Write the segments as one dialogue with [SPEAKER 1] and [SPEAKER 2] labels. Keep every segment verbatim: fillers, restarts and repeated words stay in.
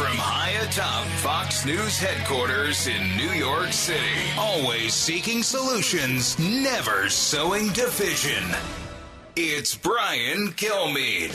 [SPEAKER 1] From high atop Fox News headquarters in New York City, always seeking solutions, never sowing division. It's Brian Kilmeade.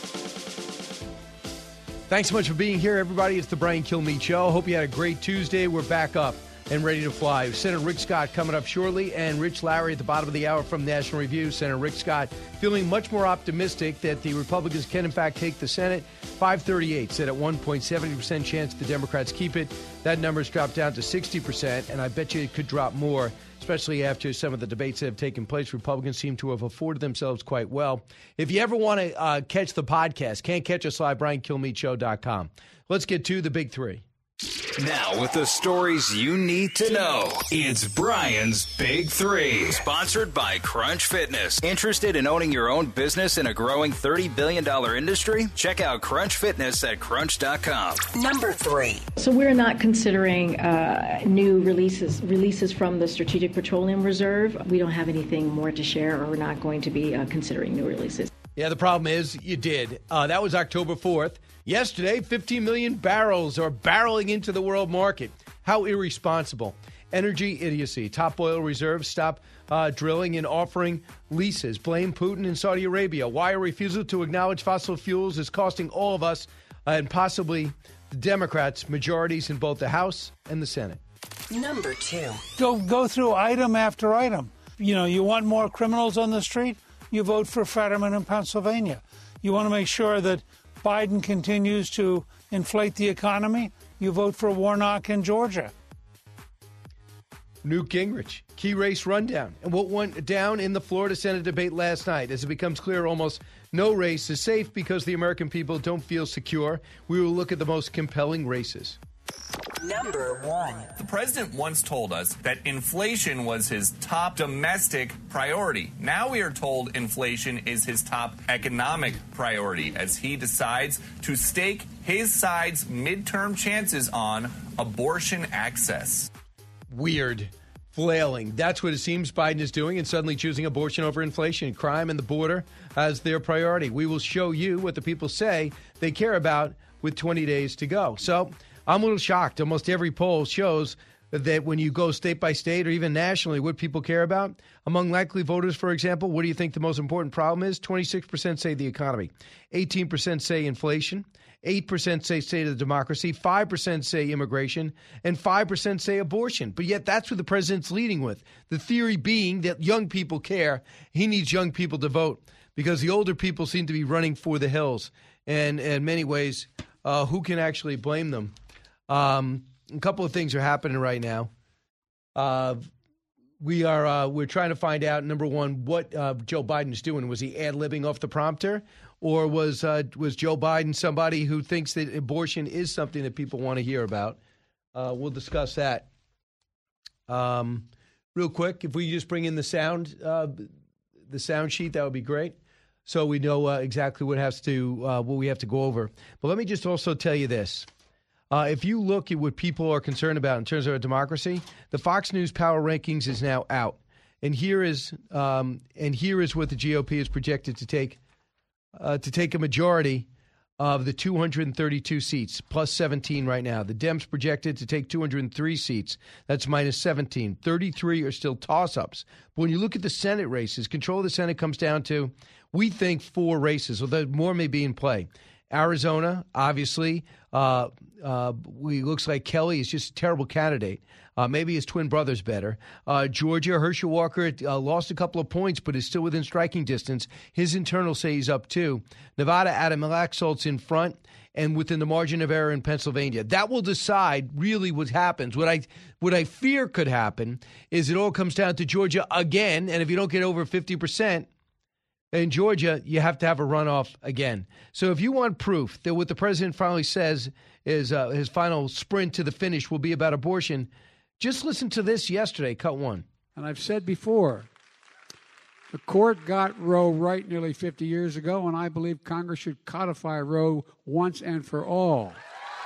[SPEAKER 2] Thanks so much for being here, everybody. It's the Brian Kilmeade Show. Hope you had a great Tuesday. We're back up and ready to fly. Senator Rick Scott coming up shortly, and Rich Lowry at the bottom of the hour from National Review. Senator Rick Scott feeling much more optimistic that the Republicans can, in fact, take the Senate. five thirty-eight said at one point seven percent chance the Democrats keep it. That number's dropped down to sixty percent, and I bet you it could drop more, especially after some of the debates that have taken place. Republicans seem to have afforded themselves quite well. If you ever want to uh, catch the podcast, can't catch us live, brian kilmeade show dot com. Let's get to the big three.
[SPEAKER 1] Now, with the stories you need to know, it's Brian's Big Three. Sponsored by Crunch Fitness. Interested in owning your own business in a growing thirty billion dollars industry? Check out Crunch Fitness at crunch dot com.
[SPEAKER 3] Number three.
[SPEAKER 4] So we're not considering uh, new releases releases from the Strategic Petroleum Reserve. We don't have anything more to share, or we're not going to be uh, considering new releases.
[SPEAKER 2] Yeah, the problem is you did. Uh, that was October fourth. Yesterday, fifteen million barrels are barreling into the world market. How irresponsible. Energy idiocy. Top oil reserves stop uh, drilling and offering leases. Blame Putin and Saudi Arabia. Why a refusal to acknowledge fossil fuels is costing all of us uh, and possibly the Democrats majorities in both the House and the Senate.
[SPEAKER 3] Number two.
[SPEAKER 5] Go, go through item after item. You know, you want more criminals on the street? You vote for Fetterman in Pennsylvania. You want to make sure that Biden continues to inflate the economy? You vote for Warnock in Georgia.
[SPEAKER 2] Newt Gingrich, key race rundown. And what went down in the Florida Senate debate last night, as it becomes clear almost no race is safe because the American people don't feel secure. We will look at the most compelling races.
[SPEAKER 3] Number one.
[SPEAKER 6] The president once told us that inflation was his top domestic priority. Now we are told inflation is his top economic priority as he decides to stake his side's midterm chances on abortion access.
[SPEAKER 2] Weird. Flailing. That's what it seems Biden is doing, and suddenly choosing abortion over inflation, crime, and the border as their priority. We will show you what the people say they care about with twenty days to go. So I'm a little shocked. Almost every poll shows that when you go state by state or even nationally, what people care about. Among likely voters, for example, what do you think the most important problem is? twenty-six percent say the economy. eighteen percent say inflation. eight percent say state of the democracy. five percent say immigration. And five percent say abortion. But yet that's what the president's leading with. The theory being that young people care. He needs young people to vote because the older people seem to be running for the hills. And in many ways, uh, who can actually blame them? Um, a couple of things are happening right now. Uh, we are uh, we're trying to find out, number one, what uh, Joe Biden is doing. Was he ad-libbing off the prompter, or was uh, was Joe Biden somebody who thinks that abortion is something that people want to hear about? Uh, we'll discuss that. Um, real quick, if we just bring in the sound, uh, the sound sheet, that would be great. So we know uh, exactly what has to uh, what we have to go over. But let me just also tell you this. Uh, if you look at what people are concerned about in terms of our democracy, the Fox News Power Rankings is now out, and here is um, and here is what the G O P is projected to take uh, to take a majority of the two hundred thirty-two seats, plus seventeen right now. The Dems projected to take two hundred three seats. That's minus seventeen. thirty-three are still toss-ups. But when you look at the Senate races, control of the Senate comes down to, we think, four races, although more may be in play. Arizona, obviously, uh, uh, we looks like Kelly is just a terrible candidate. Uh, maybe his twin brother's better. Uh, Georgia, Herschel Walker uh, lost a couple of points, but is still within striking distance. His internal say he's up too. Nevada, Adam Laxalt's in front and within the margin of error in Pennsylvania. That will decide really what happens. What I what I fear could happen is it all comes down to Georgia again, and if you don't get over fifty percent, in Georgia, you have to have a runoff again. So if you want proof that what the president finally says is uh, his final sprint to the finish will be about abortion, just listen to this yesterday, cut one.
[SPEAKER 7] And I've said before, the court got Roe right nearly fifty years ago, and I believe Congress should codify Roe once and for all.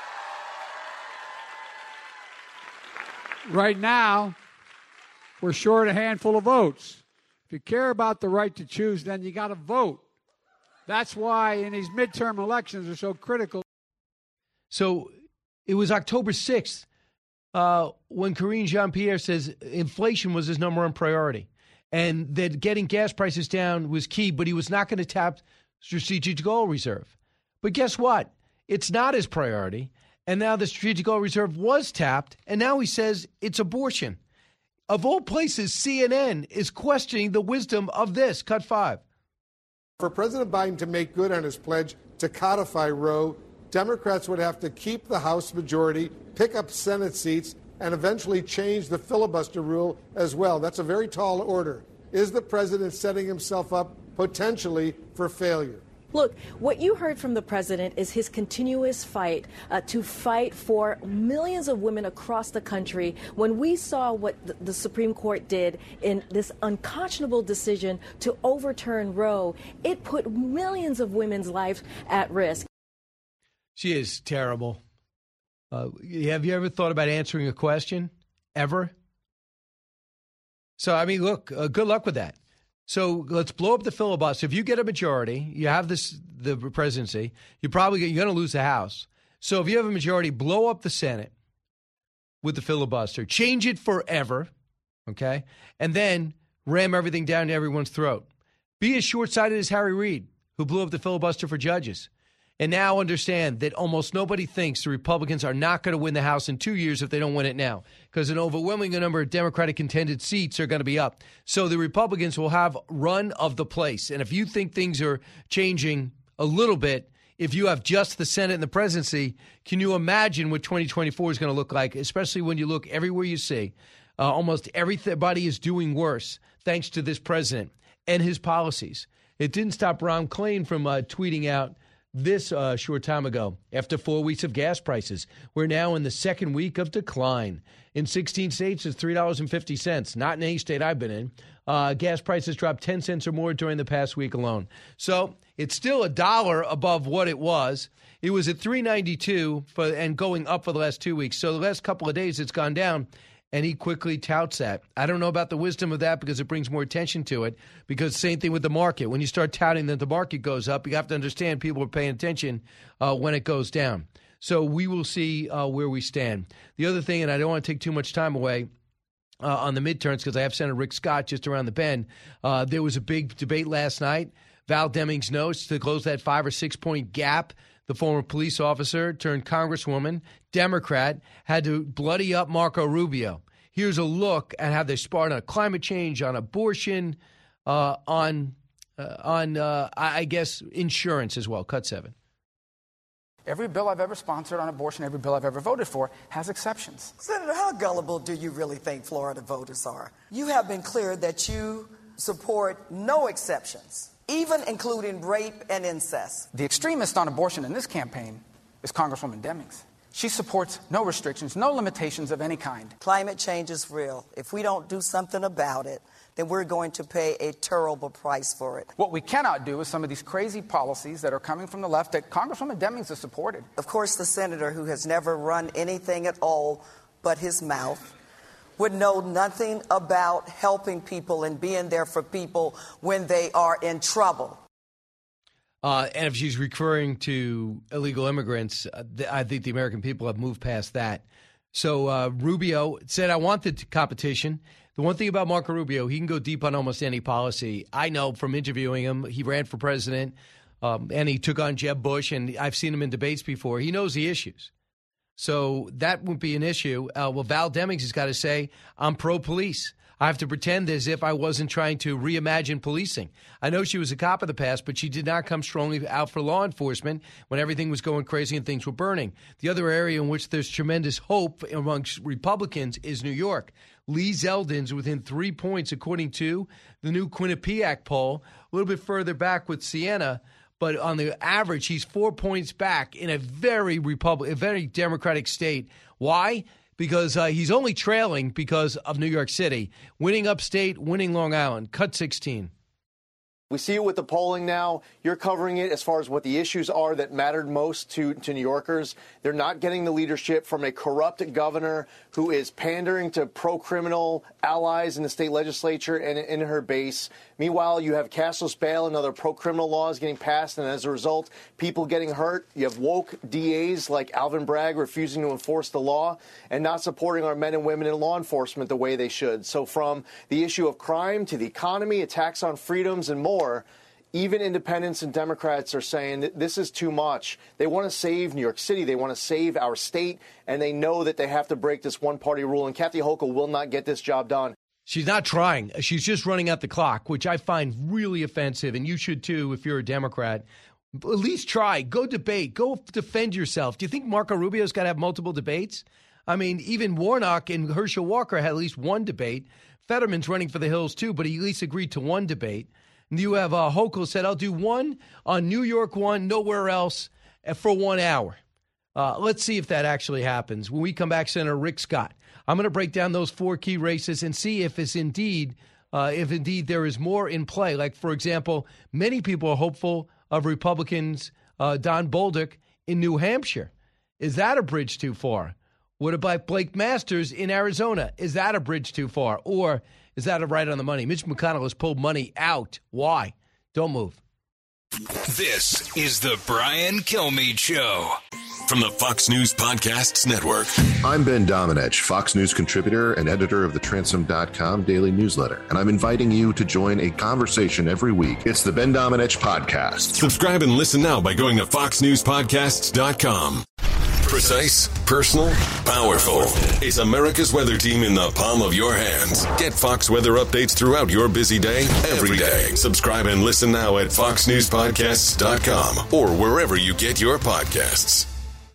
[SPEAKER 7] Right now, we're short a handful of votes. If you care about the right to choose, then you got to vote. That's why in these midterm elections are so critical.
[SPEAKER 2] So It was October sixth uh, when Karine Jean-Pierre says inflation was his number one priority and that getting gas prices down was key, but he was not going to tap Strategic Oil Reserve. But guess what? It's not his priority. And now the Strategic Oil Reserve was tapped, and now he says it's abortion. Of all places, C N N is questioning the wisdom of this. Cut five.
[SPEAKER 8] For President Biden to make good on his pledge to codify Roe, Democrats would have to keep the House majority, pick up Senate seats, and eventually change the filibuster rule as well. That's a very tall order. Is the president setting himself up potentially for failure?
[SPEAKER 9] Look, what you heard from the president is his continuous fight uh, to fight for millions of women across the country. When we saw what the, the Supreme Court did in this unconscionable decision to overturn Roe, it put millions of women's lives at risk.
[SPEAKER 2] She is terrible. Uh, have you ever thought about answering a question? Ever? So, I mean, look, uh, good luck with that. So let's blow up the filibuster. If you get a majority, you have this the presidency, you probably you're going to lose the House. So if you have a majority, blow up the Senate with the filibuster, change it forever, okay, and then ram everything down to everyone's throat. Be as short-sighted as Harry Reid, who blew up the filibuster for judges. And now understand that almost nobody thinks the Republicans are not going to win the House in two years if they don't win it now, because an overwhelming number of Democratic contended seats are going to be up. So the Republicans will have run of the place. And if you think things are changing a little bit, if you have just the Senate and the presidency, can you imagine what twenty twenty-four is going to look like, especially when you look everywhere you see? Uh, almost everybody is doing worse thanks to this president and his policies. It didn't stop Ron Klain from uh, tweeting out this uh, short time ago. After four weeks of gas prices, we're now in the second week of decline. In sixteen states, it's three dollars and fifty cents. Not in any state I've been in. Uh, gas prices dropped ten cents or more during the past week alone. So it's still a dollar above what it was. It was at three ninety-two for, and going up for the last two weeks. So the last couple of days, it's gone down. And he quickly touts that. I don't know about the wisdom of that because it brings more attention to it. Because same thing with the market. When you start touting that the market goes up, you have to understand people are paying attention uh, when it goes down. So we will see uh, where we stand. The other thing, and I don't want to take too much time away uh, on the midterms because I have Senator Rick Scott just around the bend. Uh, there was a big debate last night. Val Demings notes to close that five or six point gap. The former police officer turned congresswoman, Democrat, had to bloody up Marco Rubio. Here's a look at how they sparred on climate change, on abortion, uh, on, uh, on uh, I guess, insurance as well. Cut seven.
[SPEAKER 10] Every bill I've ever sponsored on abortion, every bill I've ever voted for, has exceptions.
[SPEAKER 11] Senator, how gullible do you really think Florida voters are? You have been clear that you support no exceptions, even including rape and incest.
[SPEAKER 10] The extremist on abortion in this campaign is Congresswoman Demings. She supports no restrictions, no limitations of any kind.
[SPEAKER 11] Climate change is real. If we don't do something about it, then we're going to pay a terrible price for it.
[SPEAKER 10] What we cannot do is some of these crazy policies that are coming from the left that Congresswoman Demings has supported.
[SPEAKER 11] Of course, the senator who has never run anything at all but his mouth would know nothing about helping people and being there for people when they are in trouble.
[SPEAKER 2] Uh, and if she's referring to illegal immigrants, uh, th- I think the American people have moved past that. So uh, Rubio said, I want the t- competition. The one thing about Marco Rubio, he can go deep on almost any policy. I know from interviewing him, he ran for president, um, and he took on Jeb Bush, and I've seen him in debates before. He knows the issues. So that won't be an issue. Uh, well, Val Demings has got to say, I'm pro-police. I have to pretend as if I wasn't trying to reimagine policing. I know she was a cop of the past, but she did not come strongly out for law enforcement when everything was going crazy and things were burning. The other area in which there's tremendous hope amongst Republicans is New York. Lee Zeldin's within three points, according to the new Quinnipiac poll, a little bit further back with Siena. But on the average, he's four points back in a very Republic, a very Democratic state. Why? Because uh, he's only trailing because of New York City, winning upstate, winning Long Island. Cut sixteen.
[SPEAKER 12] We see it with the polling now. You're covering it as far as what the issues are that mattered most to, to New Yorkers. They're not getting the leadership from a corrupt governor who is pandering to pro-criminal allies in the state legislature and in her base. Meanwhile, you have cashless bail and other pro-criminal laws getting passed, and as a result, people getting hurt. You have woke D As like Alvin Bragg refusing to enforce the law and not supporting our men and women in law enforcement the way they should. So from the issue of crime to the economy, attacks on freedoms, and more, even independents and Democrats are saying that this is too much. They want to save New York City. They want to save our state, and they know that they have to break this one-party rule, and Kathy Hochul will not get this job done.
[SPEAKER 2] She's not trying. She's just running out the clock, which I find really offensive, and you should too if you're a Democrat. At least try. Go debate. Go defend yourself. Do you think Marco Rubio's got to have multiple debates? I mean, even Warnock and Herschel Walker had at least one debate. Fetterman's running for the Hills too, but he at least agreed to one debate. You have uh, Hochul said, I'll do one on New York one, nowhere else, for one hour. Uh, let's see if that actually happens. When we come back, Senator Rick Scott, I'm going to break down those four key races and see if it's indeed, uh, if indeed there is more in play. Like, for example, many people are hopeful of Republicans, uh, Don Bolduc in New Hampshire. Is that a bridge too far? What about Blake Masters in Arizona? Is that a bridge too far? Or is that a right on the money? Mitch McConnell has pulled money out. Why? Don't move.
[SPEAKER 1] This is the Brian Kilmeade Show.
[SPEAKER 13] From the Fox News Podcasts Network.
[SPEAKER 14] I'm Ben Domenech, Fox News contributor and editor of the Transom dot com daily newsletter, and I'm inviting you to join a conversation every week. It's the Ben Domenech Podcast.
[SPEAKER 13] Subscribe and listen now by going to fox news podcasts dot com. Precise, personal, powerful. It's America's weather team in the palm of your hands. Get Fox weather updates throughout your busy day, every day. Subscribe and listen now at fox news podcasts dot com or wherever you get your podcasts.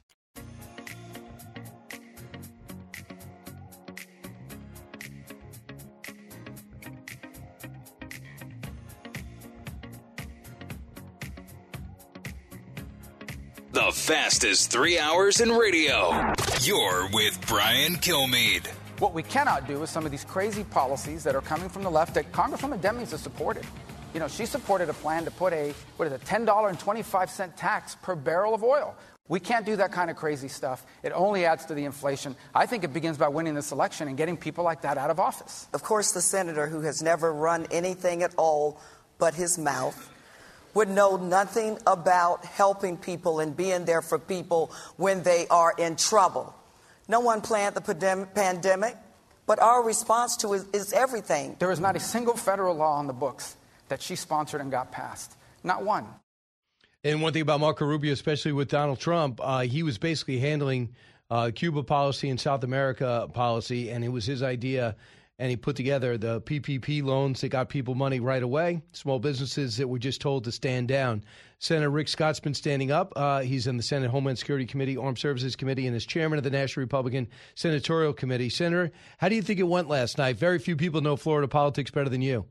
[SPEAKER 1] The fastest three hours in radio. You're with Brian Kilmeade.
[SPEAKER 10] What we cannot do is some of these crazy policies that are coming from the left that Congresswoman Demings has supported. You know, she supported a plan to put a, what is it, ten dollars and twenty-five cents tax per barrel of oil. We can't do that kind of crazy stuff. It only adds to the inflation. I think it begins by winning this election and getting people like that out of office.
[SPEAKER 11] Of course, the senator who has never run anything at all but his mouth would know nothing about helping people and being there for people when they are in trouble. No one planned the pandem- pandemic, but our response to it is everything.
[SPEAKER 10] There is not a single federal law on the books that she sponsored and got passed. Not one.
[SPEAKER 2] And one thing about Marco Rubio, especially with Donald Trump, uh, he was basically handling uh, Cuba policy and South America policy, and it was his idea. And he put together the P P P loans that got people money right away, small businesses that were just told to stand down. Senator Rick Scott's been standing up. Uh, he's in the Senate Homeland Security Committee, Armed Services Committee, and is chairman of the National Republican Senatorial Committee. Senator, how do you think it went last night? Very few people know Florida politics better than you.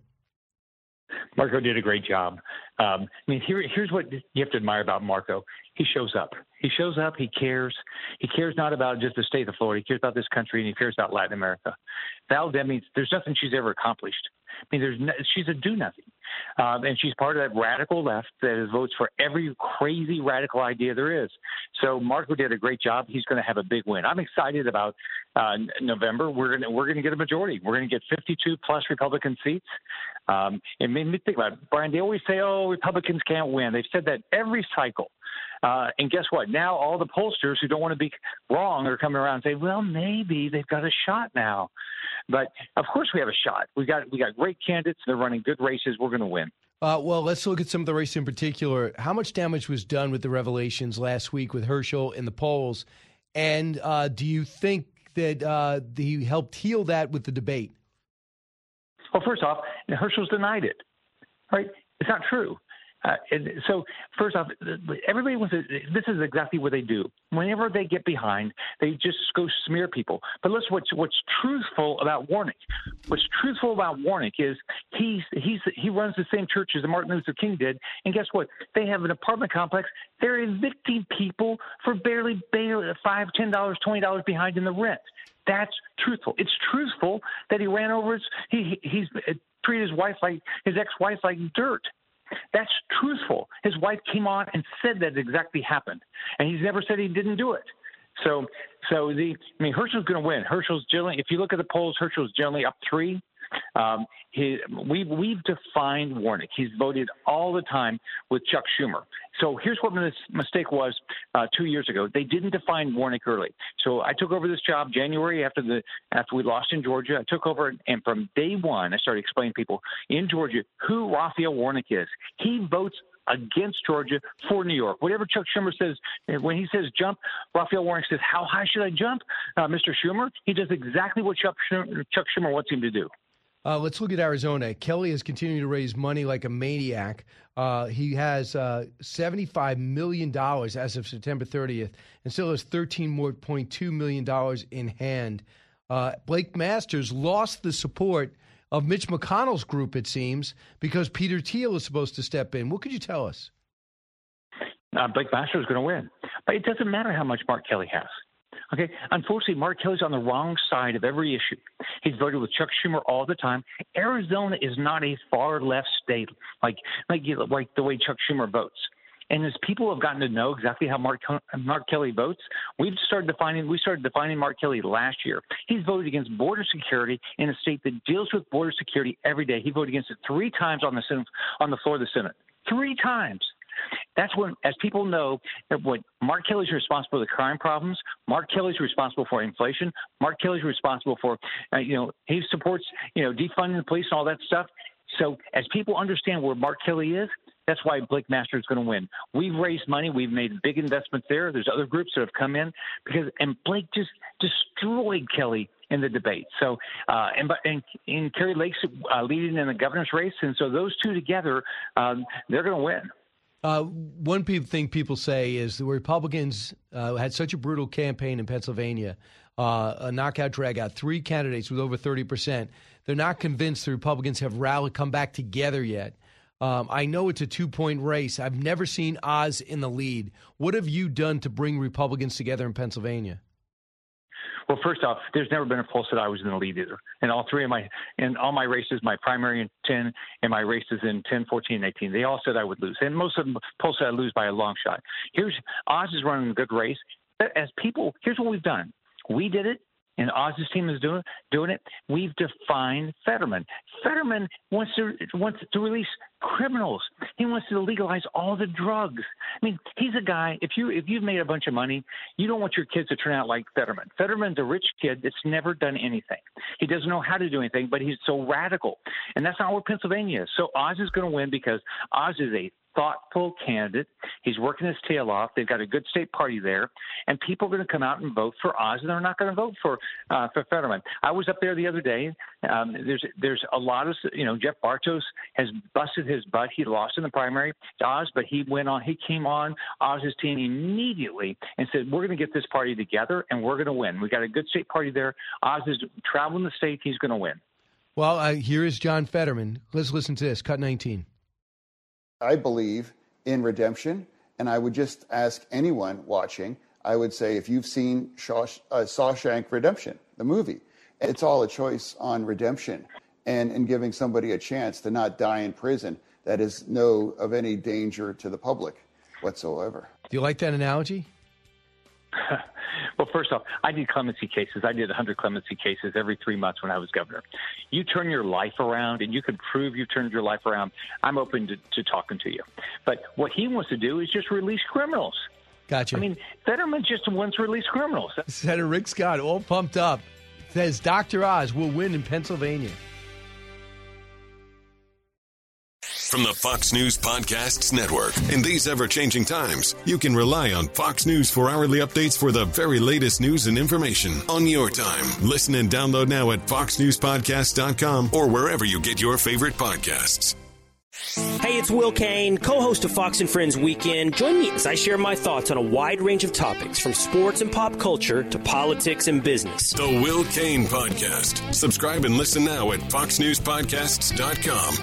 [SPEAKER 15] Marco did a great job. Um, I mean, here, here's what you have to admire about Marco. He shows up. He shows up. He cares. He cares not about just the state of Florida. He cares about this country, and he cares about Latin America. Val Demings, there's nothing she's ever accomplished. I mean, there's no, she's a do-nothing. Um, and she's part of that radical left that votes for every crazy radical idea there is. So Marco did a great job. He's going to have a big win. I'm excited about uh, November. We're going to we're going to get a majority. We're going to get fifty-two plus Republican seats. Um, and made me think about it. Brian, they always say, oh, Republicans can't win. They've said that every cycle. Uh, and guess what? Now all the pollsters who don't want to be wrong are coming around and say, well, maybe they've got a shot now. But, of course, we have a shot. We got we got great candidates. They're running good races. We're going to win.
[SPEAKER 2] Uh, well, let's look at some of the race in particular. How much damage was done with the revelations last week with Herschel in the polls? And uh, do you think that uh, he helped heal that with the debate?
[SPEAKER 15] Well, first off, Herschel's denied it. Right? It's not true. Uh, and so, first off, everybody wants to, this is exactly what they do. Whenever they get behind, they just go smear people. But listen, what's what's truthful about Warnock? What's truthful about Warnock is he's he's he runs the same church as Martin Luther King did, and guess what? They have an apartment complex. They're evicting people for barely barely five, ten dollars, twenty dollars behind in the rent. That's truthful. It's truthful that he ran over his he he's treated his wife like his ex-wife like dirt. That's truthful. His wife came on and said that exactly happened, and he's never said he didn't do it. So, so the I mean, Herschel's going to win. Herschel's generally, if you look at the polls, Herschel's generally up three. Um, he, we, we've defined Warnock. He's voted all the time with Chuck Schumer. So here's what the mistake was uh, two years ago. They didn't define Warnock early. So I took over this job January after the after we lost in Georgia. I took over, and from day one, I started explaining to people in Georgia who Raphael Warnock is. He votes against Georgia for New York. Whatever Chuck Schumer says, when he says jump, Raphael Warnock says, how high should I jump, uh, Mister Schumer? He does exactly what Chuck Schumer, Chuck Schumer wants him to do.
[SPEAKER 2] Uh, let's look at Arizona. Kelly is continuing to raise money like a maniac. Uh, he has uh, seventy-five million dollars as of September thirtieth and still has thirteen point two million dollars in hand. Uh, Blake Masters lost the support of Mitch McConnell's group, it seems, because Peter Thiel is supposed to step in. What could you tell us?
[SPEAKER 15] Uh, Blake Masters is going to win. But it doesn't matter how much Mark Kelly has. Okay, unfortunately, Mark Kelly's on the wrong side of every issue. He's voted with Chuck Schumer all the time. Arizona is not a far left state like like, like the way Chuck Schumer votes. And as people have gotten to know exactly how Mark Mark Kelly votes, we've started defining we started defining Mark Kelly last year. He's voted against border security in a state that deals with border security every day. He voted against it three times on the Senate, on the floor of the Senate. Three times. That's when, as people know, that what Mark Kelly's responsible for the crime problems. Mark Kelly's responsible for inflation. Mark Kelly's responsible for, uh, you know, he supports, you know, defunding the police and all that stuff. So as people understand where Mark Kelly is, that's why Blake Masters is going to win. We've raised money. We've made big investments there. There's other groups that have come in because, and Blake just destroyed Kelly in the debate. So, uh, and but and, and Kerry Lake's uh, leading in the governor's race, and so those two together, um, they're going to win.
[SPEAKER 2] Uh, one pe- thing people say is the Republicans uh, had such a brutal campaign in Pennsylvania, uh, a knockout, drag-out, three candidates with over thirty percent. They're not convinced the Republicans have rallied, come back together yet. Um, I know it's a two-point race. I've never seen Oz in the lead. What have you done to bring Republicans together in Pennsylvania?
[SPEAKER 15] Well, first off, there's never been a poll that I was in the lead either. In all three of my, in all my races, my primary in ten and my races in ten, fourteen, and eighteen, they all said I would lose. And most of them polls said I'd lose by a long shot. Here's, Oz is running a good race. As people, here's what we've done. We did it, and Oz's team is doing doing it. We've defined Fetterman. Fetterman wants to wants to release criminals. He wants to legalize all the drugs. I mean, he's a guy. If you if you've made a bunch of money, you don't want your kids to turn out like Fetterman. Fetterman's a rich kid that's never done anything. He doesn't know how to do anything, but he's so radical, and that's not where Pennsylvania is. So Oz is going to win because Oz is a thoughtful candidate. He's working his tail off. They've got a good state party there, and people are going to come out and vote for Oz, and they're not going to vote for uh, for Fetterman. I was up there the other day. Um, there's there's a lot of, you know, Jeff Bartos has busted his butt. He lost in the primary to Oz, but he went on. He came on Oz's team immediately and said, "We're going to get this party together, and we're going to win. We got a good state party there. Oz is traveling the state. He's going to win."
[SPEAKER 2] Well, uh, here is John Fetterman. Let's listen to this. Cut nineteen.
[SPEAKER 16] I believe in redemption, and I would just ask anyone watching, I would say, if you've seen Shaw, uh, Shawshank Redemption, the movie, it's all a choice on redemption and, and giving somebody a chance to not die in prison that is no of any danger to the public whatsoever.
[SPEAKER 2] Do you like that analogy?
[SPEAKER 15] Well, first off, I did clemency cases. I did one hundred clemency cases every three months when I was governor. You turn your life around, and you can prove you've turned your life around, I'm open to, to talking to you. But what he wants to do is just release criminals.
[SPEAKER 2] Gotcha.
[SPEAKER 15] I mean, Fetterman just wants to release criminals.
[SPEAKER 2] Senator Rick Scott, all pumped up, says Doctor Oz will win in Pennsylvania.
[SPEAKER 13] From the Fox News Podcasts Network. In these ever-changing times, you can rely on Fox News for hourly updates for the very latest news and information on your time. Listen and download now at fox news podcast dot com or wherever you get your favorite podcasts.
[SPEAKER 17] Hey, it's Will Kane, co-host of Fox and Friends Weekend. Join me as I share my thoughts on a wide range of topics, from sports and pop culture to politics and business.
[SPEAKER 13] The Will Kane Podcast. Subscribe and listen now at fox news podcasts dot com.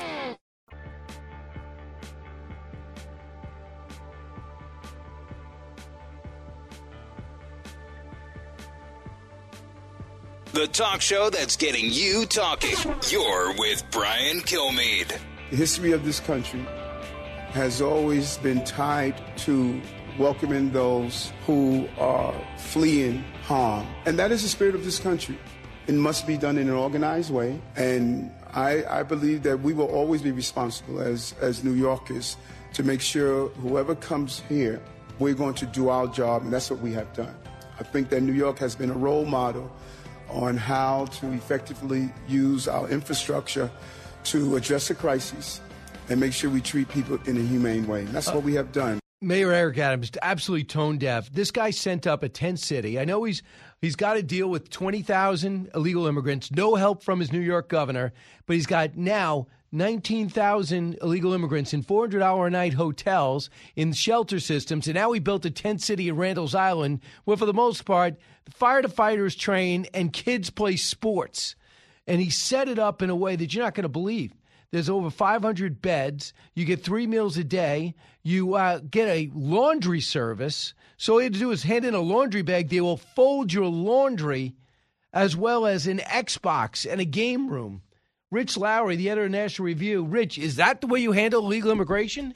[SPEAKER 1] The talk show that's getting you talking. You're with Brian Kilmeade.
[SPEAKER 18] The history of this country has always been tied to welcoming those who are fleeing harm. And that is the spirit of this country. It must be done in an organized way. And I, I believe that we will always be responsible as, as New Yorkers to make sure whoever comes here, we're going to do our job, and that's what we have done. I think that New York has been a role model on how to effectively use our infrastructure to address a crisis and make sure we treat people in a humane way. And that's what we have done.
[SPEAKER 2] Mayor Eric Adams, absolutely tone deaf. This guy sent up a tent city. I know he's he's got to deal with twenty thousand illegal immigrants, no help from his New York governor, but he's got now nineteen thousand illegal immigrants in four hundred hour a night hotels, in shelter systems, and now he built a tent city in Randall's Island where, for the most part, firefighters train and kids play sports. And he set it up in a way that you're not going to believe. There's over five hundred beds. You get three meals a day. You uh, get a laundry service. So all you have to do is hand in a laundry bag. They will fold your laundry, as well as an Xbox and a game room. Rich Lowry, the editor of National Review. Rich, is that the way you handle illegal immigration?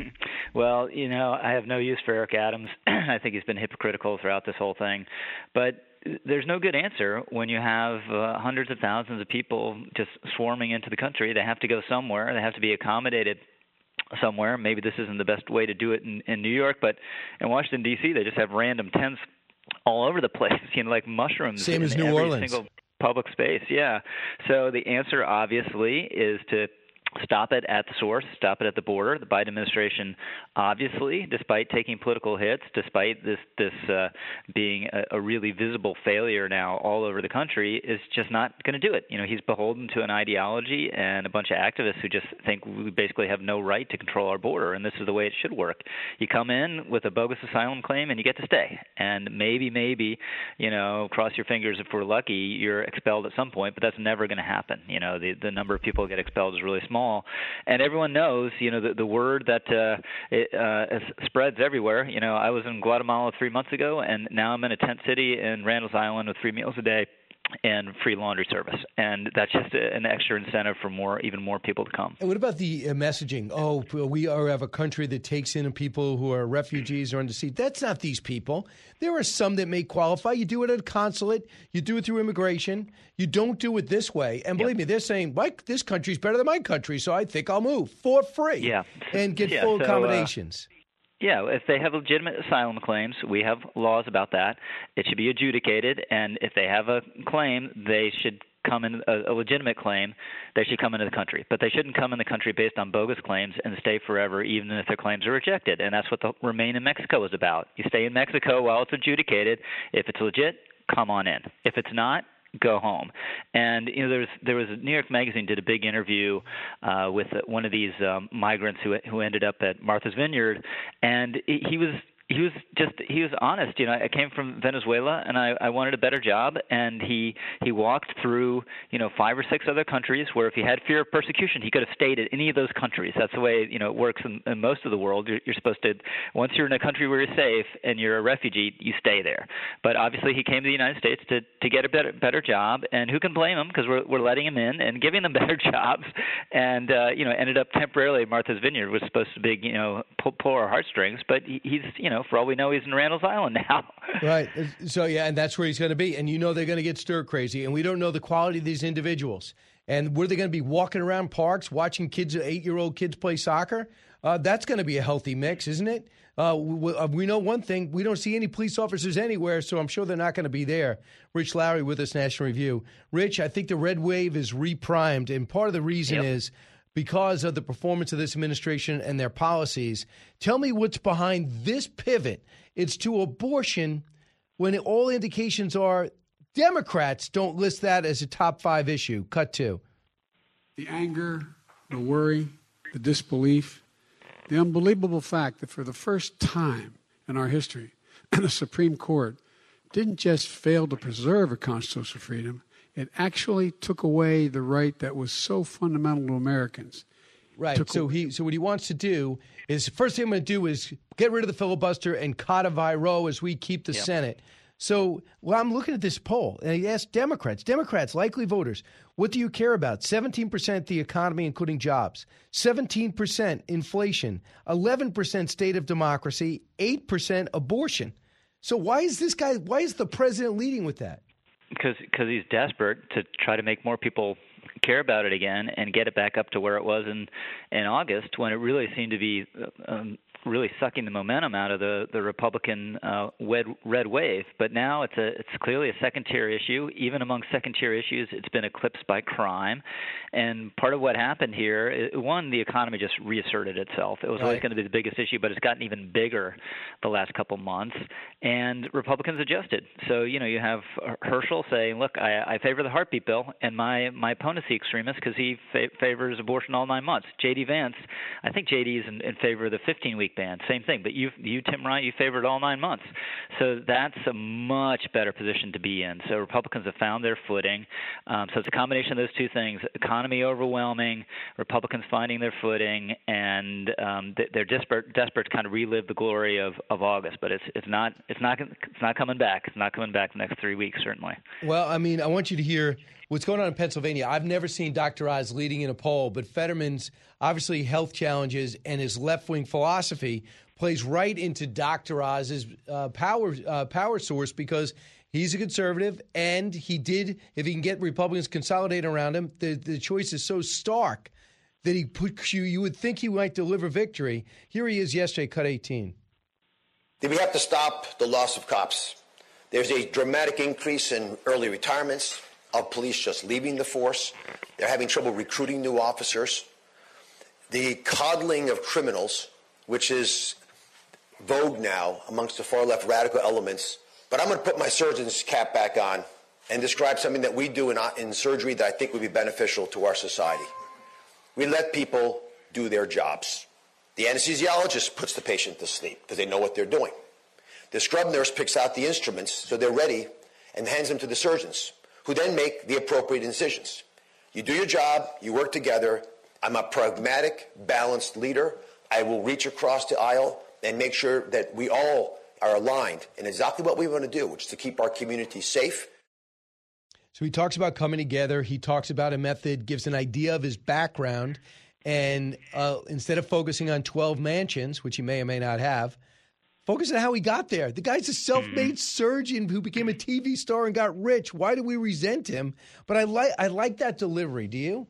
[SPEAKER 19] Well, you know, I have no use for Eric Adams. I think he's been hypocritical throughout this whole thing. But there's no good answer when you have uh, hundreds of thousands of people just swarming into the country. They have to go somewhere. They have to be accommodated somewhere. Maybe this isn't the best way to do it in, in New York, but in Washington, D C, they just have random tents all over the place, you know, like mushrooms.
[SPEAKER 2] Same as
[SPEAKER 19] in
[SPEAKER 2] New
[SPEAKER 19] every
[SPEAKER 2] Orleans.
[SPEAKER 19] Single public space, yeah. So the answer, obviously, is to stop it at the source, stop it at the border. The Biden administration, obviously, despite taking political hits, despite this this uh, being a, a really visible failure now all over the country, is just not going to do it. You know, he's beholden to an ideology and a bunch of activists who just think we basically have no right to control our border, and this is the way it should work. You come in with a bogus asylum claim and you get to stay. And maybe, maybe, you know, cross your fingers if we're lucky, you're expelled at some point, but that's never going to happen. You know, the, the number of people who get expelled is really small. And everyone knows, you know, the, the word that uh, it uh, spreads everywhere. You know, I was in Guatemala three months ago, and now I'm in a tent city in Randall's Island with three meals a day and free laundry service. And that's just a, an extra incentive for more, even more people to come.
[SPEAKER 2] And what about the uh, messaging? Oh, we are have a country that takes in people who are refugees or under siege. That's not these people. There are some that may qualify. You do it at a consulate. You do it through immigration. You don't do it this way. And believe yep. me, they're saying, Mike, this country's better than my country, so I think I'll move for free
[SPEAKER 19] yeah.
[SPEAKER 2] and get
[SPEAKER 19] yeah,
[SPEAKER 2] full
[SPEAKER 19] so,
[SPEAKER 2] accommodations.
[SPEAKER 19] Uh, Yeah, if they have legitimate asylum claims, we have laws about that. It should be adjudicated, and if they have a claim, they should come in a, a legitimate claim. They should come into the country, but they shouldn't come in the country based on bogus claims and stay forever, even if their claims are rejected. And that's what the Remain in Mexico is about. You stay in Mexico while it's adjudicated. If it's legit, come on in. If it's not, go home. And you know, there was there was New York Magazine did a big interview uh, with one of these um, migrants who who ended up at Martha's Vineyard, and he was. He was just he was honest. You know, I came from Venezuela and I, I wanted a better job, and he he walked through, you know, five or six other countries where if he had fear of persecution, he could have stayed at any of those countries. That's the way, you know, it works in, in most of the world. You're, you're supposed to, once you're in a country where you're safe and you're a refugee, you stay there. But obviously he came to the United States to, to get a better better job, and who can blame him, because we're we're letting him in and giving them better jobs, and uh, you know, ended up temporarily at Martha's Vineyard, was supposed to be, you know, pull, pull our heartstrings, but he, he's, you know, for all we know, he's in Randall's Island now.
[SPEAKER 2] Right. So, yeah, and that's where he's going to be. And you know they're going to get stir crazy. And we don't know the quality of these individuals. And were they going to be walking around parks, watching kids, eight-year-old kids play soccer? Uh, that's going to be a healthy mix, isn't it? Uh, we, we know one thing. We don't see any police officers anywhere, so I'm sure they're not going to be there. Rich Lowry with us, National Review. Rich, I think the red wave is reprimed, and part of the reason yep. is because of the performance of this administration and their policies. Tell me what's behind this pivot. It's to abortion, when all indications are Democrats don't list that as a top five issue. Cut to.
[SPEAKER 7] The anger, the worry, the disbelief, the unbelievable fact that for the first time in our history, the Supreme Court didn't just fail to preserve a constitutional freedom, it actually took away the right that was so fundamental to Americans.
[SPEAKER 2] Right.
[SPEAKER 7] Took
[SPEAKER 2] so he so what he wants to do is, first thing I'm going to do is get rid of the filibuster and codify Roe as we keep the yep. Senate. So, well, I'm looking at this poll, and he asked Democrats, Democrats, likely voters, What do you care about? seventeen percent the economy, including jobs, seventeen percent inflation, eleven percent state of democracy, eight percent abortion. So why is this guy, why is the president leading with that?
[SPEAKER 19] Because because he's desperate to try to make more people care about it again and get it back up to where it was in, in August, when it really seemed to be um, really sucking the momentum out of the the Republican uh, red, red wave. But now it's a it's clearly a second-tier issue. Even among second-tier issues, it's been eclipsed by crime. And part of what happened here, it, one, the economy just reasserted itself. It was
[SPEAKER 2] right.
[SPEAKER 19] always going to be the biggest issue, but it's gotten even bigger the last couple months. And Republicans adjusted. So, you know, you have Herschel saying, look, I, I favor the heartbeat bill, and my, my opponent's the extremist because he fa- favors abortion all nine months. J D. Vance, I think J D is in, in favor of the fifteen-week ban. Same thing. But you, you, Tim Ryan, you favored all nine months. So that's a much better position to be in. So Republicans have found their footing. Um, so it's a combination of those two things: economy overwhelming, Republicans finding their footing, and um, they're desperate, desperate to kind of relive the glory of, of August. But it's it's not it's not it's not coming back. It's not coming back the next three weeks, certainly.
[SPEAKER 2] Well, I mean, I want you to hear what's going on in Pennsylvania. I've never seen Doctor Oz leading in a poll, but Fetterman's obviously health challenges and his left-wing philosophy plays right into Doctor Oz's uh, power uh, power source, because he's a conservative, and he did, if he can get Republicans consolidated around him, the, the choice is so stark that he puts you, you would think he might deliver victory. Here he is yesterday, cut eighteen.
[SPEAKER 20] We have to stop the loss of cops. There's a dramatic increase in early retirements of police just leaving the force. They're having trouble recruiting new officers. The coddling of criminals, which is vogue now amongst the far-left radical elements. But I'm going to put my surgeon's cap back on and describe something that we do in, in surgery that I think would be beneficial to our society. We let people do their jobs. The anesthesiologist puts the patient to sleep because they know what they're doing. The scrub nurse picks out the instruments so they're ready and hands them to the surgeons, who then make the appropriate incisions. You do your job, you work together. I'm a pragmatic, balanced leader. I will reach across the aisle and make sure that we all are aligned in exactly what we want to do, which is to keep our community safe.
[SPEAKER 2] So he talks about coming together. He talks about a method, gives an idea of his background. And uh, instead of focusing on twelve mansions, which he may or may not have, focus on how he got there. The guy's a self-made mm-hmm. surgeon who became a T V star and got rich. Why do we resent him? But I like I like that delivery. Do you?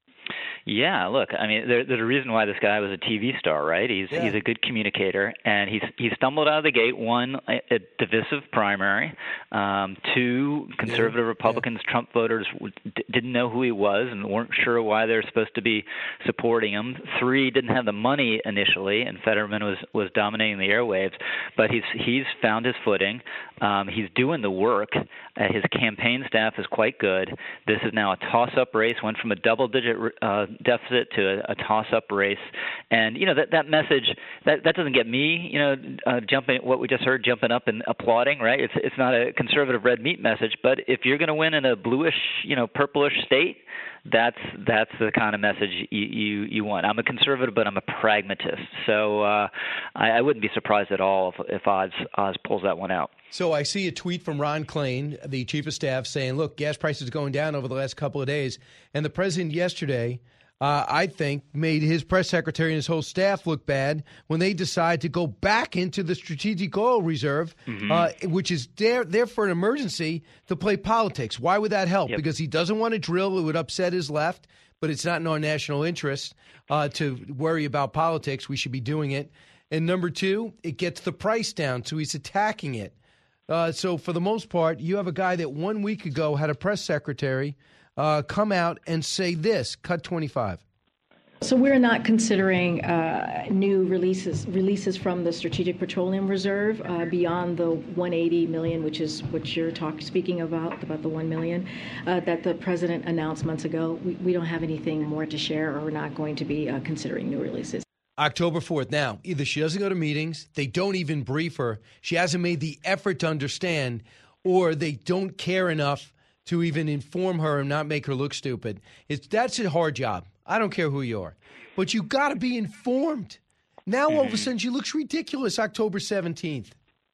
[SPEAKER 19] Yeah, look, I mean, there, there's a reason why this guy was a T V star, right? He's yeah. he's a good communicator, and he's he stumbled out of the gate. One, a, a divisive primary. Um, two, conservative yeah. Republicans, yeah. Trump voters w- d- didn't know who he was and weren't sure why they were supposed to be supporting him. Three, didn't have the money initially, and Fetterman was, was dominating the airwaves. But he's he's found his footing. Um, he's doing the work. Uh, his campaign staff is quite good. This is now a toss-up race. Went from a double-digit uh, deficit to a, a toss-up race, and you know that that message that that doesn't get me, you know, uh, jumping what we just heard, jumping up and applauding, right? It's it's not a conservative red meat message, but if you're going to win in a bluish, you know, purplish state, that's that's the kind of message you you, you want. I'm a conservative, but I'm a pragmatist, so uh, I, I wouldn't be surprised at all if, if Oz Oz pulls that one out.
[SPEAKER 2] So I see a tweet from Ron Klain, the chief of staff, saying, look, gas prices are going down over the last couple of days. And the president yesterday, uh, I think, made his press secretary and his whole staff look bad when they decide to go back into the strategic oil reserve, mm-hmm. uh, which is there, there for an emergency, to play politics. Why would that help? Yep. Because he doesn't want to drill. It would upset his left, but it's not in our national interest uh, to worry about politics. We should be doing it. And number two, it gets the price down, so he's attacking it. Uh, so for the most part, you have a guy that one week ago had a press secretary uh, come out and say this, cut twenty-five.
[SPEAKER 4] So we're not considering uh, new releases releases from the Strategic Petroleum Reserve uh, beyond the one hundred eighty million dollars, which is what you're talk, speaking about, about the one million dollars uh, that the president announced months ago. We, we don't have anything more to share, or we're not going to be uh, considering new releases.
[SPEAKER 2] October fourth. Now, either she doesn't go to meetings, they don't even brief her, she hasn't made the effort to understand, or they don't care enough to even inform her and not make her look stupid. It's That's a hard job. I don't care who you are. But you got to be informed. Now, all of a sudden, she looks ridiculous October seventeenth.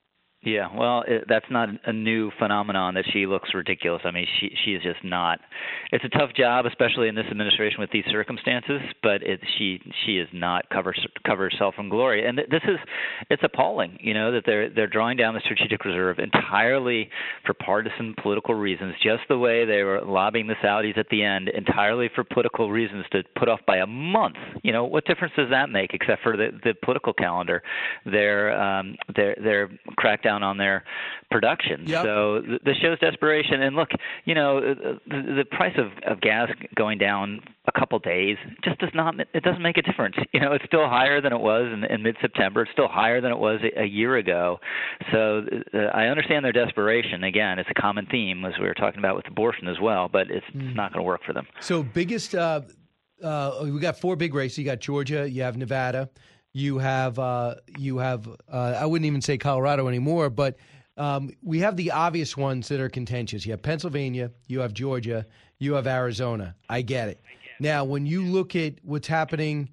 [SPEAKER 19] Yeah, well, it, that's not a new phenomenon that she looks ridiculous. I mean, she she is just not. It's a tough job, especially in this administration with these circumstances. But it, she she is not cover cover herself in glory. And this is it's appalling, you know, that they're they're drawing down the strategic reserve entirely for partisan political reasons, just the way they were lobbying the Saudis at the end, entirely for political reasons to put off by a month. You know, what difference does that make, except for the, the political calendar? They're um, they're they're cracked down on their production. Yep. So the, the show's desperation. And look, you know, the, the price of, of gas going down a couple days just does not, it doesn't make a difference. You know, it's still higher than it was in, in mid-September. It's still higher than it was a, a year ago. So uh, I understand their desperation. Again, it's a common theme, as we were talking about with abortion as well, but it's, mm. it's not going to work for them.
[SPEAKER 2] So biggest, uh, uh, we got four big races. You got Georgia, you have Nevada, You have, uh, you have. Uh, I wouldn't even say Colorado anymore, but um, we have the obvious ones that are contentious. You have Pennsylvania, you have Georgia, you have Arizona. I get it. Now, when you look at what's happening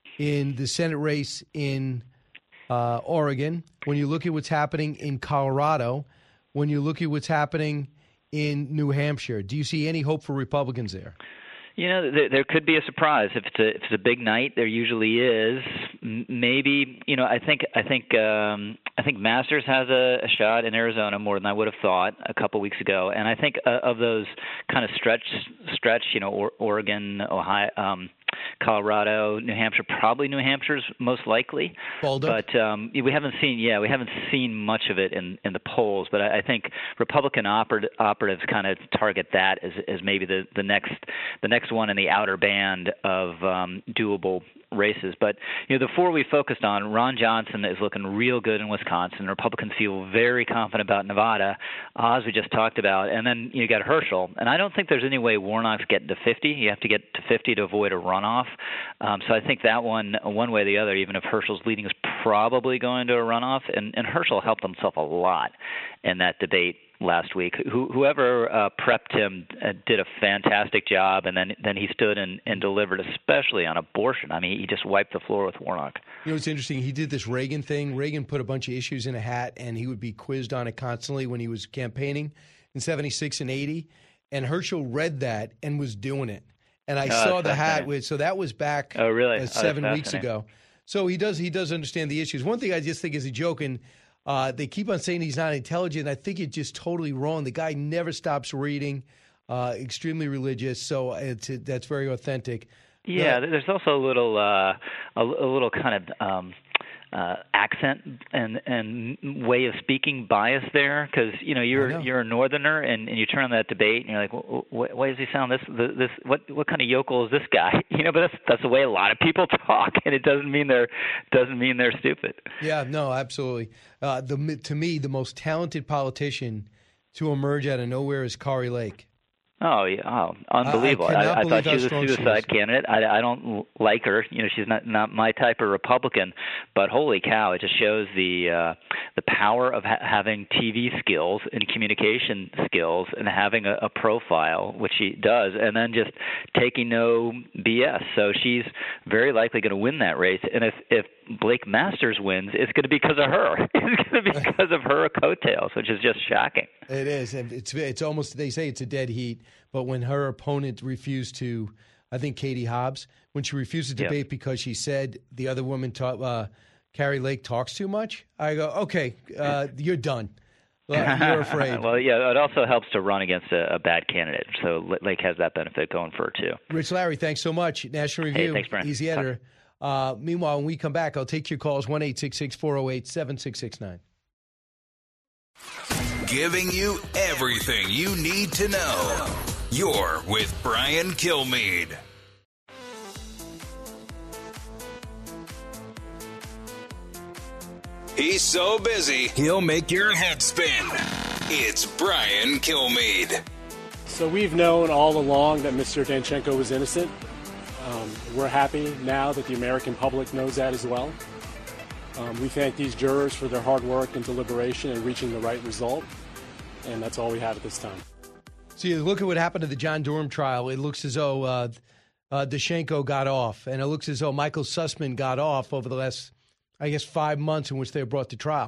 [SPEAKER 2] in the Senate race in uh, Oregon, when you look at what's happening in Colorado, when you look at what's happening in New Hampshire, do you see any hope for Republicans there?
[SPEAKER 19] You know, there, there could be a surprise if it's a, if it's a big night. There usually is. Maybe, you know, I think I think um, I think Masters has a, a shot in Arizona more than I would have thought a couple weeks ago. And I think uh, of those kind of stretch stretch, you know, or, Oregon, Ohio, um, Colorado, New Hampshire, probably New Hampshire's most likely.
[SPEAKER 2] Boulder.
[SPEAKER 19] But um, we haven't seen, yeah, we haven't seen much of it in, in the polls. But I, I think Republican operat- operatives kind of target that as, as maybe the, the next the next one in the outer band of um, doable races. But, you know, the four we focused on, Ron Johnson is looking real good in Wisconsin. Republicans feel very confident about Nevada, Oz we just talked about. And then you got Herschel. And I don't think there's any way Warnock's getting to fifty. You have to get to fifty to avoid a runoff. Um, so I think that one, one way or the other, even if Herschel's leading, is probably going to a runoff. And, and Herschel helped himself a lot in that debate last week. Who, whoever uh, prepped him uh, did a fantastic job, and then then he stood and, and delivered, especially on abortion. I mean, he just wiped the floor with Warnock.
[SPEAKER 2] You know, it's interesting. He did this Reagan thing. Reagan put a bunch of issues in a hat, and he would be quizzed on it constantly when he was campaigning in seventy-six and eighty. And Herschel read that and was doing it. And I oh, saw the hat with, so that was back
[SPEAKER 19] oh, really?
[SPEAKER 2] uh, seven
[SPEAKER 19] oh,
[SPEAKER 2] weeks ago. So he does he does understand the issues. One thing I just think is a joke, and uh, they keep on saying he's not intelligent. I think it's just totally wrong. The guy never stops reading, uh, extremely religious, so it's, it, that's very authentic.
[SPEAKER 19] Yeah,
[SPEAKER 2] the,
[SPEAKER 19] there's also a little, uh, a, a little kind of um, uh, accent and and way of speaking bias there, because you know you're know. you're a northerner, and, and you turn on that debate, and you're like, what, why does he sound this this what what kind of yokel is this guy? You know, but that's that's the way a lot of people talk, and it doesn't mean they're doesn't mean they're stupid.
[SPEAKER 2] Yeah, no, absolutely. Uh, the to me, the most talented politician to emerge out of nowhere is Kari Lake.
[SPEAKER 19] Oh, yeah. Oh, unbelievable.
[SPEAKER 2] I, I,
[SPEAKER 19] I, I thought she was a suicide candidate. I, I don't like her. You know, she's not, not my type of Republican, but holy cow, it just shows the uh, the power of ha- having T V skills and communication skills and having a, a profile, which she does, and then just taking no B S. So she's very likely going to win that race. And if, if Blake Masters wins, it's going to be because of her. It's going to be because of her coattails, which is just shocking.
[SPEAKER 2] It is. And it's it's almost, they say it's a dead heat, but when her opponent refused to, I think Katie Hobbs, when she refused to debate yep. because she said the other woman, ta- uh, Kari Lake, talks too much, I go, okay, uh, you're done. Well, you're afraid.
[SPEAKER 19] Well, yeah, it also helps to run against a, a bad candidate. So Lake has that benefit going for her, too.
[SPEAKER 2] Rich Larry, thanks so much. National Review,
[SPEAKER 19] hey, thanks, Brian.
[SPEAKER 2] Easy Editor. Uh, meanwhile, when we come back, I'll take your calls, one eight six six, four oh eight, seven six six nine.
[SPEAKER 1] Giving you everything you need to know. You're with Brian Kilmeade. He's so busy, he'll make your head spin. It's Brian Kilmeade.
[SPEAKER 21] So we've known all along that Mister Danchenko was innocent. Um, we're happy now that the American public knows that as well. Um, we thank these jurors for their hard work and deliberation and reaching the right result, and that's all we have at this time.
[SPEAKER 2] So you look at what happened to the John Durham trial. It looks as though uh, uh, Danchenko got off, and it looks as though Michael Sussman got off over the last, I guess, five months in which they were brought to trial. But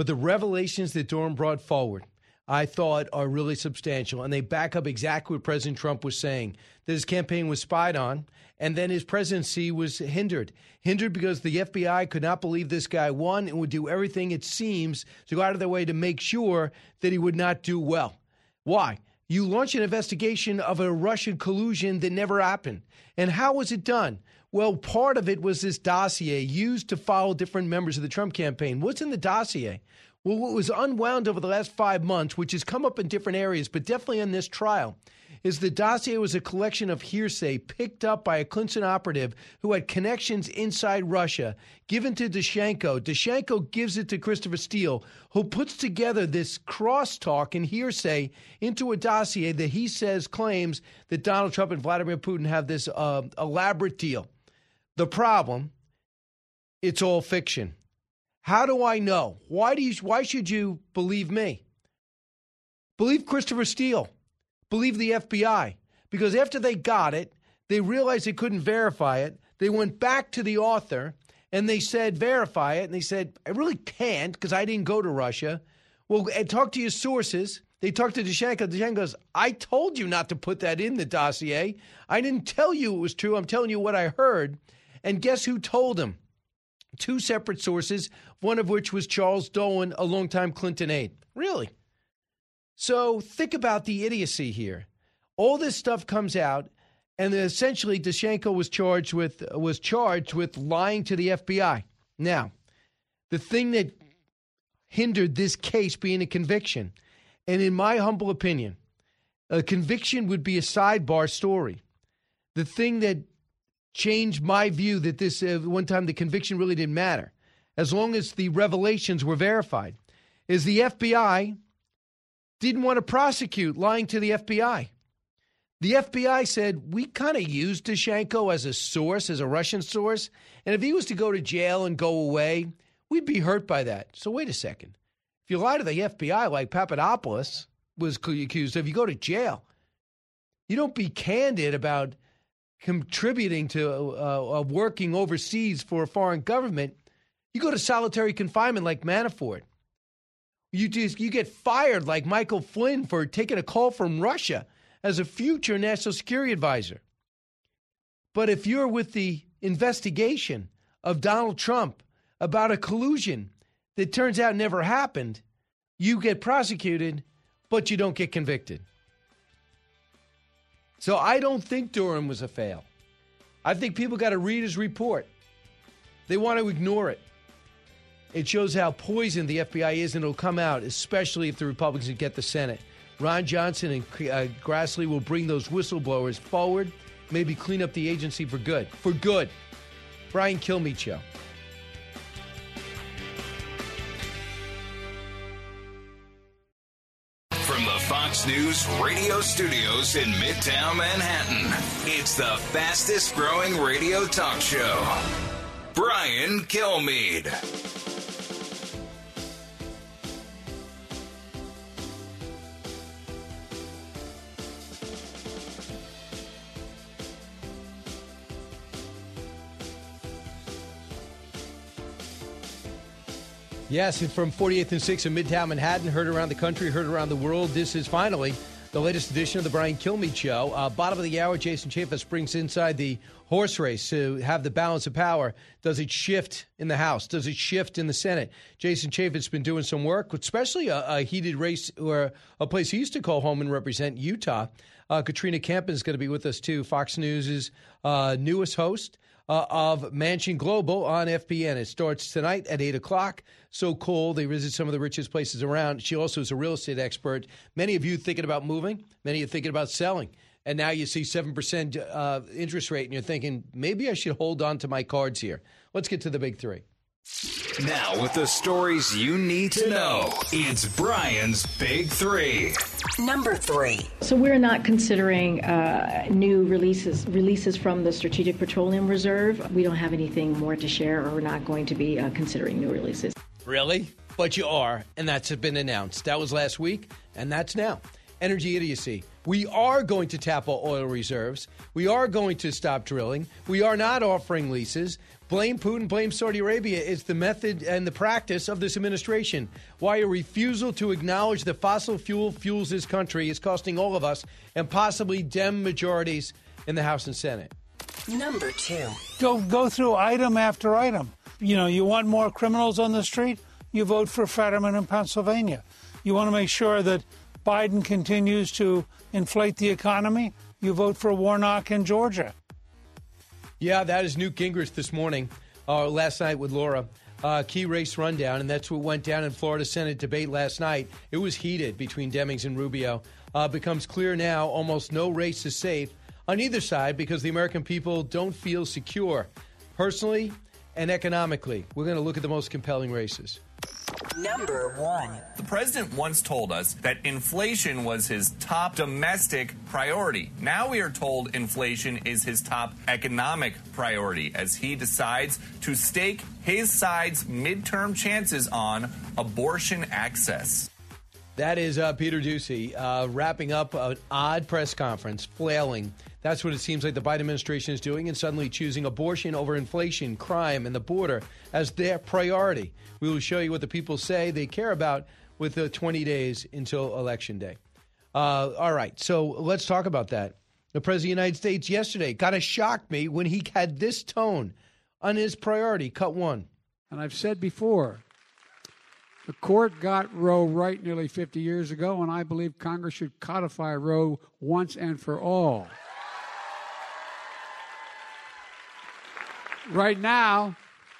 [SPEAKER 2] But the revelations that Durham brought forward, I thought, are really substantial, and they back up exactly what President Trump was saying, that his campaign was spied on, and then his presidency was hindered. Hindered because the F B I could not believe this guy won and would do everything, it seems, to go out of their way to make sure that he would not do well. Why? You launch an investigation of a Russian collusion that never happened. And how was it done? Well, part of it was this dossier used to follow different members of the Trump campaign. What's in the dossier? Well, what was unwound over the last five months, which has come up in different areas, but definitely in this trial, is the dossier was a collection of hearsay picked up by a Clinton operative who had connections inside Russia, given to Danchenko. Danchenko gives it to Christopher Steele, who puts together this crosstalk and hearsay into a dossier that he says claims that Donald Trump and Vladimir Putin have this uh, elaborate deal. The problem, it's all fiction. How do I know? Why do you, why should you believe me? Believe Christopher Steele. Believe the F B I. Because after they got it, they realized they couldn't verify it. They went back to the author and they said, verify it. And they said, I really can't because I didn't go to Russia. Well, and talk to your sources. They talked to Danchenko. Danchenko goes, I told you not to put that in the dossier. I didn't tell you it was true. I'm telling you what I heard. And guess who told him? Two separate sources, one of which was Charles Dolan, a longtime Clinton aide. Really? So think about the idiocy here. All this stuff comes out, and essentially Danchenko was charged with was charged with lying to the F B I. Now, the thing that hindered this case being a conviction, and in my humble opinion, a conviction would be a sidebar story. The thing that changed my view that this, uh, one time the conviction really didn't matter, as long as the revelations were verified, is the F B I didn't want to prosecute lying to the F B I. The F B I said, we kind of used Danchenko as a source, as a Russian source, and if he was to go to jail and go away, we'd be hurt by that. So wait a second. If you lie to the F B I like Papadopoulos was accused of, you go to jail. You don't be candid about contributing to uh, uh, working overseas for a foreign government. You go to solitary confinement like Manafort. You just you get fired like Michael Flynn for taking a call from Russia as a future national security advisor. But if you're with the investigation of Donald Trump about a collusion that turns out never happened, you get prosecuted, but you don't get convicted. So I don't think Durham was a fail. I think people got to read his report. They want to ignore it. It shows how poisoned the F B I is, and it'll come out, especially if the Republicans get the Senate. Ron Johnson and uh, Grassley will bring those whistleblowers forward, maybe clean up the agency for good. For good. Brian Kilmeade Show.
[SPEAKER 1] From the Fox News radio studios in Midtown Manhattan, it's the fastest growing radio talk show. Brian Kilmeade.
[SPEAKER 2] Yes, and from forty-eighth and sixth in Midtown Manhattan, heard around the country, heard around the world. This is finally the latest edition of the Brian Kilmeade Show. Uh, bottom of the hour, Jason Chaffetz brings inside the horse race to have the balance of power. Does it shift in the House? Does it shift in the Senate? Jason Chaffetz has been doing some work, especially a, a heated race or a place he used to call home and represent, Utah. Uh, Katrina Campen is going to be with us, too, Fox News' uh, newest host. Uh, of Mansion Global on F B N. It starts tonight at eight o'clock. So cool. They visit some of the richest places around. She also is a real estate expert. Many of you thinking about moving. Many of you thinking about selling. And now you see seven percent uh, interest rate, and you're thinking, maybe I should hold on to my cards here. Let's get to the big three.
[SPEAKER 1] Now, with the stories you need to know, it's Brian's Big Three.
[SPEAKER 3] Number three.
[SPEAKER 4] So we're not considering uh, new releases releases from the Strategic Petroleum Reserve. We don't have anything more to share, or we're not going to be uh, considering new releases.
[SPEAKER 2] Really? But you are, and that's been announced. That was last week, and that's now. energy idiocy. We are going to tap our oil reserves. We are going to stop drilling. We are not offering leases. Blame Putin, blame Saudi Arabia is the method and the practice of this administration. Why a refusal to acknowledge that fossil fuel fuels this country is costing all of us and possibly Dem majorities in the House and Senate.
[SPEAKER 3] Number two.
[SPEAKER 5] Go go through item after item. You know, you want more criminals on the street? You vote for Fetterman in Pennsylvania. You want to make sure that Biden continues to inflate the economy? You vote for Warnock in Georgia.
[SPEAKER 2] Yeah, that is Newt Gingrich this morning, uh, last night with Laura. Uh, key race rundown, and that's what went down in Florida Senate debate last night. It was heated between Demings and Rubio. Uh, becomes clear now almost no race is safe on either side because the American people don't feel secure, personally and economically. We're going to look at the most compelling races.
[SPEAKER 3] Number one.
[SPEAKER 6] The president once told us that inflation was his top domestic priority. Now we are told inflation is his top economic priority as he decides to stake his side's midterm chances on abortion access.
[SPEAKER 2] That is uh, Peter Doocy uh, wrapping up an odd press conference, flailing. That's what it seems like the Biden administration is doing, and suddenly choosing abortion over inflation, crime, and the border as their priority. We will show you what the people say they care about with the twenty days until Election Day. Uh, all right, so let's talk about that. The President of the United States yesterday kind of shocked me when he had this tone on his priority, cut one.
[SPEAKER 7] And I've said before, the court got Roe right nearly fifty years ago, and I believe Congress should codify Roe once and for all. Right now,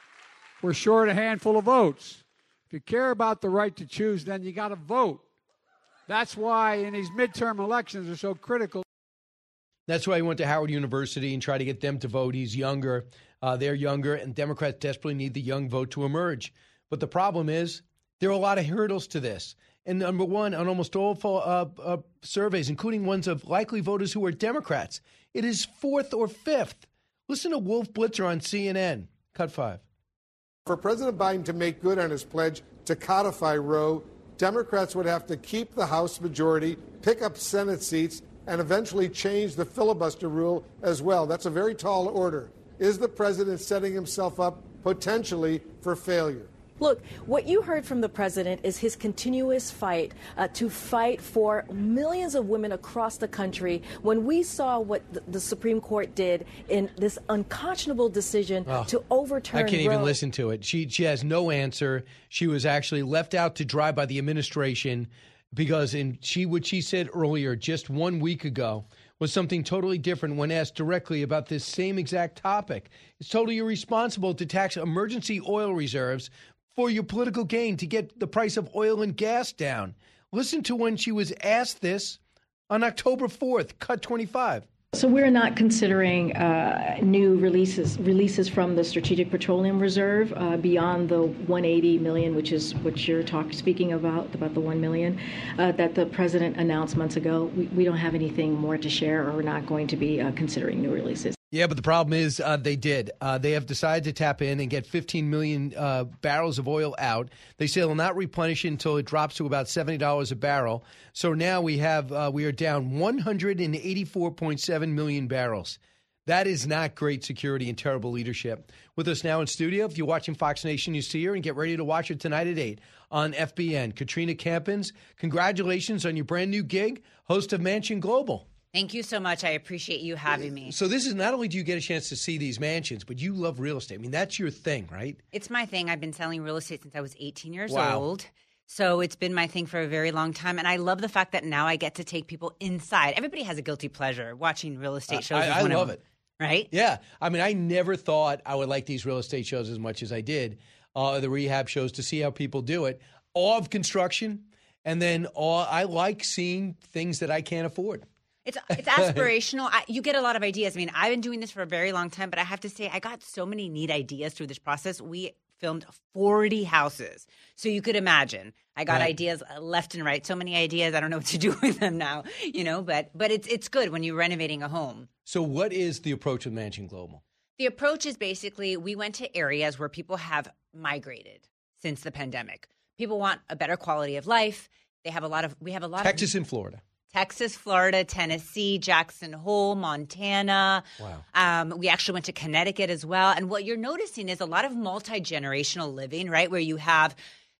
[SPEAKER 7] we're short a handful of votes. If you care about the right to choose, then you got to vote. That's why in these midterm elections are so critical.
[SPEAKER 2] That's why he went to Howard University and tried to get them to vote. He's younger. Uh, they're younger, and Democrats desperately need the young vote to emerge. But the problem is there are a lot of hurdles to this. And number one, on almost all uh, uh, surveys, including ones of likely voters who are Democrats, it is fourth or fifth. Listen to Wolf Blitzer on C N N. Cut five.
[SPEAKER 8] For President Biden to make good on his pledge to codify Roe, Democrats would have to keep the House majority, pick up Senate seats, and eventually change the filibuster rule as well. That's a very tall order. Is the president setting himself up potentially for failure?
[SPEAKER 9] Look, what you heard from the president is his continuous fight uh, to fight for millions of women across the country. When we saw what the, the Supreme Court did in this unconscionable decision oh, to overturn
[SPEAKER 2] I can't
[SPEAKER 9] Roe.
[SPEAKER 2] even listen to it. She she has no answer. She was actually left out to dry by the administration because in she what she said earlier, just one week ago, was something totally different when asked directly about this same exact topic. It's totally irresponsible to tax emergency oil reserves for your political gain to get the price of oil and gas down. Listen to when she was asked this on October fourth, cut twenty-five.
[SPEAKER 4] So we're not considering uh, new releases releases from the Strategic Petroleum Reserve uh, beyond the one hundred eighty million, which is what you're talk, speaking about, about the one million uh, that the president announced months ago. We, we don't have anything more to share, or we're not going to be uh, considering new releases.
[SPEAKER 2] Yeah, but the problem is uh, they did. Uh, they have decided to tap in and get fifteen million uh, barrels of oil out. They say they'll not replenish it until it drops to about seventy dollars a barrel. So now we have uh, we are down one hundred eighty-four point seven million barrels. That is not great security and terrible leadership. With us now in studio, if you're watching Fox Nation, you see her, and get ready to watch her tonight at eight on F B N. Katrina Campins, congratulations on your brand new gig, host of Mansion Global.
[SPEAKER 22] Thank you so much. I appreciate you having me.
[SPEAKER 2] So this is not only do you get a chance to see these mansions, but you love real estate. I mean, that's your thing, right?
[SPEAKER 22] It's my thing. I've been selling real estate since I was eighteen years
[SPEAKER 2] wow.
[SPEAKER 22] old. So it's been my thing for a very long time. And I love the fact that now I get to take people inside. Everybody has a guilty pleasure watching real estate shows.
[SPEAKER 2] I, I, I love
[SPEAKER 22] of,
[SPEAKER 2] it.
[SPEAKER 22] Right?
[SPEAKER 2] Yeah. I mean, I never thought I would like these real estate shows as much as I did, uh, the rehab shows, to see how people do it. Awe of construction. And then awe, I like seeing things that I can't afford.
[SPEAKER 22] It's it's aspirational. I, you get a lot of ideas. I mean, I've been doing this for a very long time, but I have to say I got so many neat ideas through this process. We filmed forty houses. So you could imagine. I got right. ideas left and right. So many ideas. I don't know what to do with them now, you know, but but it's it's good when you're renovating a home.
[SPEAKER 2] So what is the approach with Mansion Global?
[SPEAKER 22] The approach is basically we went to areas where people have migrated since the pandemic. People want a better quality of life. They have a lot of we have a lot
[SPEAKER 2] Texas
[SPEAKER 22] of
[SPEAKER 2] and Florida.
[SPEAKER 22] Texas, Florida, Tennessee, Jackson Hole, Montana.
[SPEAKER 2] Wow.
[SPEAKER 22] Um, we actually went to Connecticut as well. And what you're noticing is a lot of multi-generational living, right, where you have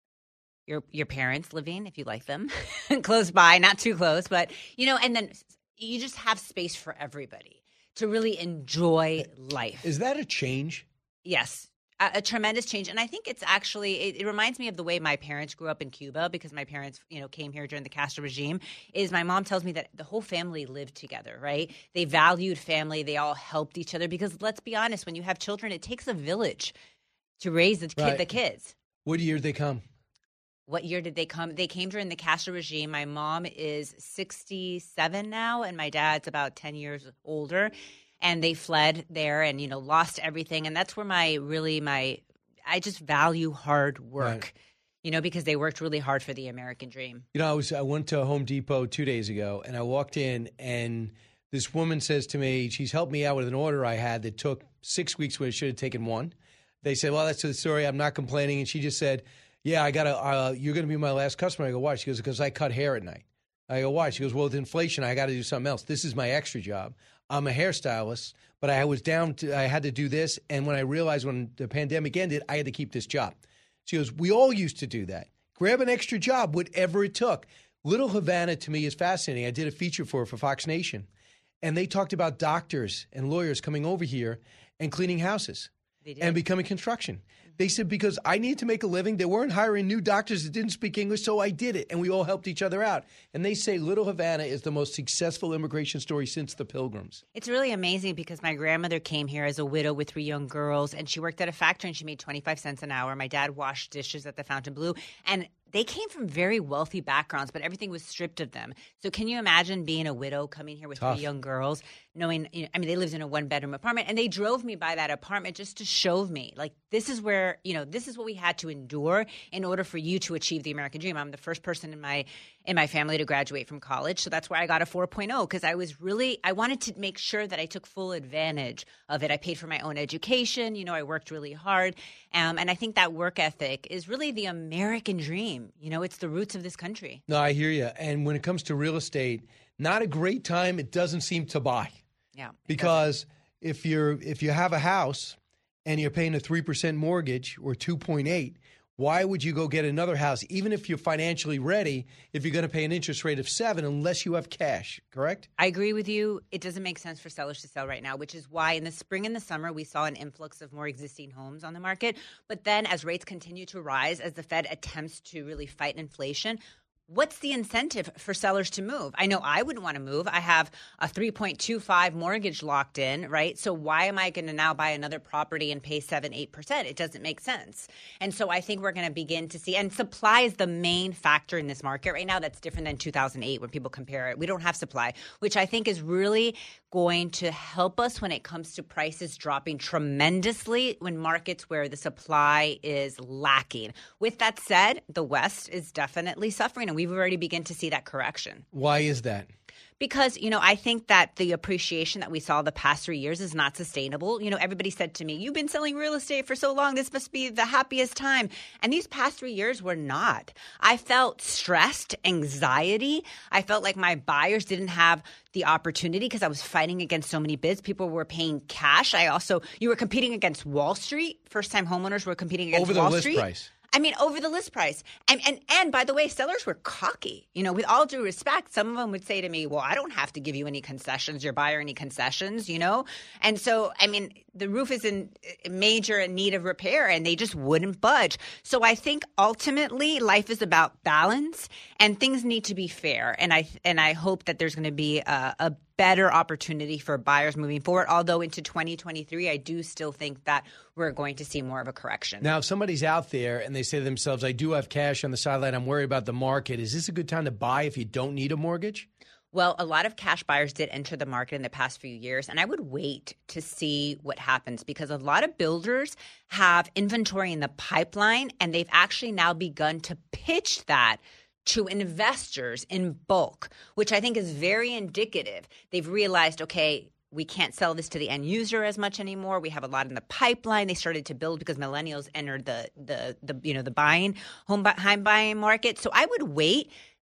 [SPEAKER 22] your your parents living, if you like them, close by, not too close, but, you know, and then you just have space for everybody to really enjoy life.
[SPEAKER 2] Is that a change?
[SPEAKER 22] Yes. A, a tremendous change. And I think it's actually, it, it reminds me of the way my parents grew up in Cuba, because my parents, you know, came here during the Castro regime, is my mom tells me that the whole family lived together, right? They valued family. They all helped each other, because let's be honest, when you have children, it takes a village to raise the, kid,
[SPEAKER 2] Right.
[SPEAKER 22] the kids.
[SPEAKER 2] What year did they come?
[SPEAKER 22] What year did they come? They came during the Castro regime. My mom is sixty-seven now, and my dad's about ten years older. And they fled there and, you know, lost everything. And that's where my really my I just value hard work,
[SPEAKER 2] Right.
[SPEAKER 22] you know, because they worked really hard for the American dream.
[SPEAKER 2] You know, I was I went to Home Depot two days ago, and I walked in, and this woman says to me, she's helped me out with an order I had that took six weeks when it should have taken one. They said, well, that's the story. I'm not complaining. And she just said, yeah, I got to, uh, you're going to be my last customer. I go, why? She goes, because I cut hair at night. I go, why? She goes, well, with inflation, I got to do something else. This is my extra job. I'm a hairstylist, but I was down to, I had to do this. And when I realized when the pandemic ended, I had to keep this job. She goes, we all used to do that. Grab an extra job, whatever it took. Little Havana to me is fascinating. I did a feature for her for Fox Nation, and they talked about doctors and lawyers coming over here and cleaning houses and becoming construction. They said, because I need to make a living. They weren't hiring new doctors that didn't speak English, so I did it, and we all helped each other out. And they say Little Havana is the most successful immigration story since the Pilgrims.
[SPEAKER 22] It's really amazing because my grandmother came here as a widow with three young girls, and she worked at a factory and she made twenty-five cents an hour. My dad washed dishes at the Fontainebleau, and they came from very wealthy backgrounds, but everything was stripped of them. So can you imagine being a widow coming here with
[SPEAKER 2] Tough.
[SPEAKER 22] three young girls, knowing, you know, I mean, they lived in a one-bedroom apartment, and they drove me by that apartment just to show me, like, this is where, you know, this is what we had to endure in order for you to achieve the American dream. I'm the first person in my in my family to graduate from college, so that's why I got a four point oh, because I was really, I wanted to make sure that I took full advantage of it. I paid for my own education. You know, I worked really hard, um, and I think that work ethic is really the American dream. You know, it's the roots of this country.
[SPEAKER 2] No, I hear you. And when it comes to real estate, not a great time. It doesn't seem to buy.
[SPEAKER 22] Yeah.
[SPEAKER 2] Because if you're if you have a house and you're paying a three percent mortgage or two point eight, why would you go get another house, even if you're financially ready, if you're going to pay an interest rate of seven, unless you have cash, correct?
[SPEAKER 22] I agree with you. It doesn't make sense for sellers to sell right now, which is why in the spring and the summer we saw an influx of more existing homes on the market. But then as rates continue to rise, as the Fed attempts to really fight inflation, what's the incentive for sellers to move? I know I wouldn't want to move. I have a three point two five mortgage locked in, right? So why am I going to now buy another property and pay seven, eight percent? It doesn't make sense. And so I think we're going to begin to see, and supply is the main factor in this market right now. That's different than two thousand eight when people compare it. We don't have supply, which I think is really going to help us when it comes to prices dropping tremendously when markets where the supply is lacking. With that said, the West is definitely suffering, and we've already begun to see that correction.
[SPEAKER 2] Why is that?
[SPEAKER 22] Because, you know, I think that the appreciation that we saw the past three years is not sustainable. You know, everybody said to me, you've been selling real estate for so long. This must be the happiest time. And these past three years were not. I felt stressed, anxiety. I felt like my buyers didn't have the opportunity because I was fighting against so many bids. People were paying cash. I also, you were competing against Wall Street. First-time homeowners were competing against
[SPEAKER 2] Over the
[SPEAKER 22] Wall
[SPEAKER 2] list
[SPEAKER 22] Street.
[SPEAKER 2] price.
[SPEAKER 22] I mean, over the list price. And, and and by the way, sellers were cocky. You know, with all due respect, some of them would say to me, well, I don't have to give you any concessions, your buyer any concessions, you know? And so, I mean, the roof is in major need of repair and they just wouldn't budge. So I think ultimately life is about balance and things need to be fair. And I and I hope that there's going to be a, a better opportunity for buyers moving forward. Although into twenty twenty-three, I do still think that we're going to see more of a correction.
[SPEAKER 2] Now, if somebody's out there and they say to themselves, I do have cash on the sideline, I'm worried about the market, is this a good time to buy if you don't need a mortgage?
[SPEAKER 22] Well, a lot of cash buyers did enter the market in the past few years, and I would wait to see what happens because a lot of builders have inventory in the pipeline, and they've actually now begun to pitch that to investors in bulk, which I think is very indicative. They've realized, okay, we can't sell this to the end user as much anymore. We have a lot in the pipeline. They started to build because millennials entered the the the you know the buying home home buying market. So I would wait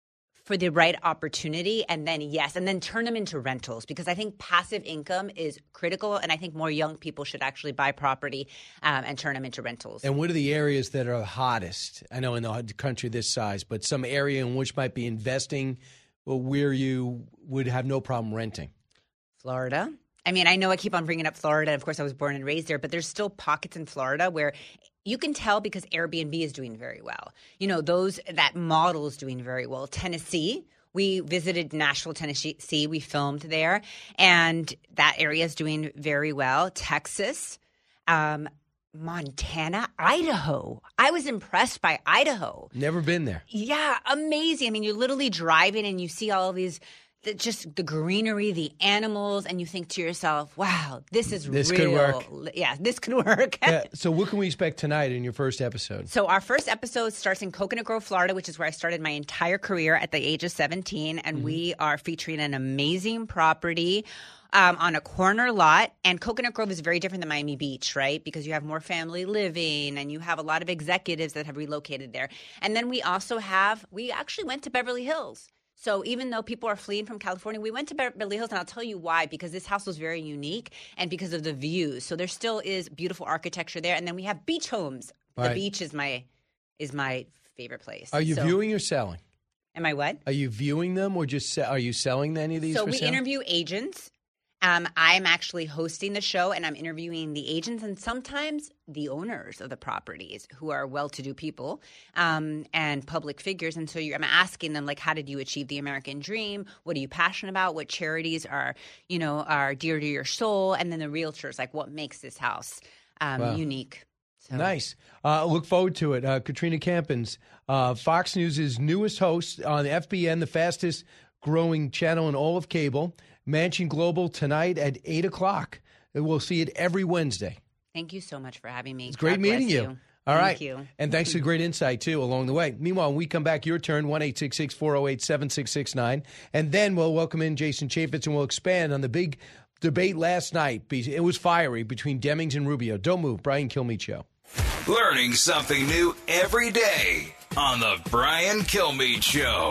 [SPEAKER 22] for the right opportunity, and then yes, and then turn them into rentals, because I think passive income is critical, and I think more young people should actually buy property um, and turn them into rentals.
[SPEAKER 2] And what are the areas that are hottest? I know in the country this size, but some area in which might be investing where you would have no problem renting.
[SPEAKER 22] Florida. I mean, I know I keep on bringing up Florida. Of course, I was born and raised there, but there's still pockets in Florida where you can tell because Airbnb is doing very well. You know, those that model is doing very well. Tennessee, we visited Nashville, Tennessee. We filmed there, and that area is doing very well. Texas, um, Montana, Idaho. I was impressed by Idaho.
[SPEAKER 2] Never been there.
[SPEAKER 22] Yeah, amazing. I mean, you're literally driving and you see all these – The, just the greenery, the animals, and you think to yourself, wow, this is
[SPEAKER 2] this
[SPEAKER 22] real.
[SPEAKER 2] Could work.
[SPEAKER 22] Yeah, this could work.
[SPEAKER 2] Yeah, so what can we expect tonight in your first episode?
[SPEAKER 22] So our first episode starts in Coconut Grove, Florida, which is where I started my entire career at the age of seventeen, and mm-hmm. we are featuring an amazing property um, on a corner lot. And Coconut Grove is very different than Miami Beach, right? Because you have more family living, and you have a lot of executives that have relocated there. And then we also have – we actually went to Beverly Hills. So even though people are fleeing from California, we went to Beverly Hills, and I'll tell you why, because this house was very unique and because of the views. So there still is beautiful architecture there. And then we have beach homes. Right. The beach is my is my favorite place.
[SPEAKER 2] Are you
[SPEAKER 22] so,
[SPEAKER 2] viewing or selling?
[SPEAKER 22] Am I what?
[SPEAKER 2] Are you viewing them or just se- are you selling any of these
[SPEAKER 22] So
[SPEAKER 2] for
[SPEAKER 22] we
[SPEAKER 2] sale?
[SPEAKER 22] interview agents. Um, I'm actually hosting the show, and I'm interviewing the agents and sometimes the owners of the properties who are well-to-do people um, and public figures. And so you're, I'm asking them, like, how did you achieve the American dream? What are you passionate about? What charities are, you know, are dear to your soul? And then the realtors, like, what makes this house um,
[SPEAKER 2] wow.
[SPEAKER 22] unique? So.
[SPEAKER 2] Nice. Uh, look forward to it. Uh, Katrina Campins, uh, Fox News' newest host on F B N, the fastest growing channel in all of cable. Mansion Global tonight at eight o'clock. We'll see it every Wednesday.
[SPEAKER 22] Thank you so much for having me.
[SPEAKER 2] It's great
[SPEAKER 22] God
[SPEAKER 2] meeting you.
[SPEAKER 22] you.
[SPEAKER 2] All
[SPEAKER 22] Thank
[SPEAKER 2] right.
[SPEAKER 22] you.
[SPEAKER 2] And thanks for great insight, too, along the way. Meanwhile, when we come back, your turn, one eight six six, four oh eight, seven six six nine. And then we'll welcome in Jason Chaffetz, and we'll expand on the big debate last night. It was fiery between Demings and Rubio. Don't move. Brian Kilmeade Show.
[SPEAKER 1] Learning something new every day on the Brian Kilmeade Show.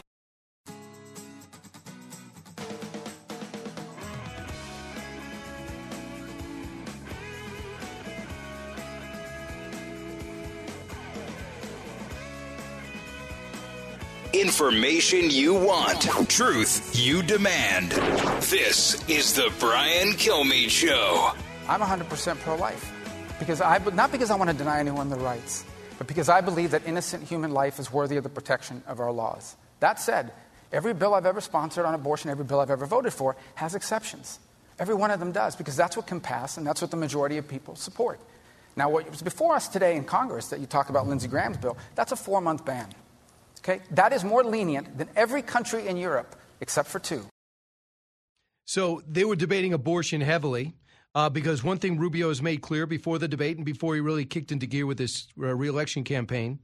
[SPEAKER 1] Information you want, truth you demand. This is the Brian Kilmeade Show.
[SPEAKER 10] I'm one hundred percent pro-life. Because I, not because I want to deny anyone their rights, but because I believe that innocent human life is worthy of the protection of our laws. That said, every bill I've ever sponsored on abortion, every bill I've ever voted for, has exceptions. Every one of them does, because that's what can pass, and that's what the majority of people support. Now, what was before us today in Congress that you talk about Lindsey Graham's bill, that's a four-month ban. Okay? That is more lenient than every country in Europe, except for two.
[SPEAKER 2] So they were debating abortion heavily. Uh, because one thing Rubio has made clear before the debate and before he really kicked into gear with this uh, re-election campaign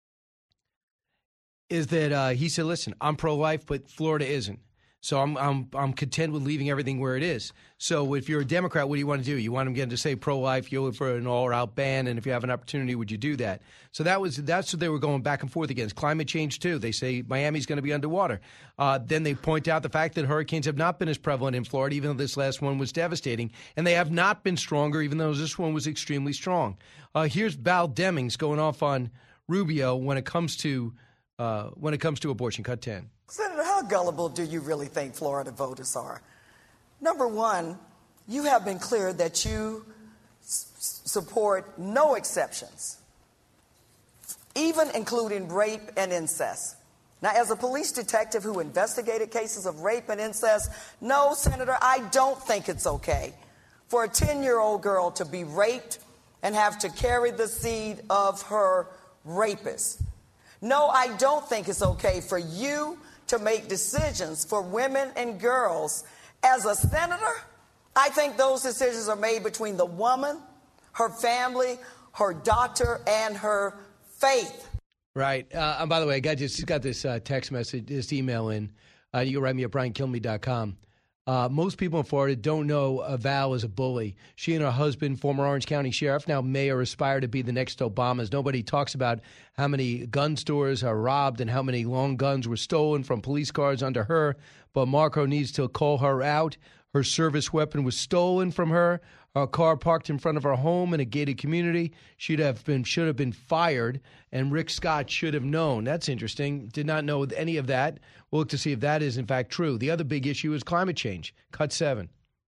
[SPEAKER 2] is that uh, he said, listen, I'm pro-life, but Florida isn't. So I'm I'm I'm content with leaving everything where it is. So if you're a Democrat, what do you want to do? You want them again to say pro-life, you're for an all-out ban, and if you have an opportunity, would you do that? So that was that's what they were going back and forth against. Climate change, too. They say Miami's going to be underwater. Uh, then they point out the fact that hurricanes have not been as prevalent in Florida, even though this last one was devastating. And they have not been stronger, even though this one was extremely strong. Uh, here's Val Demings going off on Rubio when it comes to uh, when it comes to abortion. Cut ten.
[SPEAKER 11] Senator, how gullible do you really think Florida voters are? Number one, you have been clear that you s- support no exceptions, even including rape and incest. Now, as a police detective who investigated cases of rape and incest, no, Senator, I don't think it's okay for a ten-year-old girl to be raped and have to carry the seed of her rapist. No, I don't think it's okay for you to make decisions for women and girls. As a senator, I think those decisions are made between the woman, her family, her doctor, and her faith.
[SPEAKER 2] Right. Uh, and by the way, I got just got this uh, text message, this email in. Uh, you can write me at brian kilmeade dot com. Uh, most people in Florida don't know uh, Val is a bully. She and her husband, former Orange County Sheriff, now mayor, aspire to be the next Obamas. Nobody talks about how many gun stores are robbed and how many long guns were stolen from police cars under her. But Marco needs to call her out. Her service weapon was stolen from her. Her car parked in front of her home in a gated community. She'd have been should have been fired, and Rick Scott should have known. That's interesting. Did not know any of that. We'll look to see if that is in fact true. The other big issue is climate change. Cut seven.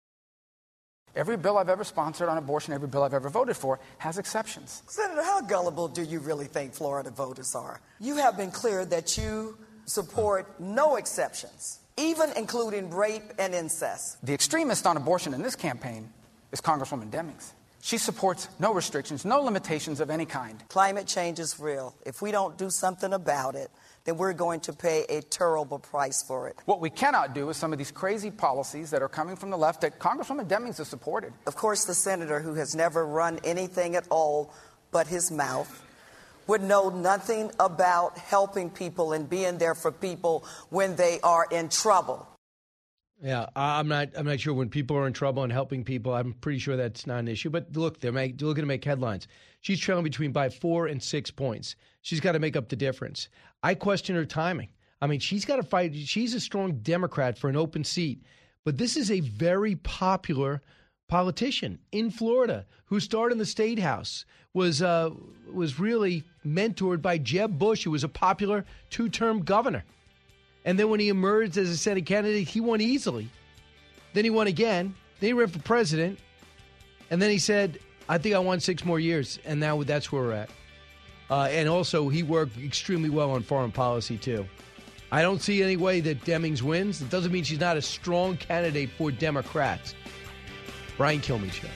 [SPEAKER 10] Every bill I've ever sponsored on abortion, every bill I've ever voted for, has exceptions.
[SPEAKER 11] Senator, how gullible do you really think Florida voters are? You have been clear that you support no exceptions, even including rape and incest.
[SPEAKER 10] The extremist on abortion in this campaign is Congresswoman Demings. She supports no restrictions, no limitations of any kind.
[SPEAKER 11] Climate change is real. If we don't do something about it, then we're going to pay a terrible price for it.
[SPEAKER 10] What we cannot do is some of these crazy policies that are coming from the left that Congresswoman Demings has supported.
[SPEAKER 11] Of course, the senator who has never run anything at all but his mouth would know nothing about helping people and being there for people when they are in trouble.
[SPEAKER 2] Yeah, I'm not. I'm not sure when people are in trouble and helping people. I'm pretty sure that's not an issue. But look, they're make, looking to make headlines. She's trailing between by four and six points. She's got to make up the difference. I question her timing. I mean, she's got to fight. She's a strong Democrat for an open seat, but this is a very popular politician in Florida who starred in the State House. Was uh, was really mentored by Jeb Bush, who was a popular two-term governor. And then when he emerged as a Senate candidate, he won easily. Then he won again. Then he ran for president. And then he said, I think I won six more years. And now that's where we're at. Uh, and also, he worked extremely well on foreign policy, too. I don't see any way that Demings wins. It doesn't mean she's not a strong candidate for Democrats. Brian Kilmeade Show.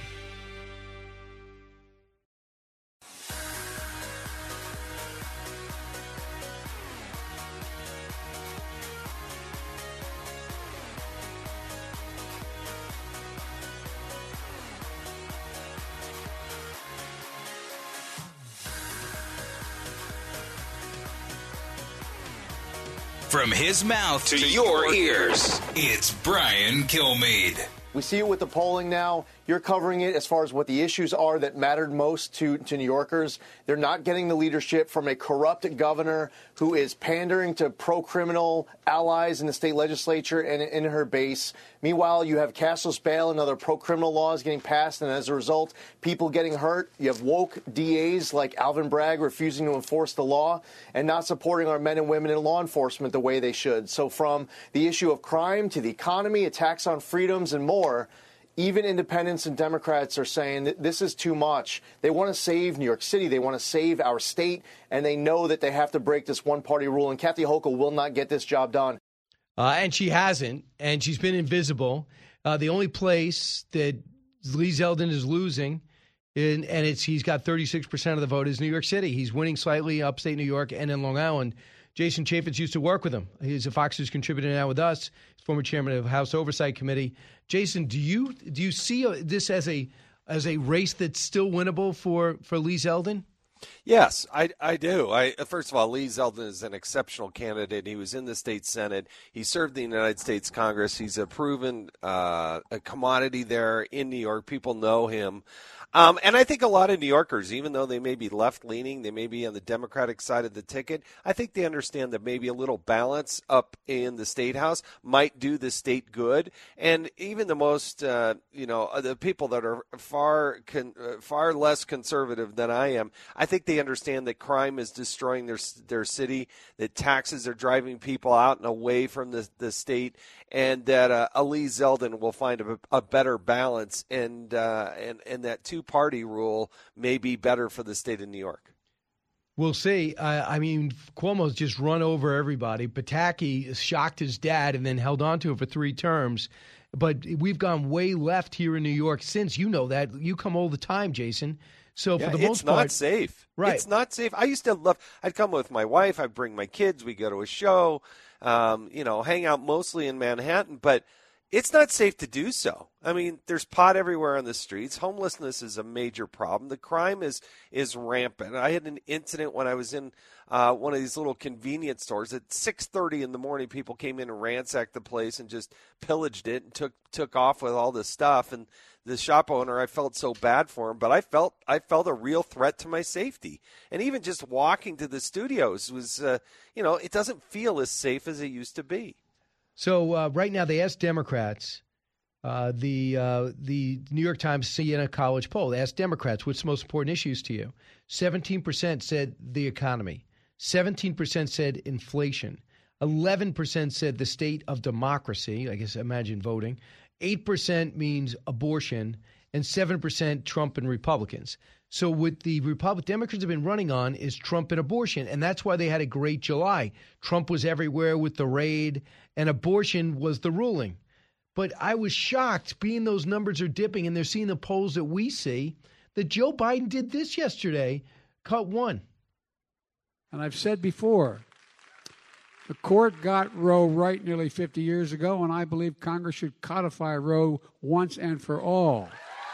[SPEAKER 1] From his mouth to, to your ears, it's Brian Kilmeade.
[SPEAKER 12] We see it with the polling now. You're covering it as far as what the issues are that mattered most to, to New Yorkers. They're not getting the leadership from a corrupt governor who is pandering to pro-criminal allies in the state legislature and in her base. Meanwhile, you have cashless bail and other pro-criminal laws getting passed, and as a result, people getting hurt. You have woke D As like Alvin Bragg refusing to enforce the law and not supporting our men and women in law enforcement the way they should. So from the issue of crime to the economy, attacks on freedoms, and more, even independents and Democrats are saying that this is too much. They want to save New York City. They want to save our state, and they know that they have to break this one-party rule, and Kathy Hochul will not get this job done.
[SPEAKER 2] Uh, and she hasn't, and she's been invisible. Uh, the only place that Lee Zeldin is losing, in, and it's he's got thirty-six percent of the vote, is New York City. He's winning slightly upstate New York and in Long Island. Jason Chaffetz used to work with him. He's a Fox News contributor now with us. He's former chairman of the House Oversight Committee. Jason, do you do you see this as a as a race that's still winnable for, for Lee Zeldin?
[SPEAKER 14] Yes, I, I do. I First of all, Lee Zeldin is an exceptional candidate. He was in the state Senate. He served the United States Congress. He's a proven uh, a commodity there in New York. People know him. Um, and I think a lot of New Yorkers, even though they may be left-leaning, they may be on the Democratic side of the ticket, I think they understand that maybe a little balance up in the State House might do the state good. And even the most, uh, you know, the people that are far con- uh, far less conservative than I am, I think they understand that crime is destroying their their city, that taxes are driving people out and away from the, the state, and that uh, Lee Zeldin will find a, a better balance, and uh, and and that two-party rule may be better for the state of New York.
[SPEAKER 2] We'll see. Uh, I mean, Cuomo's just run over everybody. Pataki shocked his dad and then held on to it for three terms. But we've gone way left here in New York since. You know that. You come all the time, Jason. So
[SPEAKER 14] yeah,
[SPEAKER 2] for the most
[SPEAKER 14] it's
[SPEAKER 2] part,
[SPEAKER 14] not safe.
[SPEAKER 2] Right.
[SPEAKER 14] It's not safe. I used to love, I'd come with my wife, I'd bring my kids, we go to a show, um, you know, hang out mostly in Manhattan. But It's not safe to do so. I mean, there's pot everywhere on the streets. Homelessness is a major problem. The crime is is rampant. I had an incident when I was in uh, one of these little convenience stores. At six thirty in the morning, people came in and ransacked the place and just pillaged it and took took off with all this stuff. And the shop owner, I felt so bad for him, but I felt I felt a real threat to my safety. And even just walking to the studios was, uh, you know, it doesn't feel as safe as it used to be.
[SPEAKER 2] So uh, right now they asked Democrats, uh, the uh, the New York Times Siena College poll, they asked Democrats, what's the most important issues to you? seventeen percent said the economy. seventeen percent said inflation. eleven percent said the state of democracy. I guess imagine voting. eight percent means abortion. And seven percent Trump and Republicans. So what the Republic Democrats have been running on is Trump and abortion, and that's why they had a great July. Trump was everywhere with the raid, and abortion was the ruling. But I was shocked, being those numbers are dipping, and they're seeing the polls that we see, that Joe Biden did this yesterday, cut one.
[SPEAKER 7] And I've said before, the court got Roe right nearly fifty years ago, and I believe Congress should codify Roe once and for all.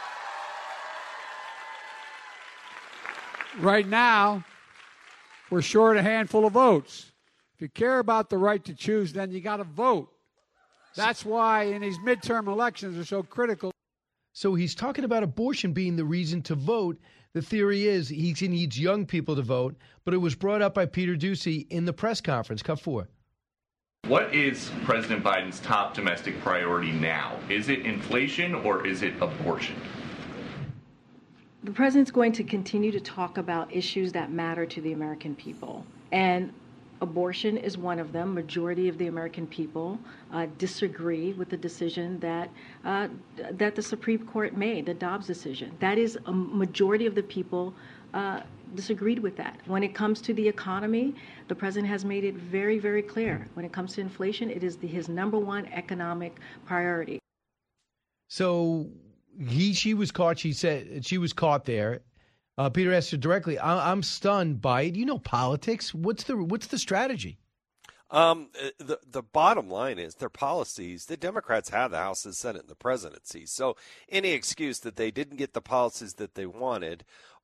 [SPEAKER 7] Right now, we're short a handful of votes. If you care about the right to choose, then you got to vote. That's why in these midterm elections are so critical.
[SPEAKER 2] So he's talking about abortion being the reason to vote. The theory is he needs young people to vote, but it was brought up by Peter Doocy in the press conference. Cut four.
[SPEAKER 6] What is President Biden's top domestic priority now? Is it inflation or is it abortion?
[SPEAKER 4] The president's going to continue to talk about issues that matter to the American people. And abortion is one of them. Majority of the American people uh, disagree with the decision that uh, that the Supreme Court made, the Dobbs decision. That is, a majority of the people uh, disagreed with that. When it comes to the economy, the president has made it very, very clear. When it comes to inflation, it is the, his number one economic priority.
[SPEAKER 2] So he, she was caught. She said she was caught there. Uh, Peter asked her directly. I, I'm stunned by it. You know politics. What's the what's the strategy?
[SPEAKER 14] Um, the the bottom line is their policies. The Democrats have the House, the Senate, and the presidency. So any excuse that they didn't get the policies that they wanted,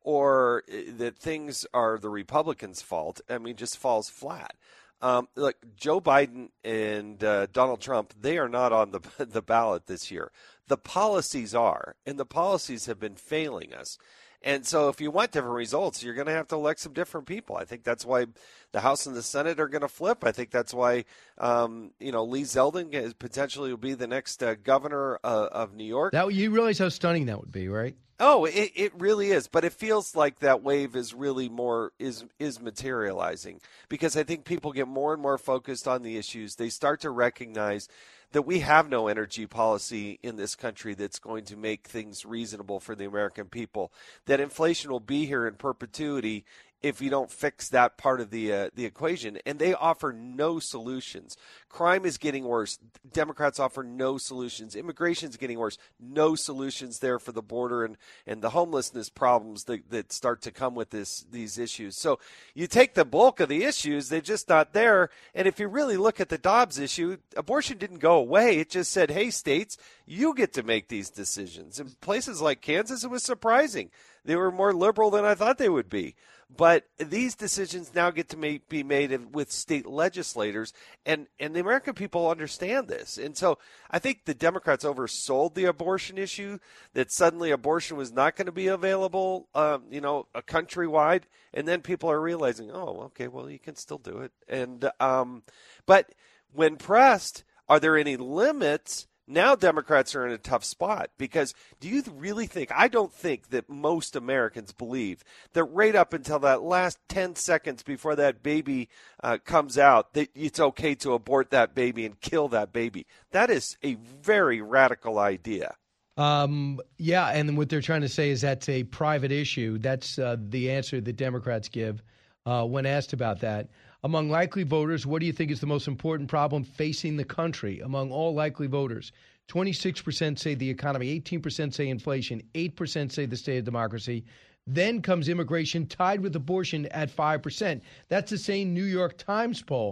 [SPEAKER 14] or that things are the Republicans' fault, I mean, just falls flat. Um, look, Joe Biden and uh, Donald Trump, they are not on the the ballot this year. The policies are, and the policies have been failing us. And so if you want different results, you're going to have to elect some different people. I think that's why the House and the Senate are going to flip. I think that's why, um, you know, Lee Zeldin is potentially will be the next uh, governor uh, of New York.
[SPEAKER 2] That you realize how stunning that would be, right?
[SPEAKER 14] Oh, it, it really is. But it feels like that wave is really more is is materializing, because I think people get more and more focused on the issues. They start to recognize that we have no energy policy in this country that's going to make things reasonable for the American people, that inflation will be here in perpetuity if you don't fix that part of the uh, the equation. And they offer no solutions. Crime is getting worse. Democrats offer no solutions. Immigration is getting worse. No solutions there for the border and, and the homelessness problems that, that start to come with this these issues. So you take the bulk of the issues, they're just not there. And if you really look at the Dobbs issue, abortion didn't go away. It just said, hey, states, you get to make these decisions. In places like Kansas, it was surprising. They were more liberal than I thought they would be. But these decisions now get to make, be made with state legislators, and, and the American people understand this. And so I think the Democrats oversold the abortion issue, that suddenly abortion was not going to be available, um, you know, a countrywide. And then people are realizing, oh, okay, well, you can still do it. And um, but when pressed, are there any limits? Now Democrats are in a tough spot, because do you really think, I don't think that most Americans believe that right up until that last ten seconds before that baby uh, comes out, that it's okay to abort that baby and kill that baby. That is a very radical idea.
[SPEAKER 2] Um, yeah, and what they're trying to say is that's a private issue. That's uh, the answer that Democrats give uh, when asked about that. Among likely voters, what do you think is the most important problem facing the country? Among all likely voters, twenty-six percent say the economy, eighteen percent say inflation, eight percent say the state of democracy. Then comes immigration, tied with abortion at five percent. That's the same New York Times poll.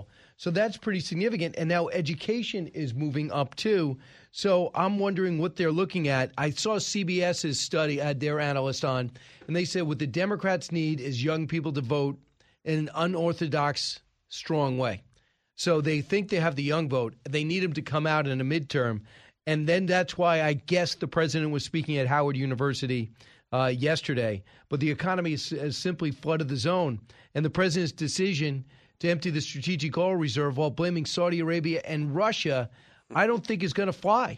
[SPEAKER 2] So that's pretty significant. And now education is moving up too. So I'm wondering what they're looking at. I saw CBS's study, had their analyst on, and they said what the Democrats need is young people to vote in an unorthodox, strong way. So they think they have the young vote. They need them to come out in a midterm. And then that's why I guess the president was speaking at Howard University uh, yesterday. But the economy has, has simply flooded the zone. And the president's decision to empty the strategic oil reserve while blaming Saudi Arabia and Russia, I don't think is going to fly.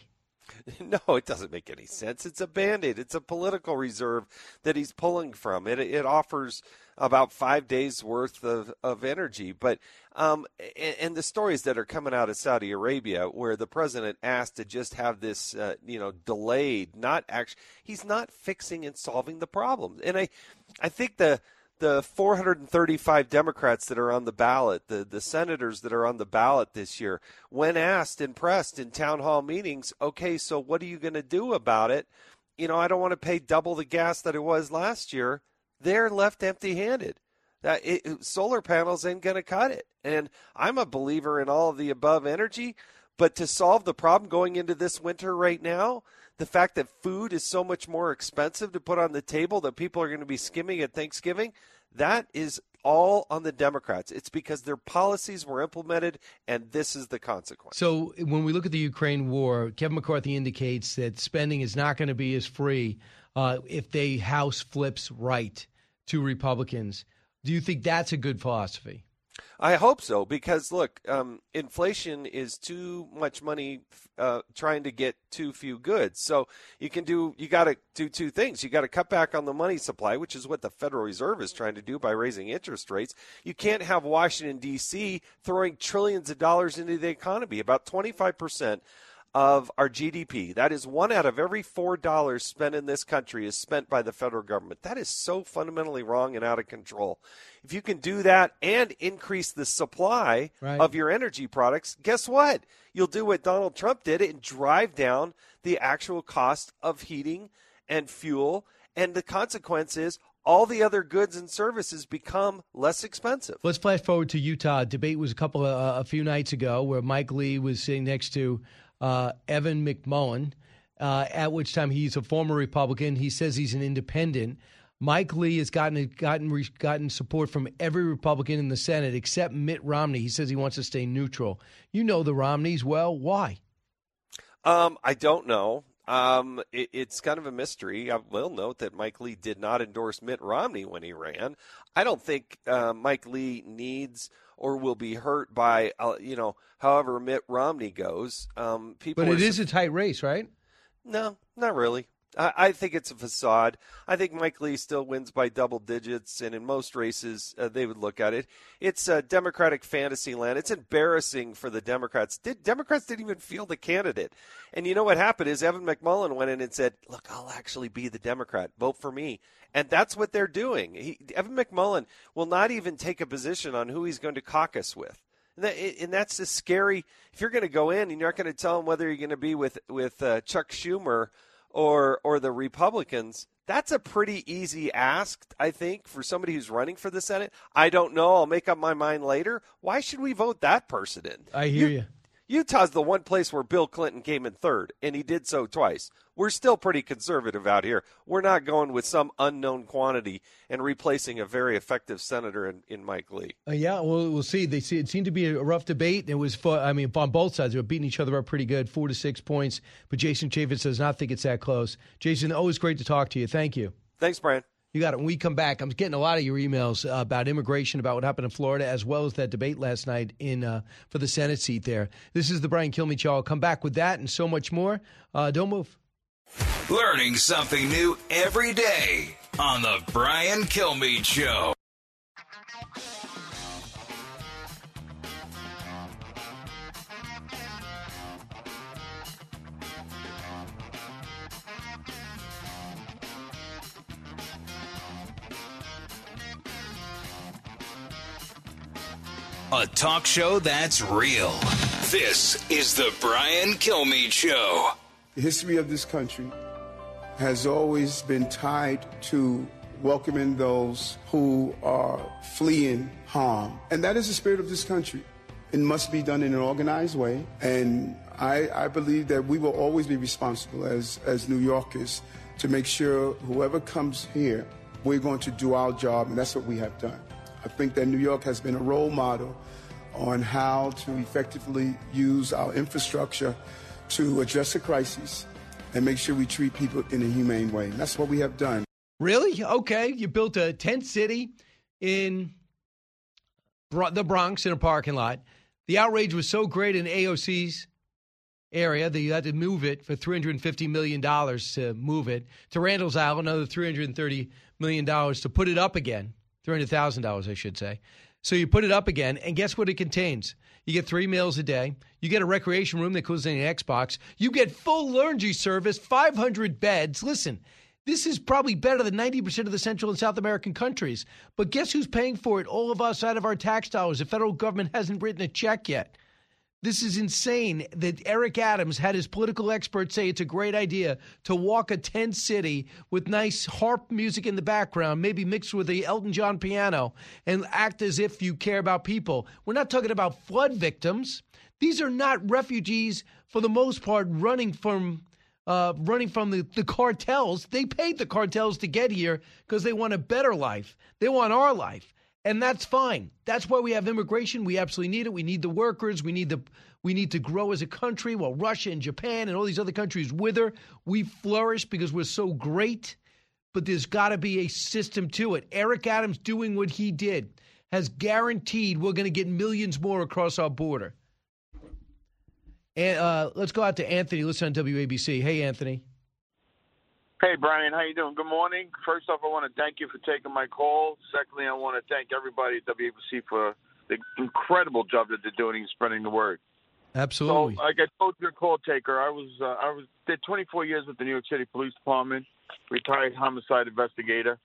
[SPEAKER 14] No, it doesn't make any sense. It's a Band-Aid. It's a political reserve that he's pulling from. It it offers about five days worth of, of energy. But um, and, and the stories that are coming out of Saudi Arabia, where the president asked to just have this, uh, you know, delayed, not actually, he's not fixing and solving the problem. And I, I think the. The four hundred thirty-five Democrats that are on the ballot, the, the senators that are on the ballot this year, when asked and pressed in town hall meetings, okay, so what are you going to do about it? You know, I don't want to pay double the gas that it was last year. They're left empty-handed. That it, solar panels ain't going to cut it. And I'm a believer in all of the above energy, but to solve the problem going into this winter right now, the fact that food is so much more expensive to put on the table that people are going to be skimming at Thanksgiving, that is all on the Democrats. It's because their policies were implemented, and this is the consequence.
[SPEAKER 2] So when we look at the Ukraine war, Kevin McCarthy indicates that spending is not going to be as free uh, if the House flips right to Republicans. Do you think that's a good philosophy?
[SPEAKER 14] I hope so, because, look, um, inflation is too much money uh, trying to get too few goods. So you can do, you got to do two things. You got to cut back on the money supply, which is what the Federal Reserve is trying to do by raising interest rates. You can't have Washington, D C throwing trillions of dollars into the economy, about twenty-five percent of our G D P. That is one out of every four dollars spent in this country is spent by the federal government. That is so fundamentally wrong and out of control. If you can do that and increase the supply right. of your energy products, guess what? You'll do what Donald Trump did and drive down the actual cost of heating and fuel. And the consequence is all the other goods and services become less expensive.
[SPEAKER 2] Let's flash forward to Utah. Debate was a couple of, uh, a few nights ago where Mike Lee was sitting next to Uh, Evan McMullen, uh, at which time he's a former Republican. He says he's an independent. Mike Lee has gotten gotten gotten support from every Republican in the Senate except Mitt Romney. He says he wants to stay neutral. You know the Romneys well. Why?
[SPEAKER 14] Um, I don't know. Um, it, it's kind of a mystery. I will note that Mike Lee did not endorse Mitt Romney when he ran. I don't think uh, Mike Lee needs or will be hurt by, uh, you know, however Mitt Romney goes. Um, people
[SPEAKER 2] but it
[SPEAKER 14] are,
[SPEAKER 2] is a tight race, right?
[SPEAKER 14] No, not really. I, I think it's a facade. I think Mike Lee still wins by double digits, and in most races, uh, they would look at it. It's a Democratic fantasy land. It's embarrassing for the Democrats. Did, Democrats didn't even field a candidate. And you know what happened is Evan McMullen went in and said, look, I'll actually be the Democrat. Vote for me. And that's what they're doing. He, Evan McMullen will not even take a position on who he's going to caucus with. And, that, and that's the scary. If you're going to go in and you're not going to tell him whether you're going to be with, with uh, Chuck Schumer or or the Republicans, that's a pretty easy ask, I think, for somebody who's running for the Senate. I don't know. I'll make up my mind later. Why should we vote that person in?
[SPEAKER 2] I hear you.
[SPEAKER 14] Utah's the one place where Bill Clinton came in third, and he did so twice. We're still pretty conservative out here. We're not going with some unknown quantity and replacing a very effective senator in, in Mike Lee.
[SPEAKER 2] Uh, yeah, well, we'll see. They see it seemed to be a rough debate. It was, fun. I mean, on both sides, they were beating each other up pretty good, four to six points. But Jason Chaffetz does not think it's that close. Jason, always great to talk to you. Thank you.
[SPEAKER 14] Thanks, Brian.
[SPEAKER 2] You got it. When we come back, I'm getting a lot of your emails uh, about immigration, about what happened in Florida, as well as that debate last night in uh, for the Senate seat there. This is the Brian Kilmeade Show. I'll come back with that and so much more. Uh, don't move.
[SPEAKER 1] Learning something new every day on the Brian Kilmeade Show. A talk show that's real. This is the Brian Kilmeade Show.
[SPEAKER 18] The history of this country has always been tied to welcoming those who are fleeing harm. And that is the spirit of this country. It must be done in an organized way. And I, I believe that we will always be responsible as, as New Yorkers to make sure whoever comes here, we're going to do our job, and that's what we have done. I think that New York has been a role model on how to effectively use our infrastructure to address a crisis and make sure we treat people in a humane way. And that's what we have done.
[SPEAKER 2] Really? Okay. You built a tent city in the Bronx in a parking lot. The outrage was so great in A O C's area that you had to move it for three hundred fifty million dollars to move it. To Randall's Island, another three hundred thirty million dollars to put it up again. three hundred thousand dollars, I should say. So you put it up again, and guess what it contains? You get three meals a day. You get a recreation room that includes an Xbox. You get full laundry service, five hundred beds. Listen, this is probably better than ninety percent of the Central and South American countries. But guess who's paying for it? All of us out of our tax dollars. The federal government hasn't written a check yet. This is insane that Eric Adams had his political experts say it's a great idea to walk a tent city with nice harp music in the background, maybe mixed with the Elton John piano, and act as if you care about people. We're not talking about flood victims. These are not refugees, for the most part, running from uh, running from the, the cartels. They paid the cartels to get here because they want a better life. They want our life. And that's fine. That's why we have immigration. We absolutely need it. We need the workers. We need the we need to grow as a country. While Russia and Japan and all these other countries wither, we flourish because we're so great. But there's got to be a system to it. Eric Adams doing what he did has guaranteed we're going to get millions more across our border. And uh, let's go out to Anthony. Listen on W A B C. Hey, Anthony.
[SPEAKER 15] Hey, Brian, how you doing? Good morning. First off, I want to thank you for taking my call. Secondly, I want to thank everybody at W A B C for the incredible job that they're doing in spreading the word.
[SPEAKER 2] Absolutely.
[SPEAKER 15] So, like I told your call taker, I was uh, I was did twenty-four years with the New York City Police Department, retired homicide investigator,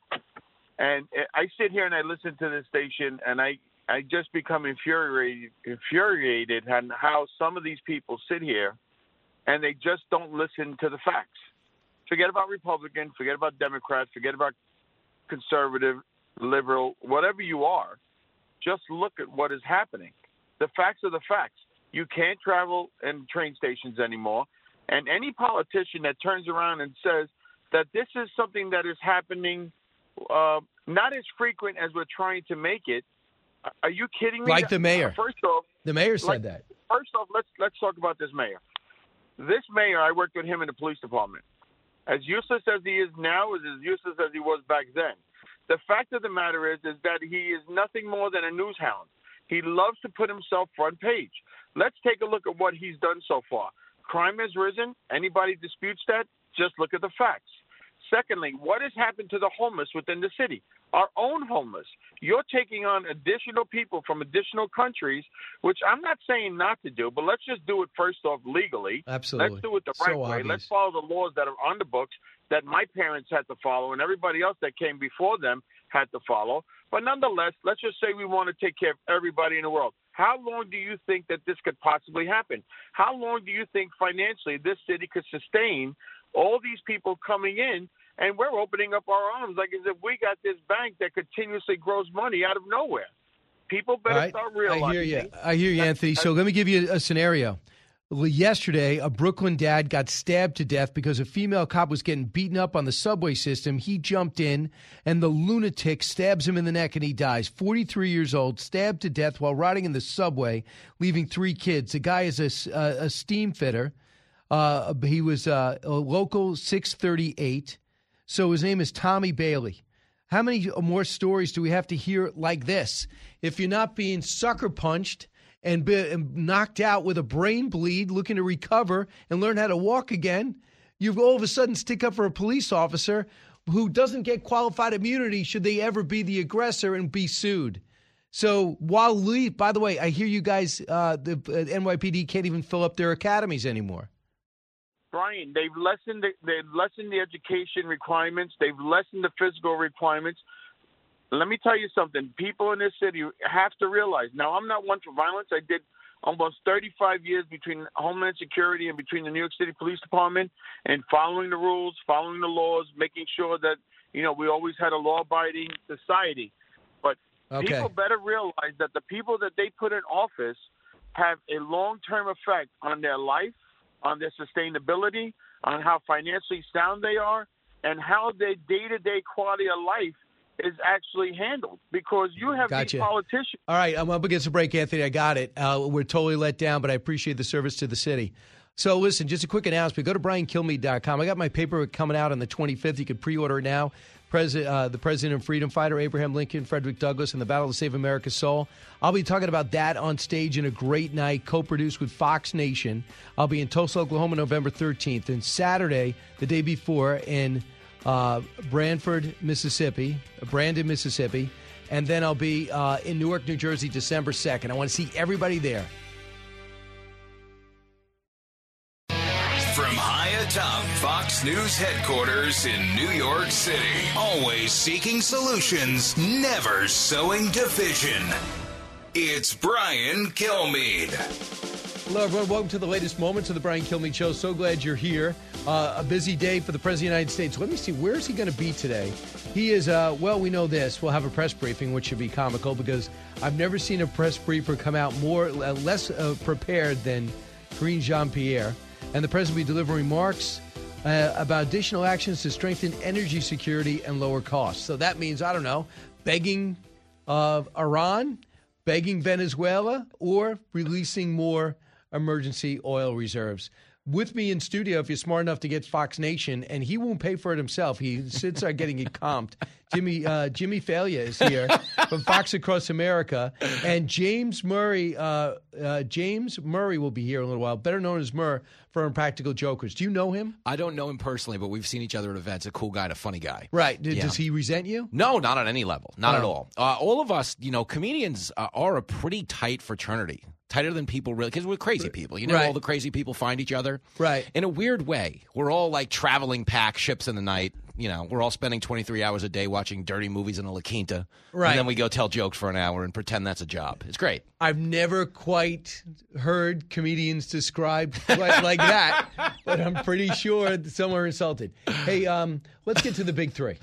[SPEAKER 15] and I sit here and I listen to this station, and I I just become infuriated infuriated at how some of these people sit here, and they just don't listen to the facts. Forget about Republican, forget about Democrat, forget about conservative, liberal, whatever you are. Just look at what is happening. The facts are the facts. You can't travel in train stations anymore. And any politician that turns around and says that this is something that is happening uh, not as frequent as we're trying to make it, are you kidding me?
[SPEAKER 2] Like the mayor.
[SPEAKER 15] First off,
[SPEAKER 2] the mayor said
[SPEAKER 15] like,
[SPEAKER 2] that.
[SPEAKER 15] First off, let's let's talk about this mayor. This mayor, I worked with him in the police department. As useless as he is now is as useless as he was back then. The fact of the matter is, is that he is nothing more than a news hound. He loves to put himself front page. Let's take a look at what he's done so far. Crime has risen. Anybody disputes that? Just look at the facts. Secondly, what has happened to the homeless within the city? Our own homeless. You're taking on additional people from additional countries, which I'm not saying not to do, but let's just do it first off legally.
[SPEAKER 2] Absolutely.
[SPEAKER 15] Let's do it the
[SPEAKER 2] So
[SPEAKER 15] right way.
[SPEAKER 2] obvious.
[SPEAKER 15] Let's follow the laws that are on the books that my parents had to follow and everybody else that came before them had to follow. But nonetheless, let's just say we want to take care of everybody in the world. How long do you think that this could possibly happen? How long do you think financially this city could sustain all these people coming in? And we're opening up our arms like as if we got this bank that continuously grows money out of nowhere. People better
[SPEAKER 2] All right.
[SPEAKER 15] start realizing.
[SPEAKER 2] I hear you. I hear you, Anthony. So let me give you a scenario. Well, yesterday, a Brooklyn dad got stabbed to death because a female cop was getting beaten up on the subway system. He jumped in, and the lunatic stabs him in the neck, and he dies. forty-three years old, stabbed to death while riding in the subway, leaving three kids. The guy is a, a, a steam fitter. Uh, he was uh, a local six thirty-eight. So his name is Tommy Bailey. How many more stories do we have to hear like this? If you're not being sucker punched and, be, and knocked out with a brain bleed, looking to recover and learn how to walk again, you all of a sudden stick up for a police officer who doesn't get qualified immunity should they ever be the aggressor and be sued. So while Lee, by the way, I hear you guys, uh, the uh, N Y P D can't even fill up their academies anymore.
[SPEAKER 15] Brian, they've lessened the, they've lessened the education requirements. They've lessened the physical requirements. Let me tell you something. People in this city have to realize. Now, I'm not one for violence. I did almost thirty-five years between Homeland Security and between the New York City Police Department and following the rules, following the laws, making sure that, you know, we always had a law-abiding society. But
[SPEAKER 2] Okay.
[SPEAKER 15] people better realize that the people that they put in office have a long-term effect on their life, on their sustainability, on how financially sound they are, and how their day-to-day quality of life is actually handled. Because you have
[SPEAKER 2] Gotcha.
[SPEAKER 15] these politicians.
[SPEAKER 2] All right, I'm up against a break, Anthony. I got it. Uh, we're totally let down, but I appreciate the service to the city. So listen, just a quick announcement. Go to brian kilmeade dot com. I got my paperwork coming out on the twenty-fifth. You can pre-order it now. President, uh, the President and Freedom Fighter, Abraham Lincoln, Frederick Douglass, and the Battle to Save America's Soul. I'll be talking about that on stage in a great night, co-produced with Fox Nation. I'll be in Tulsa, Oklahoma, November thirteenth. And Saturday, the day before, in uh, Branford, Mississippi, Brandon, Mississippi. And then I'll be uh, in Newark, New Jersey, December second. I want to see everybody there.
[SPEAKER 1] From high atop Fox News headquarters in New York City, always seeking solutions, never sowing division. It's Brian Kilmeade.
[SPEAKER 2] Hello, everyone. Welcome to the latest moments of the Brian Kilmeade Show. So glad you're here. Uh, a busy day for the President of the United States. Let me see. Where is he going to be today? He is, uh, well, we know this. We'll have a press briefing, which should be comical because I've never seen a press briefer come out more, uh, less uh, prepared than Karine Jean-Pierre. And the president will be delivering remarks uh, about additional actions to strengthen energy security and lower costs. So that means, I don't know, begging uh, Iran, begging Venezuela, or releasing more emergency oil reserves. With me in studio, if you're smart enough to get Fox Nation, and he won't pay for it himself. He sits there getting it comped. Jimmy uh, Jimmy Failure is here from Fox Across America, and James Murray. Uh, uh, James Murray will be here in a little while, better known as Murr from Practical Jokers. Do you know him?
[SPEAKER 16] I don't know him personally, but we've seen each other at events. A cool guy, and a funny guy.
[SPEAKER 2] Right? Does
[SPEAKER 16] Yeah.
[SPEAKER 2] he resent you?
[SPEAKER 16] No, not on any level. Not
[SPEAKER 2] Oh.
[SPEAKER 16] at all. Uh, all of us, you know, comedians uh, are a pretty tight fraternity. Tighter than people really, because we're crazy people. You know,
[SPEAKER 2] Right.
[SPEAKER 16] all the crazy people find each other.
[SPEAKER 2] Right.
[SPEAKER 16] In a weird way. We're all like traveling pack ships in the night. You know, we're all spending twenty-three hours a day watching dirty movies in a La Quinta.
[SPEAKER 2] Right.
[SPEAKER 16] And then we go tell jokes for an hour and pretend that's a job. It's great.
[SPEAKER 2] I've never quite heard comedians described like, like that, but I'm pretty sure some are insulted. Hey, um, let's get to the big three.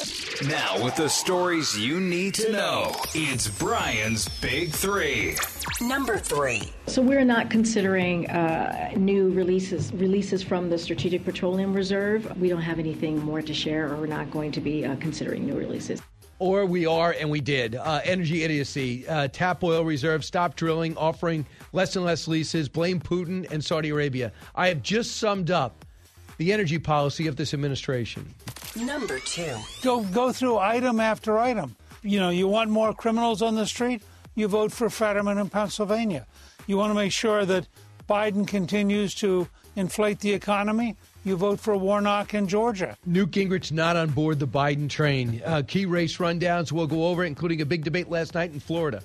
[SPEAKER 1] Now, with the stories you need to know, it's Brian's Big Three.
[SPEAKER 3] Number three.
[SPEAKER 4] So we're not considering uh, new releases releases from the Strategic Petroleum Reserve. We don't have anything more to share, or we're not going to be uh, considering new releases.
[SPEAKER 2] Or we are, and we did. Uh, energy idiocy. Uh, tap oil reserves, stop drilling, offering less and less leases, blame Putin and Saudi Arabia. I have just summed up the energy policy of this administration.
[SPEAKER 3] Number two.
[SPEAKER 5] Go go through item after item. You know, you want more criminals on the street? You vote for Fetterman in Pennsylvania. You want to make sure that Biden continues to inflate the economy? You vote for Warnock in Georgia.
[SPEAKER 2] Newt Gingrich not on board the Biden train. Uh, key race rundowns we'll go over, including a big debate last night in Florida.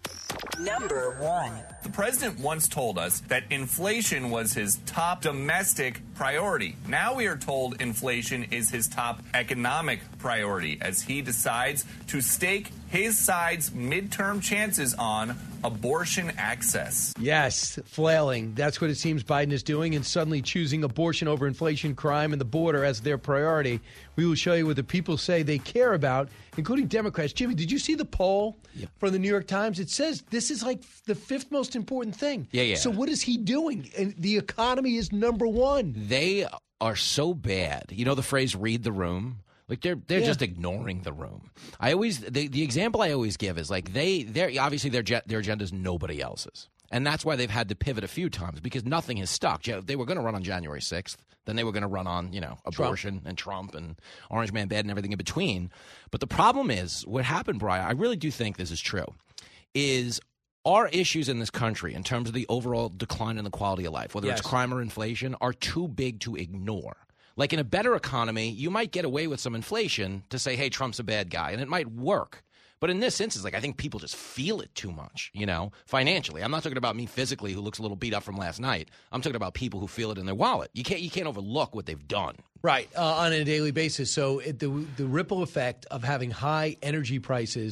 [SPEAKER 3] Number one.
[SPEAKER 6] The president once told us that inflation was his top domestic priority. Now we are told inflation is his top economic priority as he decides to stake his side's midterm chances on abortion access.
[SPEAKER 2] Yes, flailing. That's what it seems Biden is doing, and suddenly choosing abortion over inflation, crime, and the border as their priority. We will show you what the people say they care about, including Democrats. Jimmy, did you see the poll yep. from the New York Times? It says this is like the fifth most important thing.
[SPEAKER 16] Yeah, yeah.
[SPEAKER 2] So what is he doing? And the economy is number one.
[SPEAKER 16] They are so bad. You know the phrase "read the room"? Like they're they're
[SPEAKER 2] Yeah.
[SPEAKER 16] just ignoring the room. I always the, the example I always give is like they they're obviously their je- their agenda is nobody else's, and that's why they've had to pivot a few times because nothing has stuck. They were going to run on January sixth, then they were going to run on you know abortion Trump. and Trump and Orange Man Bad and everything in between. But the problem is what happened, Brian. I really do think this is true. Is our issues in this country in terms of the overall decline in the quality of life, whether
[SPEAKER 2] Yes.
[SPEAKER 16] it's crime or inflation, are too big to ignore. Like in a better economy, you might get away with some inflation to say, hey, Trump's a bad guy, and it might work. But in this instance, like I think people just feel it too much, you know, financially. I'm not talking about me physically who looks a little beat up from last night. I'm talking about people who feel it in their wallet. You can't you can't overlook what they've done.
[SPEAKER 2] Right, uh, on a daily basis. So it, the the ripple effect of having high energy prices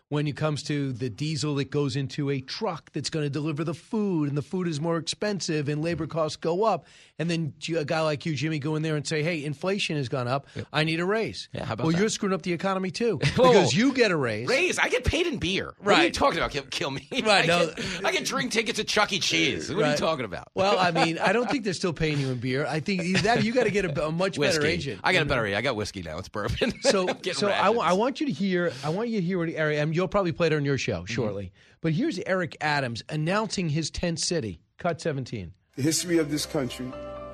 [SPEAKER 2] when it comes to the diesel that goes into a truck that's going to deliver the food, and the food is more expensive and labor costs go up. And then a guy like you, Jimmy, go in there and say, hey, inflation has gone up. I need a raise.
[SPEAKER 16] Yeah, how about
[SPEAKER 2] well,
[SPEAKER 16] that?
[SPEAKER 2] you're screwing up the economy too because you get a raise.
[SPEAKER 16] Raise? I get paid in beer. What are you
[SPEAKER 2] Right.
[SPEAKER 16] talking about? Kill, kill me.
[SPEAKER 2] Right,
[SPEAKER 16] I,
[SPEAKER 2] no.
[SPEAKER 16] get, I get drink tickets at Chuck E. Cheese. What are
[SPEAKER 2] Right.
[SPEAKER 16] you talking about?
[SPEAKER 2] Well, I mean, I don't think they're still paying you in beer. I think either that or you got to get a, a much
[SPEAKER 16] Whiskey.
[SPEAKER 2] better agent.
[SPEAKER 16] I got a better agent. I got whiskey now. It's bourbon.
[SPEAKER 2] So,
[SPEAKER 16] Getting
[SPEAKER 2] so I,
[SPEAKER 16] rations.
[SPEAKER 2] wa- I want you to hear. I want you to hear what Eric. And you'll probably play it on your show shortly.
[SPEAKER 16] Mm-hmm.
[SPEAKER 2] But here's Eric Adams announcing his tent city. Cut seventeen.
[SPEAKER 18] The history of this country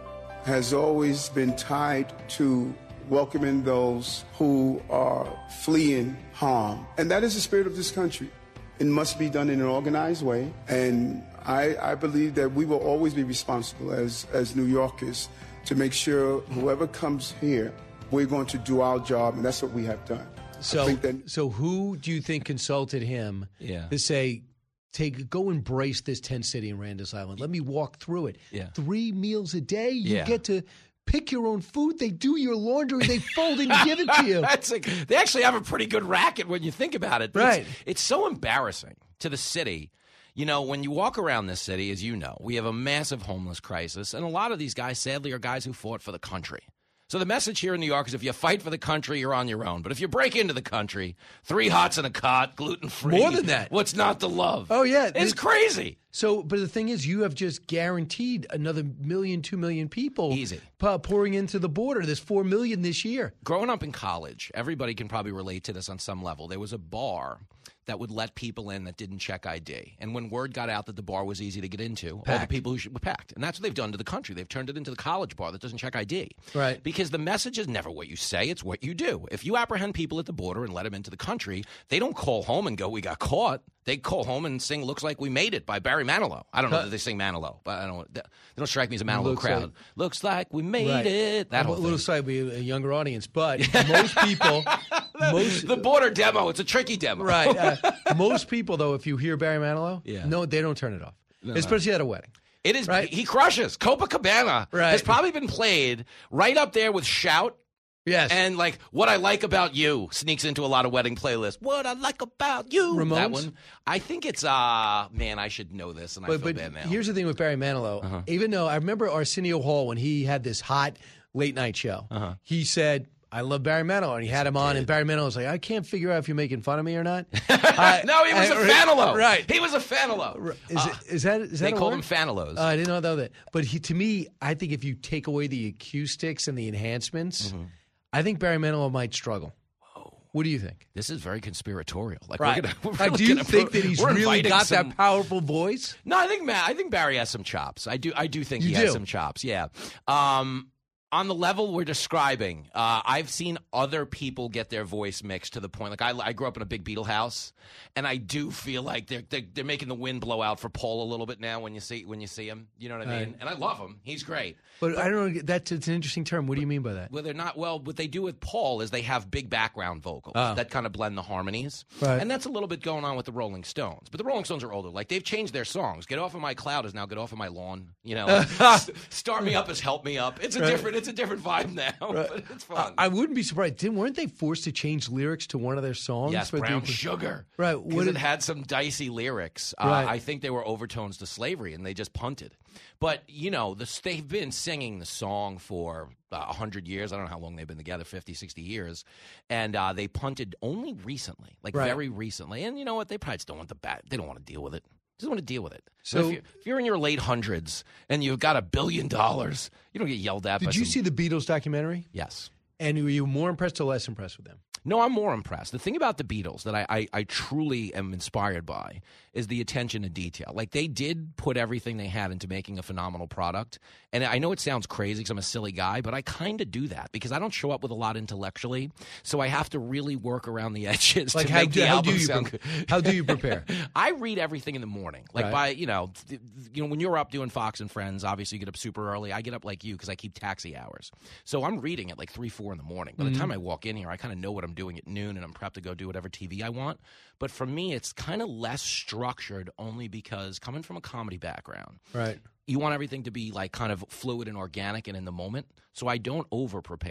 [SPEAKER 18] has always been tied to welcoming those who are fleeing harm. And that is the spirit of this country. It must be done in an organized way. And I, I believe that we will always be responsible as, as New Yorkers to make sure whoever comes here, we're going to do our job, and that's what we have done. I
[SPEAKER 2] So,
[SPEAKER 18] think that
[SPEAKER 2] so who do you think consulted him
[SPEAKER 16] Yeah.
[SPEAKER 2] to say, take go embrace this tent city in Randall's Island? Let me walk through it.
[SPEAKER 16] Yeah.
[SPEAKER 2] Three meals a day. You
[SPEAKER 16] Yeah.
[SPEAKER 2] get to pick your own food. They do your laundry. They fold and give it to you.
[SPEAKER 16] That's like, they actually have a pretty good racket when you think about it. But
[SPEAKER 2] Right.
[SPEAKER 16] It's, it's so embarrassing to the city. You know, when you walk around this city, as you know, we have a massive homeless crisis. And a lot of these guys, sadly, are guys who fought for the country. So the message here in New York is if you fight for the country, you're on your own. But if you break into the country, three hots in a cot, gluten-free.
[SPEAKER 2] More than that.
[SPEAKER 16] What's not to love?
[SPEAKER 2] Oh, yeah.
[SPEAKER 16] It's
[SPEAKER 2] It-
[SPEAKER 16] crazy.
[SPEAKER 2] So, but the thing is, you have just guaranteed another million, two million people
[SPEAKER 16] Easy.
[SPEAKER 2] p- pouring into the border. There's four million this year.
[SPEAKER 16] Growing up in college, everybody can probably relate to this on some level. There was a bar that would let people in that didn't check I D. And when word got out that the bar was easy to get into, all the
[SPEAKER 2] Packed.
[SPEAKER 16] people who should, were packed. And that's what they've done to the country. They've turned it into the college bar that doesn't check I D.
[SPEAKER 2] Right.
[SPEAKER 16] Because the message is never what you say, it's what you do. If you apprehend people at the border and let them into the country, they don't call home and go, we got caught. They call home and sing "Looks Like We Made It" by Barry Manilow. I don't know
[SPEAKER 2] Huh.
[SPEAKER 16] that they sing Manilow, but I don't. They don't strike me as a Manilow
[SPEAKER 2] Looks
[SPEAKER 16] crowd.
[SPEAKER 2] like-
[SPEAKER 16] Looks like we made
[SPEAKER 2] Right.
[SPEAKER 16] it. That
[SPEAKER 2] a
[SPEAKER 16] whole
[SPEAKER 2] little
[SPEAKER 16] thing.
[SPEAKER 2] side, we a younger audience, but most people, most
[SPEAKER 16] The border demo. It's a tricky demo.
[SPEAKER 2] right, uh, most people though, if you hear Barry Manilow,
[SPEAKER 16] Yeah.
[SPEAKER 2] no, they don't turn it off,
[SPEAKER 16] No,
[SPEAKER 2] especially at a wedding.
[SPEAKER 16] It is.
[SPEAKER 2] Right.
[SPEAKER 16] He crushes. Copacabana
[SPEAKER 2] Right.
[SPEAKER 16] has probably been played right up there with Shout.
[SPEAKER 2] Yes,
[SPEAKER 16] And like What I Like About You sneaks into a lot of wedding playlists. What I Like About You.
[SPEAKER 2] Ramones?
[SPEAKER 16] That one. I think it's uh man, I should know this and I
[SPEAKER 2] but,
[SPEAKER 16] feel
[SPEAKER 2] but
[SPEAKER 16] bad now.
[SPEAKER 2] here's the thing with Barry Manilow.
[SPEAKER 16] Uh-huh.
[SPEAKER 2] Even though I remember Arsenio Hall when he had this hot late night show,
[SPEAKER 16] Uh-huh.
[SPEAKER 2] he said, I love Barry Manilow, and he had him on, and Barry Manilow was like, I can't figure out if you're making fun of me or not. I-
[SPEAKER 16] no, he was
[SPEAKER 2] I-
[SPEAKER 16] a Fanilow.
[SPEAKER 2] Right.
[SPEAKER 16] He was a Fanilow.
[SPEAKER 2] Is,
[SPEAKER 16] Uh,
[SPEAKER 2] it, is that is that
[SPEAKER 16] they
[SPEAKER 2] a
[SPEAKER 16] called
[SPEAKER 2] word?
[SPEAKER 16] him Fanilows.
[SPEAKER 2] Uh, I didn't know that. But he, to me, I think if you take away the acoustics and the enhancements,
[SPEAKER 16] Mm-hmm.
[SPEAKER 2] I think Barry Manilow might struggle. What do you think?
[SPEAKER 16] This is very conspiratorial. Like
[SPEAKER 2] Right.
[SPEAKER 16] we're gonna, we're
[SPEAKER 2] Uh,
[SPEAKER 16] really
[SPEAKER 2] do you
[SPEAKER 16] gonna
[SPEAKER 2] think
[SPEAKER 16] pro-
[SPEAKER 2] that he's
[SPEAKER 16] we're
[SPEAKER 2] really
[SPEAKER 16] inviting
[SPEAKER 2] got
[SPEAKER 16] some-
[SPEAKER 2] that powerful voice?
[SPEAKER 16] No, I think Matt, I think Barry has some chops. I do. I do think
[SPEAKER 2] You
[SPEAKER 16] he
[SPEAKER 2] do?
[SPEAKER 16] has some chops. Yeah. Um, on the level we're describing, uh, I've seen other people get their voice mixed to the point. Like I, I grew up in a big Beatle house, and I do feel like they're, they're they're making the wind blow out for Paul a little bit now when you see when you see him. You know what I mean?
[SPEAKER 2] Right.
[SPEAKER 16] And I love him. He's great.
[SPEAKER 2] But I don't know. That's it's an interesting term. What do you mean by that?
[SPEAKER 16] Well, they're not. Well, what they do with Paul is they have big background vocals
[SPEAKER 2] Oh.
[SPEAKER 16] that kind of blend the harmonies,
[SPEAKER 2] Right.
[SPEAKER 16] and that's a little bit going on with the Rolling Stones. But the Rolling Stones are older; like they've changed their songs. "Get Off of My Cloud" is now "Get Off of My Lawn." You know, like, st- "Start Me Up" is "Help Me Up." It's a
[SPEAKER 2] Right.
[SPEAKER 16] different. It's a different vibe now, but it's fun.
[SPEAKER 2] I wouldn't be surprised. Didn't weren't they forced to change lyrics to one of their songs?
[SPEAKER 16] Yes,
[SPEAKER 2] for
[SPEAKER 16] Brown
[SPEAKER 2] the-
[SPEAKER 16] Sugar.
[SPEAKER 2] Right.
[SPEAKER 16] Because
[SPEAKER 2] What
[SPEAKER 16] it
[SPEAKER 2] did-
[SPEAKER 16] had some dicey lyrics. Uh,
[SPEAKER 2] Right.
[SPEAKER 16] I think they were overtones to slavery, and they just punted. But, you know, the, they've been singing the song for uh, one hundred years. I don't know how long they've been together, fifty, sixty years. And uh, they punted only recently, like
[SPEAKER 2] Right.
[SPEAKER 16] very recently. And you know what? They probably just don't want the bat. They don't want to deal with it. Just want to deal with it. So
[SPEAKER 2] So-
[SPEAKER 16] if you're, if you're in your late hundreds and you've got a billion dollars, you don't get yelled at by
[SPEAKER 2] Did you
[SPEAKER 16] some-
[SPEAKER 2] see the Beatles documentary?
[SPEAKER 16] Yes.
[SPEAKER 2] And were you more impressed or less impressed with them?
[SPEAKER 16] No, I'm more impressed. The thing about the Beatles that I, I, I truly am inspired by is the attention to detail. Like, they did put everything they had into making a phenomenal product. And I know it sounds crazy because I'm a silly guy, but I kind of do that because I don't show up with a lot intellectually. So I have to really work around the edges
[SPEAKER 2] Like
[SPEAKER 16] to
[SPEAKER 2] how
[SPEAKER 16] make
[SPEAKER 2] do,
[SPEAKER 16] the
[SPEAKER 2] how
[SPEAKER 16] album
[SPEAKER 2] do you
[SPEAKER 16] sound
[SPEAKER 2] pre-
[SPEAKER 16] good.
[SPEAKER 2] how do you prepare?
[SPEAKER 16] I read everything in the morning. Like
[SPEAKER 2] Right.
[SPEAKER 16] by, you know, th- you know, when you're up doing Fox and Friends, obviously you get up super early. I get up like you because I keep taxi hours. So I'm reading at like three, four in the morning. By the
[SPEAKER 2] Mhm.
[SPEAKER 16] time I walk in here, I kind of know what I'm doing at noon and I'm prepped to go do whatever T V I want. But for me, it's kind of less structured only because coming from a comedy background,
[SPEAKER 2] Right.
[SPEAKER 16] you want everything to be like kind of fluid and organic and in the moment. So I don't over prepare.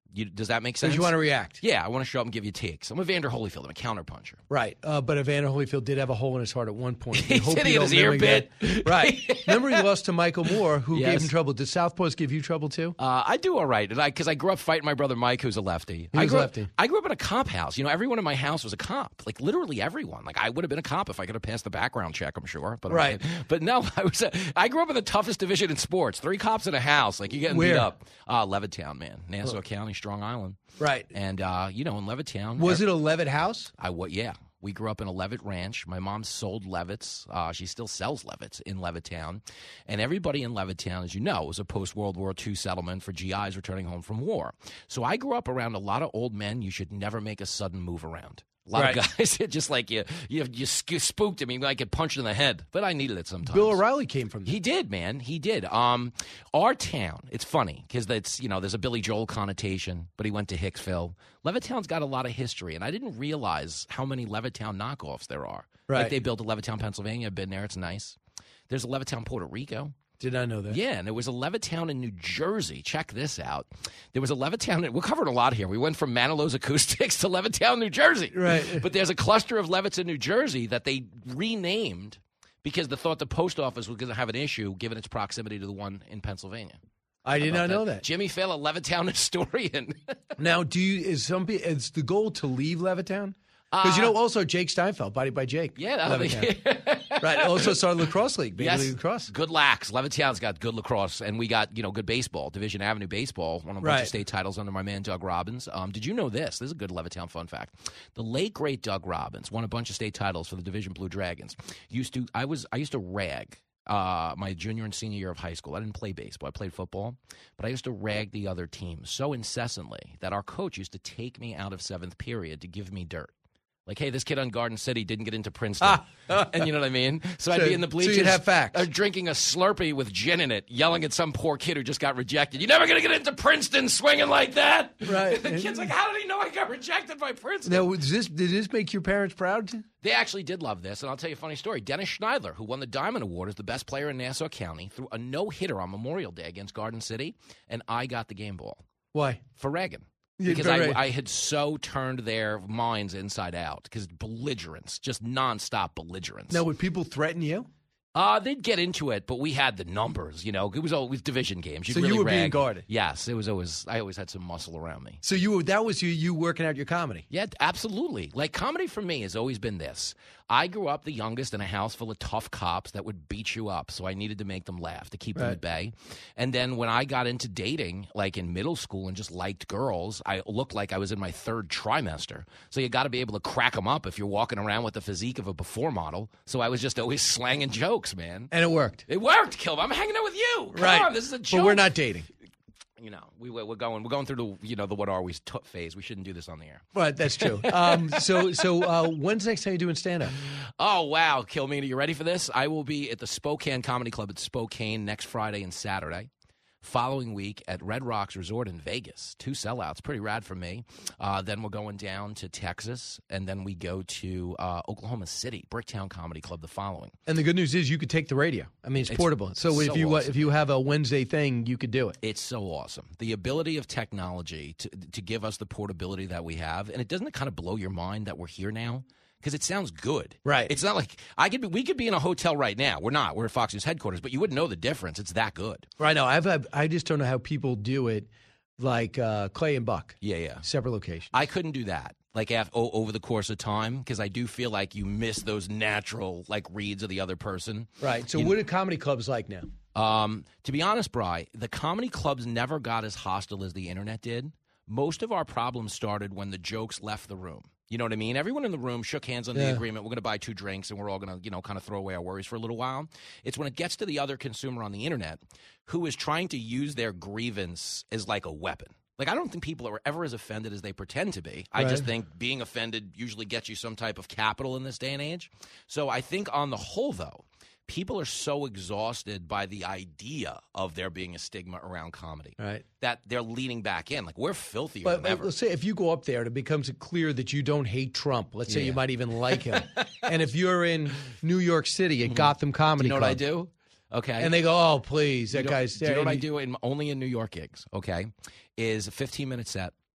[SPEAKER 16] You, does that make sense?
[SPEAKER 2] Because you want to react.
[SPEAKER 16] Yeah, I want to show up and give you takes. I'm a Vander Holyfield. I'm a counterpuncher.
[SPEAKER 2] Right. Uh, but Evander Holyfield did have a hole in his heart at one point.
[SPEAKER 16] He
[SPEAKER 2] hope
[SPEAKER 16] did,
[SPEAKER 2] you
[SPEAKER 16] he had
[SPEAKER 2] don't
[SPEAKER 16] his ear
[SPEAKER 2] mimic
[SPEAKER 16] bit.
[SPEAKER 2] that. Right. Remember he lost to Michael Moore, who
[SPEAKER 16] Yes.
[SPEAKER 2] gave him trouble. Did Southpaws give you trouble too?
[SPEAKER 16] Uh, I do all right, because I, I grew up fighting my brother Mike, who's a lefty.
[SPEAKER 2] He
[SPEAKER 16] I
[SPEAKER 2] was
[SPEAKER 16] grew
[SPEAKER 2] lefty.
[SPEAKER 16] Up, I grew up in a cop house. You know, everyone in my house was a cop. Like, literally everyone. Like, I would have been a cop if I could have passed the background check, I'm sure. But
[SPEAKER 2] Right.
[SPEAKER 16] I'm, but no, I was. A, I grew up in the toughest division in sports. Three cops in a house. Like, you're getting
[SPEAKER 2] Where?
[SPEAKER 16] beat up. Uh, Levittown, man. Nassau
[SPEAKER 2] Oh.
[SPEAKER 16] County, Strong Island.
[SPEAKER 2] Right.
[SPEAKER 16] And, uh, you know, in Levittown.
[SPEAKER 2] Was
[SPEAKER 16] er-
[SPEAKER 2] it a Levitt house?
[SPEAKER 16] I what? Yeah, we grew up in a Levitt ranch. My mom sold Levitts. Uh, she still sells Levitts in Levittown, and everybody in Levittown, as you know, was a post World War Two settlement for G Is returning home from war. So I grew up around a lot of old men. You should never make a sudden move around. A lot
[SPEAKER 2] Right.
[SPEAKER 16] of guys, just like you, you, you sk- spooked him. You might get punched in the head, but I needed it sometimes.
[SPEAKER 2] Bill O'Reilly came from there.
[SPEAKER 16] He did, man. He did. Um, our town, it's funny because it's, you know, there's a Billy Joel connotation, but he went to Hicksville. Levittown's got a lot of history, and I didn't realize how many Levittown knockoffs there are.
[SPEAKER 2] Right.
[SPEAKER 16] Like they built a Levittown, Pennsylvania. I've been there. It's nice. There's a Levittown, Puerto Rico.
[SPEAKER 2] Did not know that.
[SPEAKER 16] Yeah, and there was a Levittown in New Jersey. Check this out. There was a Levittown. We're covering a lot here. We went from Manilow's Acoustics to Levittown, New Jersey.
[SPEAKER 2] Right.
[SPEAKER 16] But there's a cluster of Levitts in New Jersey that they renamed because they thought the post office was going to have an issue given its proximity to the one in Pennsylvania.
[SPEAKER 2] I did
[SPEAKER 16] How
[SPEAKER 2] not
[SPEAKER 16] about
[SPEAKER 2] know that.
[SPEAKER 16] Jimmy Fail, a Levittown historian.
[SPEAKER 2] Now, do you is some pe- is the goal to leave Levittown? Because you
[SPEAKER 16] Uh,
[SPEAKER 2] know, also Jake Steinfeld, Body by Jake.
[SPEAKER 16] Yeah, that'll be
[SPEAKER 2] Levittown. Right. Also started lacrosse league, Big
[SPEAKER 16] Yes,
[SPEAKER 2] League lacrosse.
[SPEAKER 16] good lax. Levittown's got good lacrosse, and we got you know good baseball. Division Avenue baseball, won a bunch
[SPEAKER 2] Right.
[SPEAKER 16] of state titles under my man Doug Robbins. Um, did you know this? This is a good Levittown fun fact. The late great Doug Robbins won a bunch of state titles for the Division Blue Dragons. Used to, I was, I used to rag. Uh, my junior and senior year of high school. I didn't play baseball. I played football. But I used to rag the other team so incessantly that our coach used to take me out of seventh period to give me dirt. Like, hey, this kid on Garden City didn't get into Princeton. And you know what I mean? So, I'd
[SPEAKER 2] So-
[SPEAKER 16] be in the
[SPEAKER 2] so
[SPEAKER 16] bleachers.
[SPEAKER 2] you'd have facts.
[SPEAKER 16] uh, drinking a Slurpee with gin in it, yelling at some poor kid who just got rejected. You're never going to get into Princeton swinging like that.
[SPEAKER 2] Right.
[SPEAKER 16] The kid's like, how did he know I got rejected by Princeton?
[SPEAKER 2] Now, does this did this make your parents proud?
[SPEAKER 16] They actually did love this, and I'll tell you a funny story. Dennis Schneidler, who won the Diamond Award as the best player in Nassau County, threw a no-hitter on Memorial Day against Garden City, and I got the game ball.
[SPEAKER 2] Why?
[SPEAKER 16] For Reagan.
[SPEAKER 2] Yeah,
[SPEAKER 16] Because
[SPEAKER 2] right.
[SPEAKER 16] I, I had so turned their minds inside out. Because belligerence, just nonstop belligerence.
[SPEAKER 2] Now, would people threaten you?
[SPEAKER 16] Uh, they'd get into it, but we had the numbers, you know. It was always division games. You'd
[SPEAKER 2] So you
[SPEAKER 16] really
[SPEAKER 2] were being
[SPEAKER 16] rag.
[SPEAKER 2] guarded?
[SPEAKER 16] Yes, it was always. I always had some muscle around me.
[SPEAKER 2] So you were that was you you working out your comedy.
[SPEAKER 16] Yeah, absolutely. Like, comedy for me has always been this. I grew up the youngest in a house full of tough cops that would beat you up, so I needed to make them laugh to keep them
[SPEAKER 2] Right.
[SPEAKER 16] at bay. And then when I got into dating, like in middle school and just liked girls, I looked like I was in my third trimester. So you got to be able to crack them up if you're walking around with the physique of a before model. So I was just always slanging jokes, man.
[SPEAKER 2] And it worked.
[SPEAKER 16] It worked, Kilb. I'm hanging out with you. Come
[SPEAKER 2] Right.
[SPEAKER 16] on, this is a joke.
[SPEAKER 2] But we're not dating.
[SPEAKER 16] You know, we we're going we're going through the you know the what are we t- phase. We shouldn't do this on the air.
[SPEAKER 2] Right, that's true. Um, so so uh, when's the next time you're doing stand up?
[SPEAKER 16] Oh wow, Kilmeena, you ready for this? I will be at the Spokane Comedy Club at Spokane next Friday and Saturday. Following week at Red Rocks Resort in Vegas. Two sellouts. Pretty rad for me. Uh, then we're going down to Texas, and then we go to uh, Oklahoma City, Bricktown Comedy Club the following.
[SPEAKER 2] And the good news is you could take the radio. I mean, it's,
[SPEAKER 16] It's
[SPEAKER 2] portable. So,
[SPEAKER 16] so
[SPEAKER 2] if you
[SPEAKER 16] awesome.
[SPEAKER 2] if you have a Wednesday thing, you could do it.
[SPEAKER 16] It's so awesome. The ability of technology to to give us the portability that we have, and it doesn't kind of blow your mind that we're here now? Because it sounds good,
[SPEAKER 2] right?
[SPEAKER 16] It's not like I could be. We could be in a hotel right now. We're not. We're at Fox News headquarters, but you wouldn't know the difference. It's that good.
[SPEAKER 2] Right now, I've had, I just don't know how people do it, like uh, Clay and Buck.
[SPEAKER 16] Yeah, yeah.
[SPEAKER 2] Separate locations.
[SPEAKER 16] I couldn't do that. Like af- o- over the course of time, because I do feel like you miss those natural like reads of the other person.
[SPEAKER 2] Right. So,
[SPEAKER 16] You-
[SPEAKER 2] what are comedy clubs like now?
[SPEAKER 16] Um, to be honest, Bri, the comedy clubs never got as hostile as the internet did. Most of our problems started when the jokes left the room. You know what I mean? Everyone in the room shook hands on the
[SPEAKER 2] Yeah.
[SPEAKER 16] agreement. We're going to buy two drinks, and we're all going to, you know, kind of throw away our worries for a little while. It's when it gets to the other consumer on the internet who is trying to use their grievance as like a weapon. Like, I don't think people are ever as offended as they pretend to be. I just
[SPEAKER 2] Right.
[SPEAKER 16] think being offended usually gets you some type of capital in this day and age. So I think on the whole, though, people are so exhausted by the idea of there being a stigma around comedy
[SPEAKER 2] Right.
[SPEAKER 16] that they're leaning back in. Like, we're filthier
[SPEAKER 2] But,
[SPEAKER 16] than
[SPEAKER 2] but
[SPEAKER 16] ever.
[SPEAKER 2] let's say if you go up there and it becomes clear that you don't hate Trump, let's say
[SPEAKER 16] Yeah.
[SPEAKER 2] you might even like him. And if you're in New York City at Gotham Comedy
[SPEAKER 16] Do you know what I
[SPEAKER 2] Club,
[SPEAKER 16] do? Okay.
[SPEAKER 2] and they go, "Oh, please,
[SPEAKER 16] You
[SPEAKER 2] that
[SPEAKER 16] know-
[SPEAKER 2] guy's
[SPEAKER 16] Do you know
[SPEAKER 2] there,"
[SPEAKER 16] what I
[SPEAKER 2] and
[SPEAKER 16] do in, only in New York gigs, okay, is a fifteen-minute set.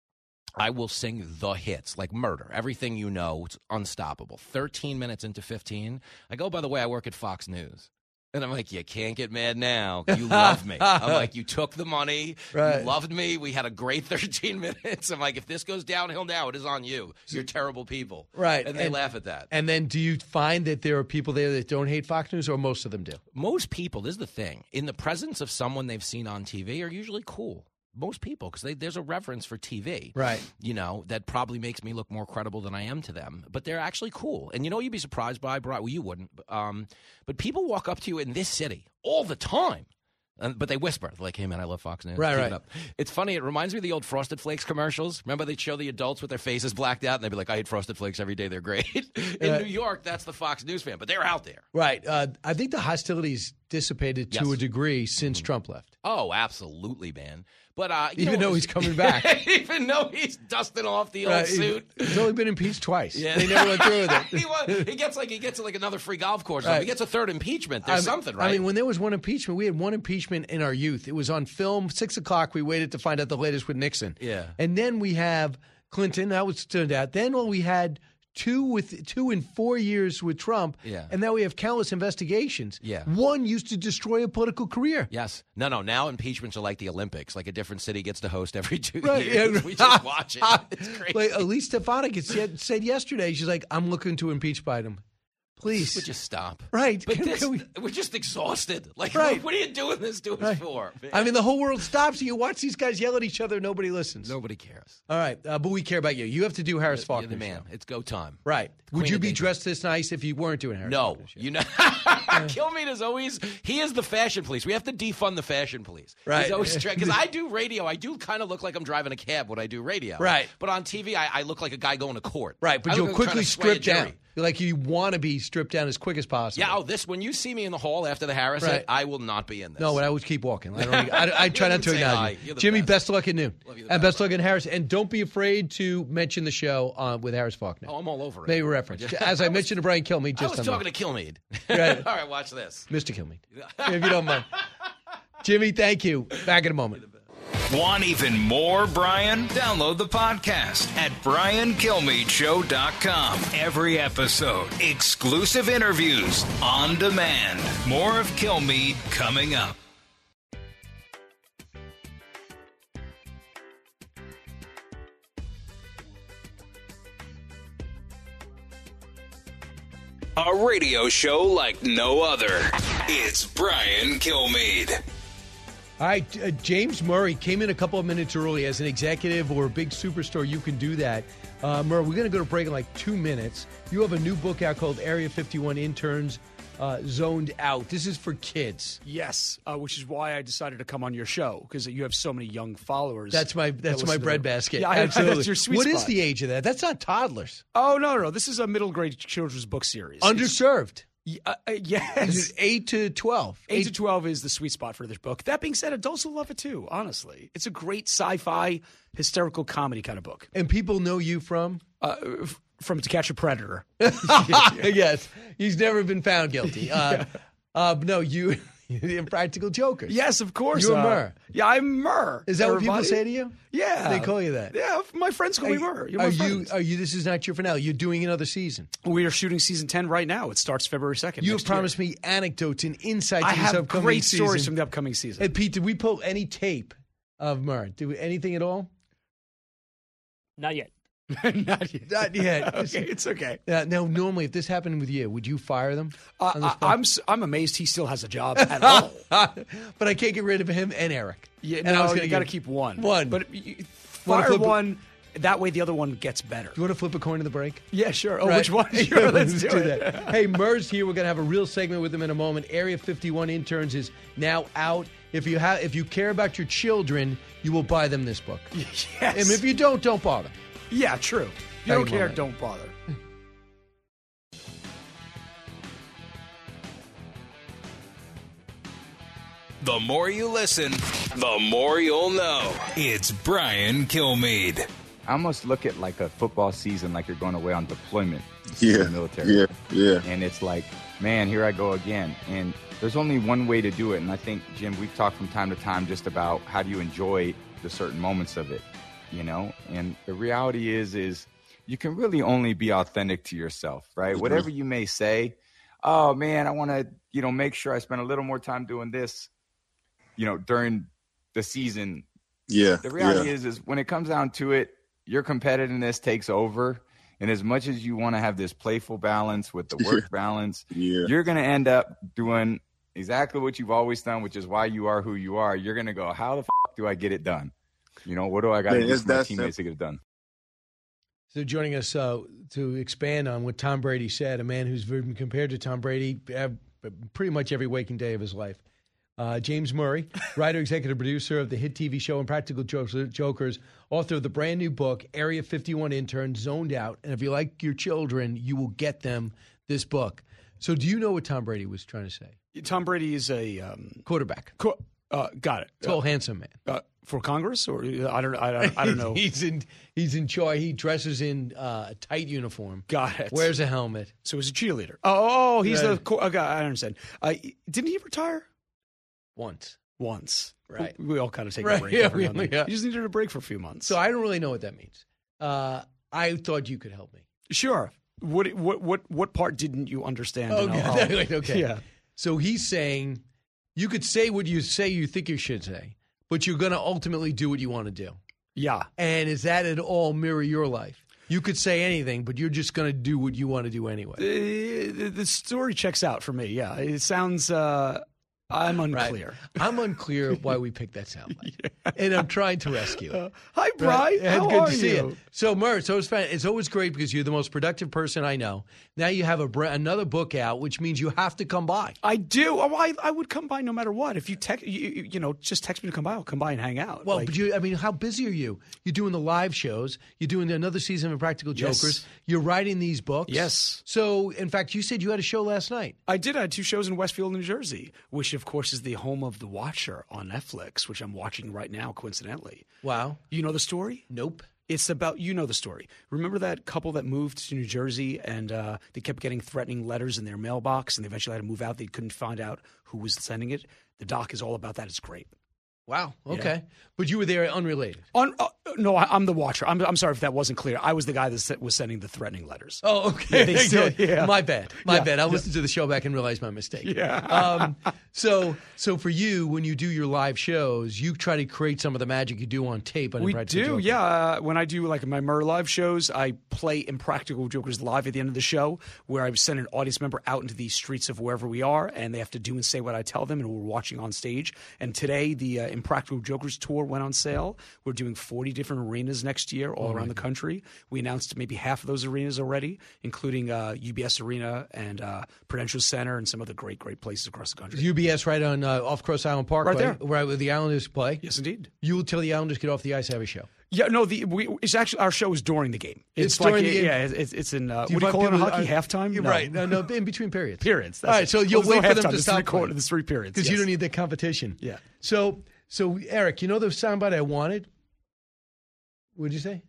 [SPEAKER 16] I will sing the hits, like Murder, everything you know, it's unstoppable. thirteen minutes into fifteen, I go, by the way, I work at Fox News. And I'm like, you can't get mad now. You love me. I'm like, you took the money.
[SPEAKER 2] Right.
[SPEAKER 16] You loved me. We had a great thirteen minutes. I'm like, if this goes downhill now, it is on you. You're terrible people.
[SPEAKER 2] Right.
[SPEAKER 16] And they
[SPEAKER 2] and,
[SPEAKER 16] laugh at that.
[SPEAKER 2] And then do you find that there are people there that don't hate Fox News, or most of them do?
[SPEAKER 16] Most people, this is the thing, in the presence of someone they've seen on T V are usually cool. Most people, because there's a reverence for T V,
[SPEAKER 2] right?
[SPEAKER 16] You know, that probably makes me look more credible than I am to them. But they're actually cool, and you know, you'd be surprised by. Well, you wouldn't. Um, but people walk up to you in this city all the time, and, but they whisper, they're like, "Hey, man, I love Fox News."
[SPEAKER 2] Right,
[SPEAKER 16] Keep
[SPEAKER 2] right.
[SPEAKER 16] it up. It's funny. It reminds me of the old Frosted Flakes commercials. Remember, they'd show the adults with their faces blacked out, and they'd be like, "I eat Frosted Flakes every day. They're great." in
[SPEAKER 2] Uh,
[SPEAKER 16] New York, that's the Fox News fan, but they're out there.
[SPEAKER 2] Right. Uh, I think the hostilities dissipated to
[SPEAKER 16] Yes.
[SPEAKER 2] a degree since
[SPEAKER 16] Mm-hmm.
[SPEAKER 2] Trump left.
[SPEAKER 16] Oh, absolutely, man. But uh, you
[SPEAKER 2] Even
[SPEAKER 16] know,
[SPEAKER 2] though he's coming back.
[SPEAKER 16] even though he's dusting off the old
[SPEAKER 2] Right,
[SPEAKER 16] suit.
[SPEAKER 2] He's only been impeached twice.
[SPEAKER 16] Yeah.
[SPEAKER 2] They never went through with it.
[SPEAKER 16] he, wa- he gets like he gets like another free golf course.
[SPEAKER 2] Right.
[SPEAKER 16] He gets a third impeachment. There's
[SPEAKER 2] I mean-
[SPEAKER 16] something, right?
[SPEAKER 2] I mean, when there was one impeachment, we had one impeachment in our youth. It was on film, six o'clock. We waited to find out the latest with Nixon.
[SPEAKER 16] Yeah.
[SPEAKER 2] And then we have Clinton. That was turned out. Then well, we had two with two in four years with Trump.
[SPEAKER 16] Yeah.
[SPEAKER 2] And now we have countless investigations.
[SPEAKER 16] Yeah.
[SPEAKER 2] One used to destroy a political career.
[SPEAKER 16] Yes. No, no. Now impeachments are like the Olympics. Like a different city gets to host every two
[SPEAKER 2] Right,
[SPEAKER 16] years.
[SPEAKER 2] yeah.
[SPEAKER 16] We just watch it. It's crazy.
[SPEAKER 2] Like Elise Stefanik had said, said yesterday, she's like, I'm looking to impeach Biden. Please.
[SPEAKER 16] Would just stop.
[SPEAKER 2] Right.
[SPEAKER 16] But
[SPEAKER 2] Can-
[SPEAKER 16] this,
[SPEAKER 2] can we-
[SPEAKER 16] we're just exhausted. Like,
[SPEAKER 2] Right.
[SPEAKER 16] what are you doing this to us
[SPEAKER 2] Right.
[SPEAKER 16] for? man?
[SPEAKER 2] I mean, the whole world stops. You watch these guys yell at each other. Nobody listens.
[SPEAKER 16] Nobody cares.
[SPEAKER 2] All right. Uh, but we care about you. You have to do Harris
[SPEAKER 16] You're
[SPEAKER 2] Faulkner.
[SPEAKER 16] the man. It's go time.
[SPEAKER 2] Right. Would
[SPEAKER 16] Queen
[SPEAKER 2] you
[SPEAKER 16] of
[SPEAKER 2] be
[SPEAKER 16] danger.
[SPEAKER 2] dressed this nice if you weren't doing Harris
[SPEAKER 16] No,
[SPEAKER 2] Faulkner show?
[SPEAKER 16] you know, Kilmeade is always he is the fashion police. We have to defund the fashion police.
[SPEAKER 2] Right.
[SPEAKER 16] He's always because I do radio. I do kind of look like I'm driving a cab when I do radio.
[SPEAKER 2] Right.
[SPEAKER 16] But on T V, I, I look like a guy going to court.
[SPEAKER 2] Right, but
[SPEAKER 16] I
[SPEAKER 2] you'll
[SPEAKER 16] look like I'm
[SPEAKER 2] quickly
[SPEAKER 16] trying to sway a
[SPEAKER 2] strip down.
[SPEAKER 16] jury.
[SPEAKER 2] Like you want to be stripped down as quick as possible.
[SPEAKER 16] Yeah. Oh, this when you see me in the hall after the Harris,
[SPEAKER 2] Right.
[SPEAKER 16] hit, I will not be in this.
[SPEAKER 2] No, but I would keep walking. I, don't, I, I try
[SPEAKER 16] You
[SPEAKER 2] not to
[SPEAKER 16] say hi.
[SPEAKER 2] acknowledge you.
[SPEAKER 16] You're the
[SPEAKER 2] Jimmy,
[SPEAKER 16] best.
[SPEAKER 2] best of luck at noon.
[SPEAKER 16] Love you the
[SPEAKER 2] And
[SPEAKER 16] best.
[SPEAKER 2] best of luck in Harris. And don't be afraid to mention the show uh, with Harris Faulkner.
[SPEAKER 16] Oh, I'm all over it.
[SPEAKER 2] Maybe reference. As I, mentioned to Brian Kilmeade
[SPEAKER 16] I
[SPEAKER 2] just
[SPEAKER 16] was
[SPEAKER 2] on
[SPEAKER 16] talking to Kilmeade.
[SPEAKER 2] Right.
[SPEAKER 16] All right, watch this.
[SPEAKER 2] Mister Kilmeade. If you don't mind. Jimmy, thank you. Back in a moment.
[SPEAKER 1] Want even more Brian? Download the podcast at brian kilmeade show dot com. Every episode, exclusive interviews on demand. More of Kilmeade coming up. A radio show like no other. It's Brian Kilmeade.
[SPEAKER 2] All right, uh, James Murray came in a couple of minutes early. As an executive or a big superstar, you can do that. Uh, Murray, we're going to go to break in like two minutes. You have a new book out called Area fifty-one Interns uh, Zoned Out. This is for kids.
[SPEAKER 13] Yes, uh, which is why I decided to come on your show, because you have so many young followers.
[SPEAKER 2] That's my
[SPEAKER 13] that
[SPEAKER 2] that's my
[SPEAKER 13] listen to
[SPEAKER 2] bread
[SPEAKER 13] the-
[SPEAKER 2] basket.
[SPEAKER 13] Yeah, I-
[SPEAKER 2] Absolutely.
[SPEAKER 13] that's your sweet
[SPEAKER 2] What is
[SPEAKER 13] spot.
[SPEAKER 2] the age of that? That's not toddlers.
[SPEAKER 13] Oh no, no, no! This is a middle grade children's book series. It's-
[SPEAKER 2] Underserved.
[SPEAKER 13] Y- uh, uh, yes,
[SPEAKER 2] Is it eight to twelve?
[SPEAKER 13] Eight to twelve is the sweet spot for this book. That being said, adults will love it too. Honestly, it's a great sci-fi hysterical comedy kind of book.
[SPEAKER 2] And people know you from?
[SPEAKER 13] Uh, f- from To Catch a Predator.
[SPEAKER 2] Yes, he's never been found guilty. Uh, uh, no, you, Impractical Jokers.
[SPEAKER 13] Yes, of course.
[SPEAKER 2] You're
[SPEAKER 13] uh,
[SPEAKER 2] Murr.
[SPEAKER 13] Yeah, I'm Murr.
[SPEAKER 2] Is that what
[SPEAKER 13] Everybody?
[SPEAKER 2] people say to you?
[SPEAKER 13] Yeah,
[SPEAKER 2] They call you that.
[SPEAKER 13] Yeah, my friends call
[SPEAKER 2] Are
[SPEAKER 13] me
[SPEAKER 2] you-
[SPEAKER 13] Murr. You're my
[SPEAKER 2] are you?
[SPEAKER 13] friends.
[SPEAKER 2] Are you? This is not your finale. You're doing another season.
[SPEAKER 13] We are shooting season ten right now. It starts February second.
[SPEAKER 2] You have promised me anecdotes and insights.
[SPEAKER 13] I
[SPEAKER 2] in this
[SPEAKER 13] have
[SPEAKER 2] upcoming
[SPEAKER 13] great
[SPEAKER 2] season.
[SPEAKER 13] stories from the upcoming season.
[SPEAKER 2] Hey, Pete, did we pull any tape of Murr? Did we, anything at all?
[SPEAKER 13] Not yet. Not yet.
[SPEAKER 2] Not yet.
[SPEAKER 13] Okay, it's okay.
[SPEAKER 2] Uh, now, normally, if this happened with you, would you fire them? on the
[SPEAKER 13] Uh,
[SPEAKER 2] spot?
[SPEAKER 13] I, I'm s- I'm amazed he still has a job at all.
[SPEAKER 2] But I can't get rid of him and Eric.
[SPEAKER 13] Yeah,
[SPEAKER 2] and I
[SPEAKER 13] no,
[SPEAKER 2] was gonna
[SPEAKER 13] you got to
[SPEAKER 2] give-
[SPEAKER 13] keep one.
[SPEAKER 2] One.
[SPEAKER 13] But you,
[SPEAKER 2] Wanna
[SPEAKER 13] fire
[SPEAKER 2] flip a-
[SPEAKER 13] one. That way, the other one gets better.
[SPEAKER 2] Do you want to flip a coin to the break?
[SPEAKER 13] Yeah, sure. Oh,
[SPEAKER 2] Right.
[SPEAKER 13] which one? Sure, let's do, it.
[SPEAKER 2] that. Hey, Murr's here. We're going to have a real segment with him in a moment. Area fifty-one Interns is now out. If you have, if you care about your children, you will buy them this book.
[SPEAKER 13] Yes.
[SPEAKER 2] And if you don't, don't bother.
[SPEAKER 13] Yeah, true. If you
[SPEAKER 2] Thank
[SPEAKER 13] don't
[SPEAKER 2] you,
[SPEAKER 13] care,
[SPEAKER 2] Mama.
[SPEAKER 13] don't bother.
[SPEAKER 1] The more you listen, the more you'll know. It's Brian Kilmeade.
[SPEAKER 17] I almost look at like a football season like you're going away on deployment
[SPEAKER 23] Yeah,
[SPEAKER 17] in the military.
[SPEAKER 23] yeah, yeah.
[SPEAKER 17] And it's like, man, here I go again. And there's only one way to do it. And I think, Jim, we've talked from time to time just about how do you enjoy the certain moments of it. you know? And the reality is, is you can really only be authentic to yourself, right?
[SPEAKER 19] Mm-hmm.
[SPEAKER 17] Whatever you may say, oh man, I want to, you know, make sure I spend a little more time doing this, you know, during the season.
[SPEAKER 19] Yeah.
[SPEAKER 17] The reality
[SPEAKER 19] yeah.
[SPEAKER 17] is, is when it comes down to it, your competitiveness takes over. And as much as you want to have this playful balance with the work balance,
[SPEAKER 19] yeah.
[SPEAKER 17] you're going to end up doing exactly what you've always done, which is why you are who you are. You're going to go, how the f- do I get it done? You know, what do I got to do for my teammates to get it done?
[SPEAKER 2] So joining us uh, to expand on what Tom Brady said, a man who's been compared to Tom Brady pretty much every waking day of his life. Uh, James Murray, writer, executive producer of the hit T V show Impractical Jokers, author of the brand new book, Area fifty-one Intern, Zoned Out. And if you like your children, you will get them this book. So do you know what Tom Brady was trying to say?
[SPEAKER 13] Tom Brady is a um,
[SPEAKER 2] quarterback.
[SPEAKER 13] Co- uh, got it.
[SPEAKER 2] Tall,
[SPEAKER 13] uh,
[SPEAKER 2] handsome man.
[SPEAKER 13] Uh, for Congress, or I don't, I don't, I don't know.
[SPEAKER 2] he's in, he's in charge. He dresses in uh, a tight uniform.
[SPEAKER 13] Got it.
[SPEAKER 2] Wears a helmet.
[SPEAKER 13] So he's a cheerleader. Oh, oh he's
[SPEAKER 2] right.
[SPEAKER 13] the. Co- okay, I understand. Uh, didn't he retire?
[SPEAKER 2] Once.
[SPEAKER 13] Once.
[SPEAKER 2] Right.
[SPEAKER 13] We, we all kind of take
[SPEAKER 2] right.
[SPEAKER 13] a break.
[SPEAKER 2] Yeah,
[SPEAKER 13] every
[SPEAKER 2] we,
[SPEAKER 13] now and then.
[SPEAKER 2] yeah.
[SPEAKER 13] You just needed a break for a few months.
[SPEAKER 2] So I don't really know what that means. Uh, I thought you could help me.
[SPEAKER 13] Sure. What what what what part didn't you understand?
[SPEAKER 2] Oh,
[SPEAKER 13] And I'll- I'll-
[SPEAKER 2] okay. okay.
[SPEAKER 13] Yeah.
[SPEAKER 2] So he's saying you could say what you say you think you should say, but you're going to ultimately do what you want to do.
[SPEAKER 13] Yeah.
[SPEAKER 2] And is that at all mirror your life? You could say anything, but you're just going to do what you want to do anyway.
[SPEAKER 13] The, the, the story checks out for me. Yeah. It sounds. Uh, I'm unclear.
[SPEAKER 2] Right. I'm unclear why we picked that soundbite, yeah. and I'm trying to rescue it.
[SPEAKER 13] Uh, hi, Brian.
[SPEAKER 2] Right?
[SPEAKER 13] How
[SPEAKER 2] good
[SPEAKER 13] are
[SPEAKER 2] to see
[SPEAKER 13] you?
[SPEAKER 2] you. So, Murr, it's always fun. It's always great because you're the most productive person I know. Now you have a br- another book out, which means you have to come by.
[SPEAKER 13] I do. Oh, I, I would come by no matter what. If you text, you, you know, just text me to come by. I'll come by and hang out.
[SPEAKER 2] Well,
[SPEAKER 13] like,
[SPEAKER 2] but you, I mean, how busy are you? You're doing the live shows. You're doing another season of Impractical Jokers.
[SPEAKER 13] Yes.
[SPEAKER 2] You're writing these books.
[SPEAKER 13] Yes.
[SPEAKER 2] So, in fact, you said you had a show last night.
[SPEAKER 13] I did. I had two shows in Westfield, New Jersey, which, of course, is the home of The Watcher on Netflix, which I'm watching right now, coincidentally.
[SPEAKER 2] Wow.
[SPEAKER 13] You know the story?
[SPEAKER 2] Nope.
[SPEAKER 13] It's about, you know the story. Remember that couple that moved to New Jersey and uh, they kept getting threatening letters in their mailbox and they eventually had to move out. They couldn't find out who was sending it. The doc is all about that. It's great.
[SPEAKER 2] Wow. Okay.
[SPEAKER 13] Yeah.
[SPEAKER 2] But you were there unrelated.
[SPEAKER 13] On, uh, no, I, I'm the watcher. I'm, I'm sorry if that wasn't clear. I was the guy that se- was sending the threatening letters.
[SPEAKER 2] Oh, okay.
[SPEAKER 13] Yeah, they still, yeah.
[SPEAKER 2] My bad. My
[SPEAKER 13] Yeah.
[SPEAKER 2] bad. I
[SPEAKER 13] Yeah.
[SPEAKER 2] listened to the show back and realized my mistake.
[SPEAKER 13] Yeah.
[SPEAKER 2] Um, so, so for you, when you do your live shows, you try to create some of the magic you do on tape. On
[SPEAKER 13] We
[SPEAKER 2] Impractical
[SPEAKER 13] do,
[SPEAKER 2] Jokers.
[SPEAKER 13] yeah. Uh, when I do like my Murr live shows, I play Impractical Jokers live at the end of the show, where I send an audience member out into the streets of wherever we are, and they have to do and say what I tell them, and we're watching on stage. And today, the uh, Impractical Jokers tour went on sale. We're doing forty different arenas next year, all
[SPEAKER 2] Oh,
[SPEAKER 13] around
[SPEAKER 2] my
[SPEAKER 13] the country. We announced maybe half of those arenas already, including uh, U B S Arena and uh, Prudential Center and some other great, great places across the country.
[SPEAKER 2] U B S right on uh, off Cross Island Parkway,
[SPEAKER 13] Right there.
[SPEAKER 2] right where the Islanders play.
[SPEAKER 13] Yes, indeed.
[SPEAKER 2] You will tell the Islanders get off the ice, have a show.
[SPEAKER 13] Yeah, no, the we, it's actually our show is during the game.
[SPEAKER 2] It's
[SPEAKER 13] like,
[SPEAKER 2] during the game?
[SPEAKER 13] Yeah, it's, it's in uh,
[SPEAKER 2] Do
[SPEAKER 13] what do you
[SPEAKER 2] want
[SPEAKER 13] call it in
[SPEAKER 2] people
[SPEAKER 13] hockey?
[SPEAKER 2] to-
[SPEAKER 13] Halftime?
[SPEAKER 2] You're
[SPEAKER 13] No.
[SPEAKER 2] right. No, no, in between periods.
[SPEAKER 13] Periods. That's
[SPEAKER 2] All right,
[SPEAKER 13] it.
[SPEAKER 2] so
[SPEAKER 13] Well,
[SPEAKER 2] you'll
[SPEAKER 13] there's no
[SPEAKER 2] wait for them
[SPEAKER 13] halftime.
[SPEAKER 2] to
[SPEAKER 13] There's
[SPEAKER 2] stop
[SPEAKER 13] three quarter-
[SPEAKER 2] playing.
[SPEAKER 13] There's three periods
[SPEAKER 2] because you
[SPEAKER 13] yes.
[SPEAKER 2] don't need that competition.
[SPEAKER 13] Yeah.
[SPEAKER 2] So, so Eric, you know the soundbite I wanted? What did you say?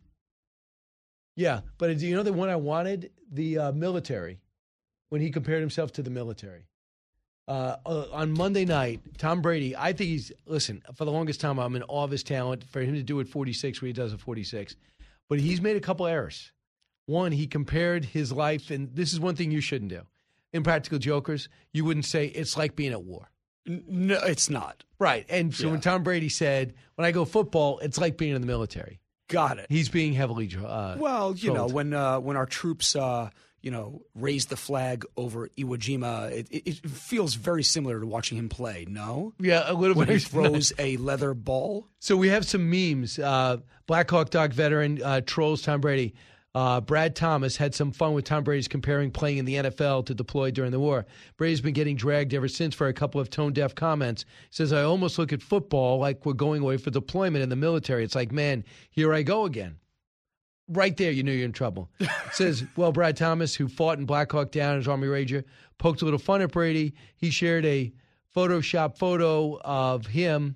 [SPEAKER 2] Yeah, but do you know the one I wanted? The uh, military, when he compared himself to the military. Uh, uh, on Monday night, Tom Brady, I think he's, listen, for the longest time, I'm in awe of his talent. For him to do it forty-six, where he does it forty-six. But he's made a couple errors. One, he compared his life, and this is one thing you shouldn't do. Impractical Jokers, you wouldn't say it's like being at war.
[SPEAKER 13] No, it's not.
[SPEAKER 2] Right. And so
[SPEAKER 13] Yeah.
[SPEAKER 2] when Tom Brady said, when I go football, it's like being in the military.
[SPEAKER 13] Got it.
[SPEAKER 2] He's being heavily uh,
[SPEAKER 13] Well, you know,
[SPEAKER 2] trolled.
[SPEAKER 13] when uh, when our troops, uh, you know, raised the flag over Iwo Jima, it, it, it feels very similar to watching him play. No,
[SPEAKER 2] Yeah, a little
[SPEAKER 13] when
[SPEAKER 2] bit.
[SPEAKER 13] he throws a leather ball.
[SPEAKER 2] So we have some memes. Uh, Black Hawk Doc veteran uh, trolls Tom Brady. Uh, Brad Thomas had some fun with Tom Brady's comparing playing in the N F L to deploy during the war. Brady's been getting dragged ever since for a couple of tone-deaf comments. He says, I almost look at football like we're going away for deployment in the military. It's like, man, here I go again. Right there, you knew you're in trouble. It says, well, Brad Thomas, who fought in Black Hawk Down as Army Ranger, poked a little fun at Brady. He shared a Photoshop photo of him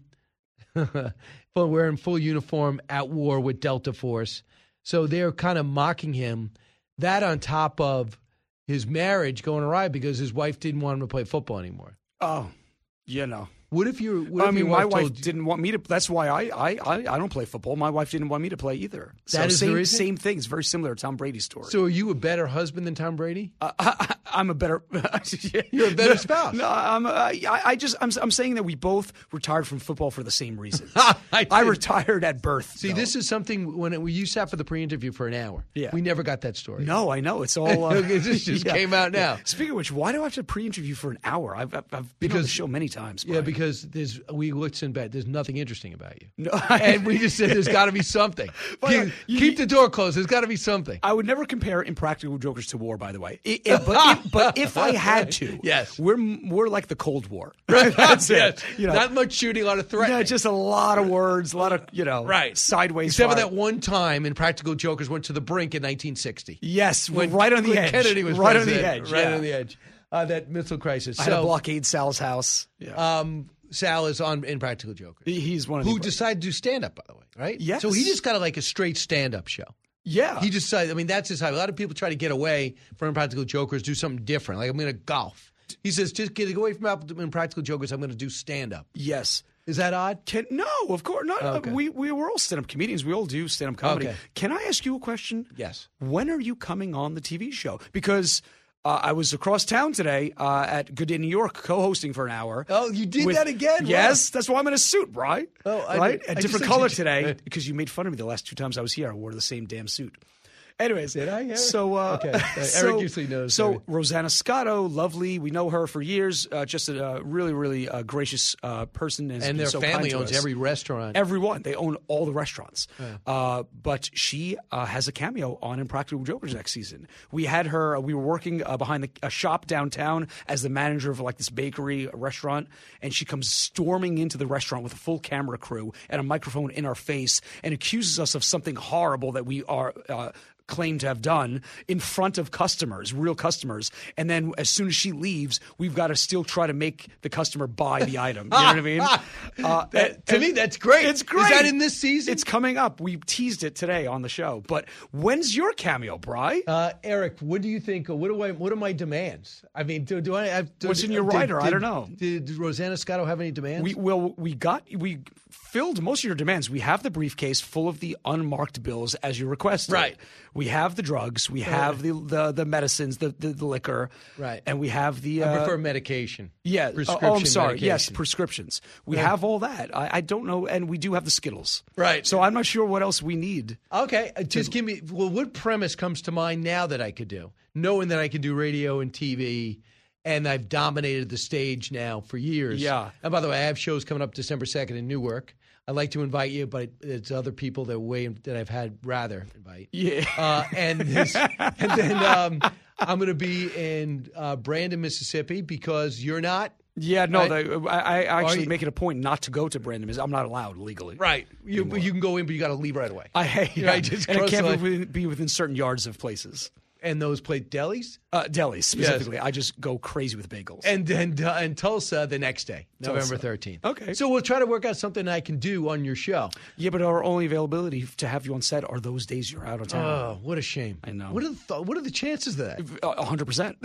[SPEAKER 2] wearing full uniform at war with Delta Force. So they're kind of mocking him. That on top of his marriage going awry because his wife didn't want him to play football anymore.
[SPEAKER 13] Oh, you know.
[SPEAKER 2] What if you? What
[SPEAKER 13] I
[SPEAKER 2] if
[SPEAKER 13] mean,
[SPEAKER 2] your
[SPEAKER 13] my
[SPEAKER 2] wife
[SPEAKER 13] wife
[SPEAKER 2] told you-
[SPEAKER 13] didn't want me to. That's why I, I, I, I don't play football. My wife didn't want me to play either. So
[SPEAKER 2] That is the
[SPEAKER 13] same,
[SPEAKER 2] reason?
[SPEAKER 13] same thing. It's very similar to Tom Brady's story.
[SPEAKER 2] So, are you a better husband than Tom Brady?
[SPEAKER 13] Uh, I, I'm a better.
[SPEAKER 2] You're a better spouse.
[SPEAKER 13] No, I'm. Uh, I, I just. I'm. I'm saying that we both retired from football for the same reason.
[SPEAKER 2] I,
[SPEAKER 13] I retired at birth.
[SPEAKER 2] See, this is something when it, when you sat for the pre-interview for an hour.
[SPEAKER 13] Yeah.
[SPEAKER 2] We never got that story.
[SPEAKER 13] No, I know. It's all. Uh,
[SPEAKER 2] this just
[SPEAKER 13] yeah.
[SPEAKER 2] came out now.
[SPEAKER 13] Yeah. Speaking of which, why do I have to pre-interview for an hour? I've, I've, I've been on the show many times.
[SPEAKER 2] Yeah, because there's we looked in bed. There's nothing interesting about you.
[SPEAKER 13] No,
[SPEAKER 2] and we just said there's got to be something.
[SPEAKER 13] But,
[SPEAKER 2] keep
[SPEAKER 13] uh, you-
[SPEAKER 2] keep the door closed. There's got to be something.
[SPEAKER 13] I would never compare Impractical Jokers to war, by the way. It- it- but, if, but if I had to,
[SPEAKER 2] yes,
[SPEAKER 13] we're we're like the Cold War. That's
[SPEAKER 2] Yes.
[SPEAKER 13] it. You know,
[SPEAKER 2] Not much shooting, a lot of threat.
[SPEAKER 13] yeah, just a lot of words, a lot of you know,
[SPEAKER 2] Right.
[SPEAKER 13] sideways.
[SPEAKER 2] Except for
[SPEAKER 13] fire.
[SPEAKER 2] that one time Impractical Jokers went to the brink in nineteen sixty.
[SPEAKER 13] Yes,
[SPEAKER 2] when
[SPEAKER 13] right on the
[SPEAKER 2] when
[SPEAKER 13] edge.
[SPEAKER 2] Kennedy was
[SPEAKER 13] Right on the
[SPEAKER 2] president.
[SPEAKER 13] edge,
[SPEAKER 2] Right
[SPEAKER 13] yeah.
[SPEAKER 2] on the edge. Uh, that missile crisis.
[SPEAKER 13] I
[SPEAKER 2] so,
[SPEAKER 13] had to blockade Sal's house. Yeah.
[SPEAKER 2] Um, Sal is on Impractical Jokers.
[SPEAKER 13] He- he's one of
[SPEAKER 2] who
[SPEAKER 13] the
[SPEAKER 2] decided to do stand up, by the way, right?
[SPEAKER 13] Yes.
[SPEAKER 2] So he just got a, like a straight stand up show.
[SPEAKER 13] Yeah.
[SPEAKER 2] He decided. I mean, that's his hobby. A lot of people try to get away from Impractical Jokers, do something different. Like I'm going to golf. He says, just get away from Impractical Jokers. I'm going to do stand up.
[SPEAKER 13] Yes.
[SPEAKER 2] Is that odd?
[SPEAKER 13] Can, no, of course not.
[SPEAKER 2] Oh, okay.
[SPEAKER 13] We we we're all stand-up comedians. We all do stand-up comedy.
[SPEAKER 2] Okay.
[SPEAKER 13] Can I ask you a question?
[SPEAKER 2] Yes.
[SPEAKER 13] When are you coming on the T V show? Because uh, I was across town today uh, at Good Day New York, co-hosting for an hour.
[SPEAKER 2] Oh, you did
[SPEAKER 13] with-
[SPEAKER 2] that again?
[SPEAKER 13] Yes, that's why I'm in a suit, right?
[SPEAKER 2] Oh, I-
[SPEAKER 13] right.
[SPEAKER 2] I
[SPEAKER 13] A
[SPEAKER 2] just
[SPEAKER 13] different
[SPEAKER 2] thought
[SPEAKER 13] color
[SPEAKER 2] you-
[SPEAKER 13] today because you made fun of me the last two times I was here. I wore the same damn suit. Anyways,
[SPEAKER 2] Did I? Yeah.
[SPEAKER 13] So, uh,
[SPEAKER 2] Okay. Eric
[SPEAKER 13] so,
[SPEAKER 2] usually knows
[SPEAKER 13] So,
[SPEAKER 2] everything.
[SPEAKER 13] Rosanna Scotto, lovely. We know her for years. Uh, just a uh, really, really uh, gracious uh, person. has
[SPEAKER 2] And
[SPEAKER 13] been
[SPEAKER 2] their
[SPEAKER 13] so
[SPEAKER 2] family
[SPEAKER 13] kind to
[SPEAKER 2] owns
[SPEAKER 13] us.
[SPEAKER 2] every restaurant.
[SPEAKER 13] Everyone. They own all the restaurants.
[SPEAKER 2] Yeah.
[SPEAKER 13] Uh, but she uh, has a cameo on Impractical Jokers next season. We had her, uh, we were working uh, behind the, a shop downtown as the manager of like this bakery a restaurant. And she comes storming into the restaurant with a full camera crew and a microphone in our face and accuses us of something horrible that we are. Uh, claim to have done in front of customers, real customers. And then as soon as she leaves, we've got to still try to make the customer buy the item. You know what I mean? Uh,
[SPEAKER 2] That- to
[SPEAKER 13] and-
[SPEAKER 2] me, that's great.
[SPEAKER 13] It's great.
[SPEAKER 2] Is that in this season?
[SPEAKER 13] It's coming up. We teased it today on the show. But when's your cameo, Bri?
[SPEAKER 2] Uh, Eric, what do you think? What do I? What are my demands? I mean, do, do I have? Do,
[SPEAKER 13] What's in your
[SPEAKER 2] did-
[SPEAKER 13] rider? I
[SPEAKER 2] did-
[SPEAKER 13] don't know.
[SPEAKER 2] Did, did Rosanna Scotto have any demands?
[SPEAKER 13] We well, we got we filled most of your demands. We have the briefcase full of the unmarked bills as you requested.
[SPEAKER 2] Right.
[SPEAKER 13] We have the drugs. We have the, the the medicines, the, the the liquor.
[SPEAKER 2] Right.
[SPEAKER 13] And we have the.
[SPEAKER 2] I
[SPEAKER 13] Uh,
[SPEAKER 2] prefer medication.
[SPEAKER 13] Yeah.
[SPEAKER 2] Prescription
[SPEAKER 13] oh, I'm sorry.
[SPEAKER 2] medication.
[SPEAKER 13] Yes, prescriptions. We
[SPEAKER 2] Yeah.
[SPEAKER 13] have all that. I, I don't know, and we do have the Skittles.
[SPEAKER 2] Right.
[SPEAKER 13] So I'm not sure what else we need.
[SPEAKER 2] Okay, uh, just give me. Well, what premise comes to mind now that I could do, knowing that I can do radio and T V, and I've dominated the stage now for years.
[SPEAKER 13] Yeah.
[SPEAKER 2] And by the way, I have shows coming up December second in Newark. I'd like to invite you, but it's other people that way that I've had rather invite.
[SPEAKER 13] Yeah.
[SPEAKER 2] Uh, and this, and then um, I'm going to be in uh, Brandon, Mississippi, because you're not.
[SPEAKER 13] Yeah, no,
[SPEAKER 2] Right?
[SPEAKER 13] the, I, I
[SPEAKER 2] Are
[SPEAKER 13] actually
[SPEAKER 2] you-
[SPEAKER 13] make it a point not to go to Brandon. I'm not allowed legally.
[SPEAKER 2] Right. You, you can go in, but you got to leave right away.
[SPEAKER 13] I hate
[SPEAKER 2] Right, just
[SPEAKER 13] and it
[SPEAKER 2] cross
[SPEAKER 13] can't
[SPEAKER 2] the
[SPEAKER 13] be
[SPEAKER 2] line.
[SPEAKER 13] within, be within certain yards of places.
[SPEAKER 2] And those plate delis?
[SPEAKER 13] Uh, delis, specifically. I just go crazy with bagels.
[SPEAKER 2] And then uh, and Tulsa the next day,
[SPEAKER 13] Tulsa.
[SPEAKER 2] November thirteenth.
[SPEAKER 13] Okay.
[SPEAKER 2] So we'll try to work out something I can do on your show.
[SPEAKER 13] Yeah, but our only availability to have you on set are those days you're out of town.
[SPEAKER 2] Oh, what a shame.
[SPEAKER 13] I know.
[SPEAKER 2] What are the th- what are the chances of that?
[SPEAKER 13] A hundred percent.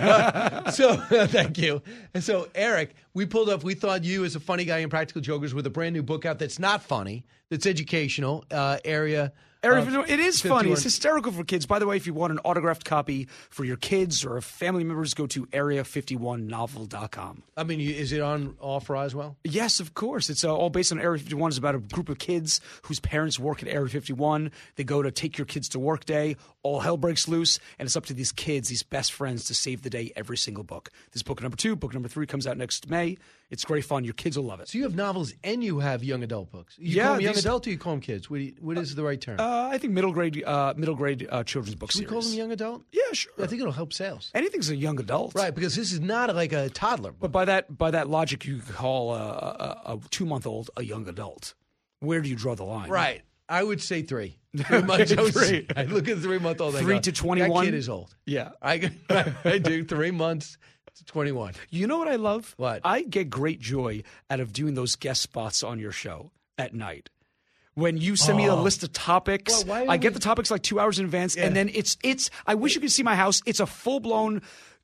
[SPEAKER 2] So thank you. And so Eric, we pulled up. We thought you, as a funny guy in Practical Jokers, with a brand new book out that's not funny, that's educational. Uh, area.
[SPEAKER 13] Eric,
[SPEAKER 2] uh,
[SPEAKER 13] it is funny. It's
[SPEAKER 2] fifty-one.
[SPEAKER 13] hysterical for kids. By the way, if you want an autographed copy for your kids or family members, go to area fifty-one novel dot com.
[SPEAKER 2] I mean, you- is it on off Roswell?
[SPEAKER 13] Yes, of course. It's uh, all based on Area fifty-one. It's about a group of kids whose parents work at Area fifty-one. They go to take your kids to work day. All hell breaks loose, and it's up to these kids, these best friends, to save the day every single book. This is book number two. Book number three comes out next May. It's great fun. Your kids will love it.
[SPEAKER 2] So you have novels and you have young adult books. You
[SPEAKER 13] Yeah,
[SPEAKER 2] call them young
[SPEAKER 13] these-
[SPEAKER 2] adult or you call them kids? What, do you, what is the right term?
[SPEAKER 13] Uh, I think middle grade, uh, middle grade uh, children's book
[SPEAKER 2] Should we
[SPEAKER 13] series.
[SPEAKER 2] call them young adult?
[SPEAKER 13] Yeah, sure.
[SPEAKER 2] I think it'll help sales.
[SPEAKER 13] Anything's a young adult,
[SPEAKER 2] Right, because this is not like a toddler book.
[SPEAKER 13] But by that by that logic, you could call a, a, a two month old a young adult. Where do you draw the line?
[SPEAKER 2] Right. I would say three. Three months. I, would
[SPEAKER 13] Three.
[SPEAKER 2] say- I look at the three month old.
[SPEAKER 13] Three to twenty-one?
[SPEAKER 2] That kid is old.
[SPEAKER 13] Yeah.
[SPEAKER 2] I, I do three months to twenty-one.
[SPEAKER 13] You know what I love?
[SPEAKER 2] What?
[SPEAKER 13] I get great joy out of doing those guest spots on your show at night. When you send me a
[SPEAKER 2] Oh.
[SPEAKER 13] list of topics,
[SPEAKER 2] Well, why
[SPEAKER 13] I
[SPEAKER 2] are
[SPEAKER 13] get
[SPEAKER 2] we-
[SPEAKER 13] the topics like two hours in advance,
[SPEAKER 2] Yeah.
[SPEAKER 13] and then it's it's. I wish you could see my house. It's a full blown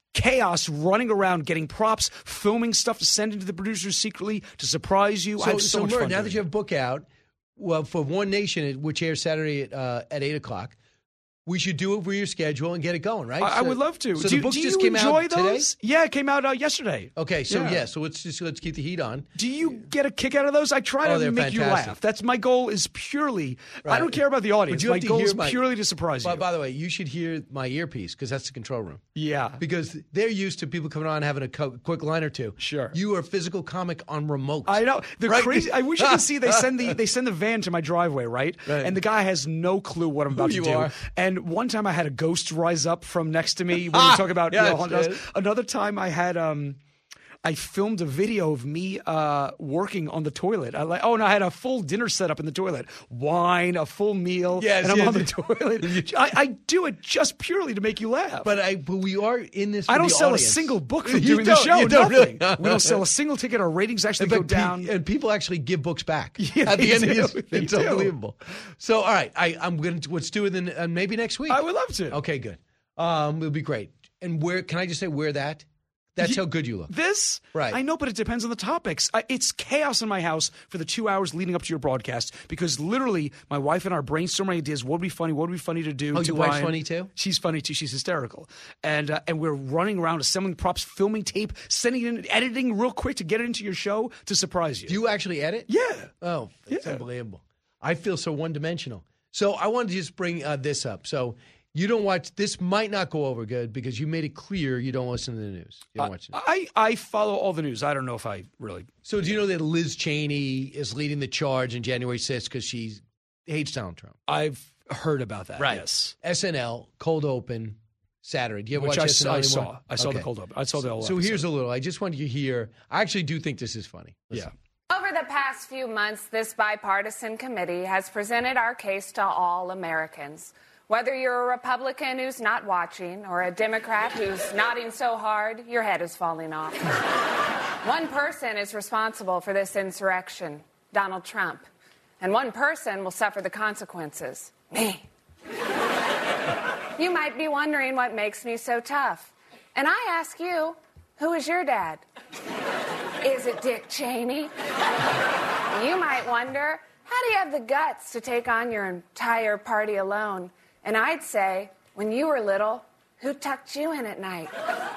[SPEAKER 13] chaos running around, getting props, filming stuff to send into the producers secretly to surprise you.
[SPEAKER 2] So,
[SPEAKER 13] I have so,
[SPEAKER 2] so
[SPEAKER 13] much
[SPEAKER 2] Murr,
[SPEAKER 13] fun.
[SPEAKER 2] now
[SPEAKER 13] doing
[SPEAKER 2] that you have a book out, well, for One Nation, which airs Saturday at, uh, at eight o'clock, we should do it for your schedule and get it going, right?
[SPEAKER 13] I, I
[SPEAKER 2] So-
[SPEAKER 13] would love to.
[SPEAKER 2] So
[SPEAKER 13] do,
[SPEAKER 2] the book
[SPEAKER 13] do
[SPEAKER 2] just
[SPEAKER 13] you
[SPEAKER 2] came
[SPEAKER 13] enjoy
[SPEAKER 2] out
[SPEAKER 13] those?
[SPEAKER 2] today?
[SPEAKER 13] Yeah, it came out uh, yesterday.
[SPEAKER 2] Okay, so yeah.
[SPEAKER 13] Yeah.
[SPEAKER 2] so let's just let's keep the heat on.
[SPEAKER 13] Do you get a kick out of those? I try
[SPEAKER 2] Oh,
[SPEAKER 13] to
[SPEAKER 2] they're
[SPEAKER 13] make you
[SPEAKER 2] fantastic.
[SPEAKER 13] laugh. That's my goal. Is purely. I
[SPEAKER 2] Right.
[SPEAKER 13] don't care about the audience.
[SPEAKER 2] But you
[SPEAKER 13] My
[SPEAKER 2] have to
[SPEAKER 13] goal
[SPEAKER 2] hear
[SPEAKER 13] is
[SPEAKER 2] my-
[SPEAKER 13] purely to surprise
[SPEAKER 2] By,
[SPEAKER 13] you.
[SPEAKER 2] by the way, you should hear my earpiece because that's the control room.
[SPEAKER 13] Yeah,
[SPEAKER 2] because they're used to people coming on and having a co- quick line or two.
[SPEAKER 13] Sure,
[SPEAKER 2] you are a physical comic on remote.
[SPEAKER 13] I know. The
[SPEAKER 2] Right?
[SPEAKER 13] crazy. I wish you could see. They send the they send the van to my driveway, right?
[SPEAKER 2] Right.
[SPEAKER 13] And the guy has no clue what I'm about
[SPEAKER 2] Who
[SPEAKER 13] to
[SPEAKER 2] you
[SPEAKER 13] do.
[SPEAKER 2] are.
[SPEAKER 13] And one time I had a ghost rise up from next to me when we
[SPEAKER 2] Ah,
[SPEAKER 13] talk about
[SPEAKER 2] yes,
[SPEAKER 13] you know, haunted house.
[SPEAKER 2] yes.
[SPEAKER 13] Another time I had um. I filmed a video of me uh, working on the toilet. I like, oh, no, I had a full dinner set up in the toilet, wine, a full meal,
[SPEAKER 2] Yes,
[SPEAKER 13] and I'm
[SPEAKER 2] yes.
[SPEAKER 13] on the toilet. I, I do it just purely to make you laugh.
[SPEAKER 2] But I, but we are in this. For
[SPEAKER 13] I don't
[SPEAKER 2] the
[SPEAKER 13] sell
[SPEAKER 2] audience.
[SPEAKER 13] a single book from
[SPEAKER 2] You
[SPEAKER 13] doing the
[SPEAKER 2] don't-
[SPEAKER 13] show.
[SPEAKER 2] you don't
[SPEAKER 13] Nothing.
[SPEAKER 2] really.
[SPEAKER 13] We don't sell a single ticket. Our ratings actually
[SPEAKER 2] In
[SPEAKER 13] go
[SPEAKER 2] fact, pe-
[SPEAKER 13] down.
[SPEAKER 2] and people actually give books back
[SPEAKER 13] Yeah,
[SPEAKER 2] at the
[SPEAKER 13] they
[SPEAKER 2] end
[SPEAKER 13] do.
[SPEAKER 2] of this.
[SPEAKER 13] They
[SPEAKER 2] It's
[SPEAKER 13] do.
[SPEAKER 2] unbelievable. So, all right, I, I'm going to let's do it then, uh, maybe next week.
[SPEAKER 13] I would love to.
[SPEAKER 2] Okay, good. Um, it'll be great. And where can I just say where that? That's how good you look.
[SPEAKER 13] This?
[SPEAKER 2] Right.
[SPEAKER 13] I know, but it depends on the topics. I, it's chaos in my house for the two hours leading up to your broadcast because literally my wife and I are brainstorming ideas. What would be funny? What would be funny to do?
[SPEAKER 2] Oh,
[SPEAKER 13] to
[SPEAKER 2] your wife's
[SPEAKER 13] Ryan.
[SPEAKER 2] funny too?
[SPEAKER 13] She's funny too. She's hysterical. And uh, and we're running around assembling props, filming tape, sending it in, editing real quick to get it into your show to surprise you.
[SPEAKER 2] Do you actually edit?
[SPEAKER 13] Yeah.
[SPEAKER 2] Oh, that's unbelievable. I feel so one dimensional. So I wanted to just bring uh, this up. So you don't watch, this might not go over good because you made it clear you don't listen to the news. You don't
[SPEAKER 13] Uh,
[SPEAKER 2] watch the news.
[SPEAKER 13] I, I follow all the news. I don't know if I really.
[SPEAKER 2] So do you know that Liz Cheney is leading the charge on January sixth because she hates Donald Trump?
[SPEAKER 13] I've heard about that.
[SPEAKER 2] Right.
[SPEAKER 13] Yes.
[SPEAKER 2] S N L, cold open, Saturday. Do you ever
[SPEAKER 13] Which
[SPEAKER 2] watch
[SPEAKER 13] I
[SPEAKER 2] S N L
[SPEAKER 13] saw- I
[SPEAKER 2] anymore?
[SPEAKER 13] saw. I saw the
[SPEAKER 2] Okay.
[SPEAKER 13] cold open. I saw the whole
[SPEAKER 2] So
[SPEAKER 13] episode.
[SPEAKER 2] here's a little. I just wanted you to hear. I actually do think this is funny. Listen.
[SPEAKER 19] Over the past few months, this bipartisan committee has presented our case to all Americans. Whether you're a Republican who's not watching or a Democrat who's nodding so hard, your head is falling off. One person is responsible for this insurrection, Donald Trump. And one person will suffer the consequences, me. You might be wondering what makes me so tough. And I ask you, who is your dad? Is it Dick Cheney? You might wonder, how do you have the guts to take on your entire party alone? And I'd say, when you were little, who tucked you in at night?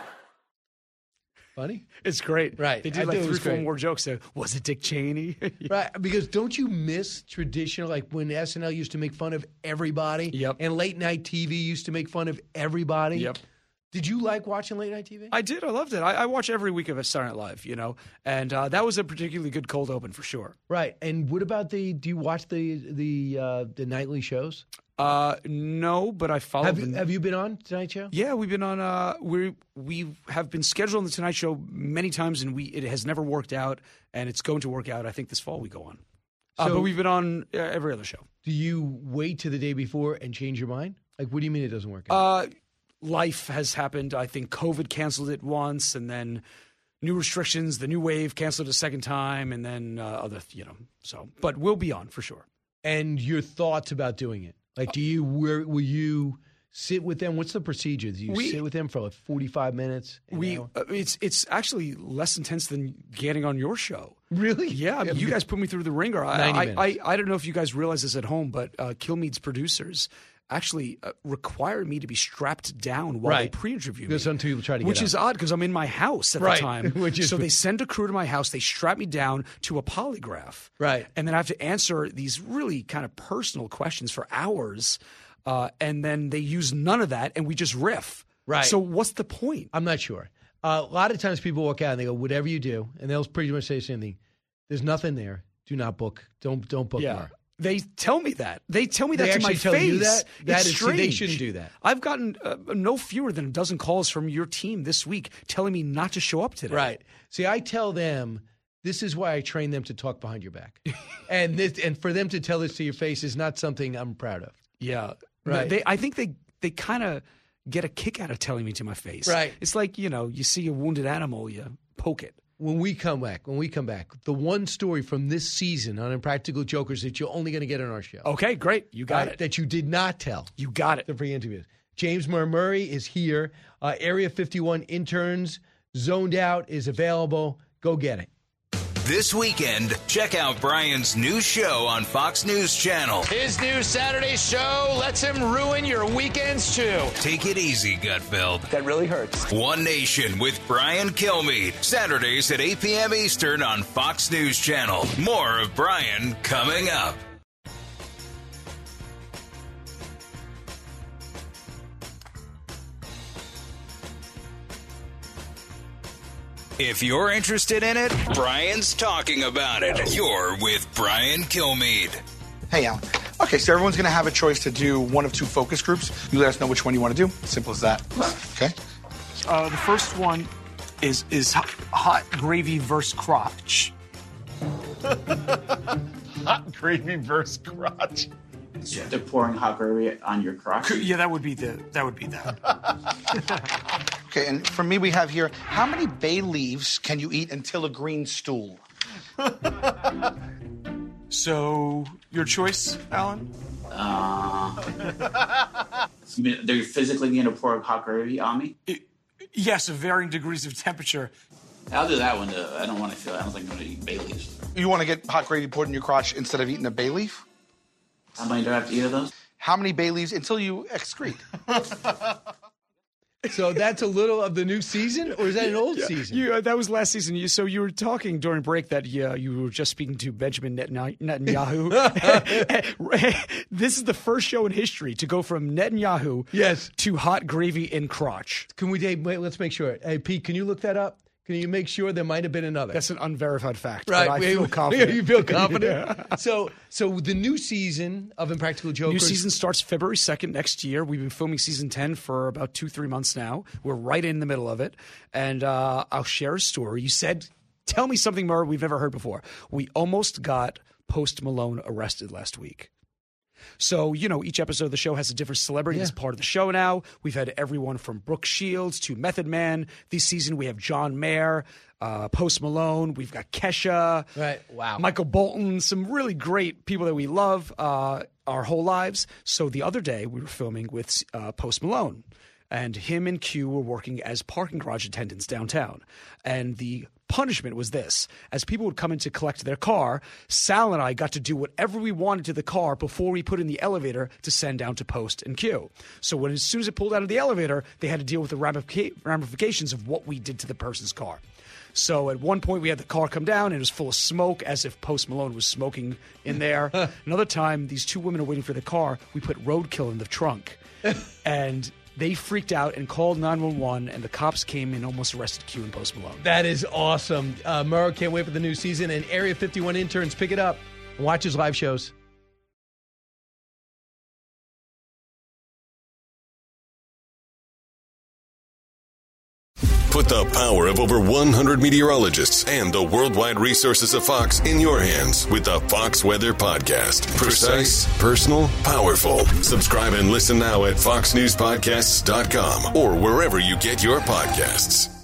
[SPEAKER 2] Funny?
[SPEAKER 13] It's great.
[SPEAKER 2] Right.
[SPEAKER 13] They
[SPEAKER 2] I
[SPEAKER 13] did like
[SPEAKER 2] thought it
[SPEAKER 13] three,
[SPEAKER 2] was
[SPEAKER 13] four
[SPEAKER 2] great.
[SPEAKER 13] more jokes there. Was it Dick Cheney?
[SPEAKER 2] Right, because don't you miss traditional, like when S N L used to make fun of everybody?
[SPEAKER 13] Yep.
[SPEAKER 2] And late night T V used to make fun of everybody?
[SPEAKER 13] Yep.
[SPEAKER 2] Did you like watching late night T V?
[SPEAKER 13] I did. I loved it. I, I watch every week of a Saturday Night Live, you know, and uh, that was a particularly good cold open for sure.
[SPEAKER 2] Right. And what about the, do you watch the the uh, the nightly shows?
[SPEAKER 13] Uh, no, but I follow.
[SPEAKER 2] Have
[SPEAKER 13] the-
[SPEAKER 2] you, have you been on Tonight Show?
[SPEAKER 13] Yeah, we've been on. Uh, we we have been scheduled on the Tonight Show many times, and we it has never worked out, and it's going to work out. I think this fall we go on. Uh,
[SPEAKER 2] So-
[SPEAKER 13] but we've been on uh, every other show.
[SPEAKER 2] Do you wait to the day before and change your mind? Like, what do you mean it doesn't work out?
[SPEAKER 13] Uh, life has happened. I think COVID canceled it once, and then new restrictions, the new wave canceled it a second time, and then uh, other, you know. So, but we'll be on for sure.
[SPEAKER 2] And your thoughts about doing it? Like, do you, where, will you sit with them? What's the procedure? Do you
[SPEAKER 13] We-
[SPEAKER 2] sit with them for like forty-five minutes? an
[SPEAKER 13] We
[SPEAKER 2] hour?
[SPEAKER 13] uh, it's it's actually less intense than getting on your show.
[SPEAKER 2] Really?
[SPEAKER 13] Yeah, I mean, you guys put me through the ringer. I
[SPEAKER 2] ninety
[SPEAKER 13] I,
[SPEAKER 2] minutes.
[SPEAKER 13] I I don't know if you guys realize this at home, but uh, Kilmeade's producers actually uh, require me to be strapped down while
[SPEAKER 2] Right.
[SPEAKER 13] they pre-interview me.
[SPEAKER 2] Because some people try to get
[SPEAKER 13] Which
[SPEAKER 2] out.
[SPEAKER 13] is odd because I'm in my house at
[SPEAKER 2] Right.
[SPEAKER 13] the time.
[SPEAKER 2] Which is-
[SPEAKER 13] so they send a crew to my house. They strap me down to a polygraph.
[SPEAKER 2] Right.
[SPEAKER 13] And then I have to answer these really kind of personal questions for hours. Uh, and then they use none of that, and we just riff.
[SPEAKER 2] Right.
[SPEAKER 13] So what's the point?
[SPEAKER 2] I'm not sure. Uh, a lot of times people walk out and they go, whatever you do, and they'll pretty much say the same thing. There's nothing there. Do not book. Don't don't book
[SPEAKER 13] Yeah.
[SPEAKER 2] more.
[SPEAKER 13] They tell me that. They tell me
[SPEAKER 2] They
[SPEAKER 13] that to my
[SPEAKER 2] actually tell
[SPEAKER 13] face.
[SPEAKER 2] you that? That
[SPEAKER 13] It's
[SPEAKER 2] is- see, they
[SPEAKER 13] strange.
[SPEAKER 2] shouldn't do that.
[SPEAKER 13] I've gotten uh, no fewer than a dozen calls from your team this week telling me not to show up today.
[SPEAKER 2] Right. See, I tell them this is why I train them to talk behind your back, and this and for them to tell this to your face is not something I'm proud of.
[SPEAKER 13] Yeah.
[SPEAKER 2] Right.
[SPEAKER 13] They, I think they they kind of get a kick out of telling me to my face.
[SPEAKER 2] Right.
[SPEAKER 13] It's like, you know, you see a wounded animal, you poke it.
[SPEAKER 2] When we come back, when we come back, the one story from this season on Impractical Jokers that you're only going to get on our show.
[SPEAKER 13] Okay, great. You got
[SPEAKER 2] Right,
[SPEAKER 13] it.
[SPEAKER 2] That you did not tell.
[SPEAKER 13] You got it.
[SPEAKER 2] The free interviews. James Murray is here. Uh, Area fifty-one interns, Zoned Out is available. Go get it.
[SPEAKER 1] This weekend, check out Brian's new show on Fox News Channel.
[SPEAKER 20] His new Saturday show lets him ruin your weekends, too.
[SPEAKER 1] Take it easy, Gutfeld.
[SPEAKER 20] That really hurts.
[SPEAKER 1] One Nation with Brian Kilmeade. Saturdays at eight p.m. Eastern on Fox News Channel. More of Brian coming up. If you're interested in it, Brian's talking about it. You're with Brian Kilmeade.
[SPEAKER 21] Hey, Alan. Okay, so everyone's going to have a choice to do one of two focus groups. You let us know which one you want to do. Simple as that. Okay?
[SPEAKER 13] Uh, the first one is is hot, hot gravy versus crotch.
[SPEAKER 23] Hot gravy versus crotch.
[SPEAKER 24] So they're pouring hot gravy on your crotch?
[SPEAKER 13] Yeah, that would be the that would be that.
[SPEAKER 21] Okay, and for me, we have here, how many bay leaves can you eat until a green stool?
[SPEAKER 13] So, your choice, Alan?
[SPEAKER 24] Uh, you mean they're physically going to pour hot gravy on me?
[SPEAKER 13] It, yes, of varying degrees of temperature.
[SPEAKER 24] I'll do that one. Though. I don't want to feel. I don't think I'm going to eat bay leaves.
[SPEAKER 21] You want to get hot gravy poured in your crotch instead of eating a bay leaf?
[SPEAKER 24] How many do I have to eat of those?
[SPEAKER 21] How many bay leaves until you excrete?
[SPEAKER 2] So that's a little of the new season, or is that an old
[SPEAKER 13] yeah,
[SPEAKER 2] season?
[SPEAKER 13] You, uh, that was last season. You, so you were talking during break that uh, you were just speaking to Benjamin Netanyahu. This is the first show in history to go from Netanyahu
[SPEAKER 2] yes.
[SPEAKER 13] to hot gravy in crotch.
[SPEAKER 2] Can we, Dave, wait, let's make sure. Hey, Pete, can you look that up? Can you make sure there might have been another?
[SPEAKER 13] That's an unverified fact.
[SPEAKER 2] Right.
[SPEAKER 13] But I feel confident.
[SPEAKER 2] You feel confident?
[SPEAKER 13] Yeah.
[SPEAKER 2] So so the new season of Impractical Jokers.
[SPEAKER 13] New season starts February second next year. We've been filming season ten for about two, three months now. We're right in the middle of it. And uh, I'll share a story. You said, tell me something more we've never heard before. We almost got Post Malone arrested last week. So, you know, each episode of the show has a different celebrity
[SPEAKER 2] yeah.
[SPEAKER 13] as part of the show now. We've had everyone from Brooke Shields to Method Man. This season we have John Mayer, uh, Post Malone. We've got Kesha.
[SPEAKER 2] Right. Wow.
[SPEAKER 13] Michael Bolton. Some really great people that we love uh, our whole lives. So the other day we were filming with uh, Post Malone. And him and Q were working as parking garage attendants downtown. And the punishment was this. As people would come in to collect their car, Sal and I got to do whatever we wanted to the car before we put in the elevator to send down to Post and Q. So when as soon as it pulled out of the elevator, they had to deal with the ramifica- ramifications of what we did to the person's car. So at one point we had the car come down and it was full of smoke as if Post Malone was smoking in there. Another time, these two women are waiting for the car. We put roadkill in the trunk. And they freaked out and called nine one one, and the cops came and almost arrested Q and Post Malone.
[SPEAKER 2] That is awesome. Uh, Murrow can't wait for the new season, and Area fifty-one interns, pick it up and watch his live shows.
[SPEAKER 25] Put the power of over one hundred meteorologists and the worldwide resources of Fox in your hands with the Fox Weather Podcast. Precise, personal, powerful. Subscribe and listen now at fox news podcasts dot com or wherever you get your podcasts.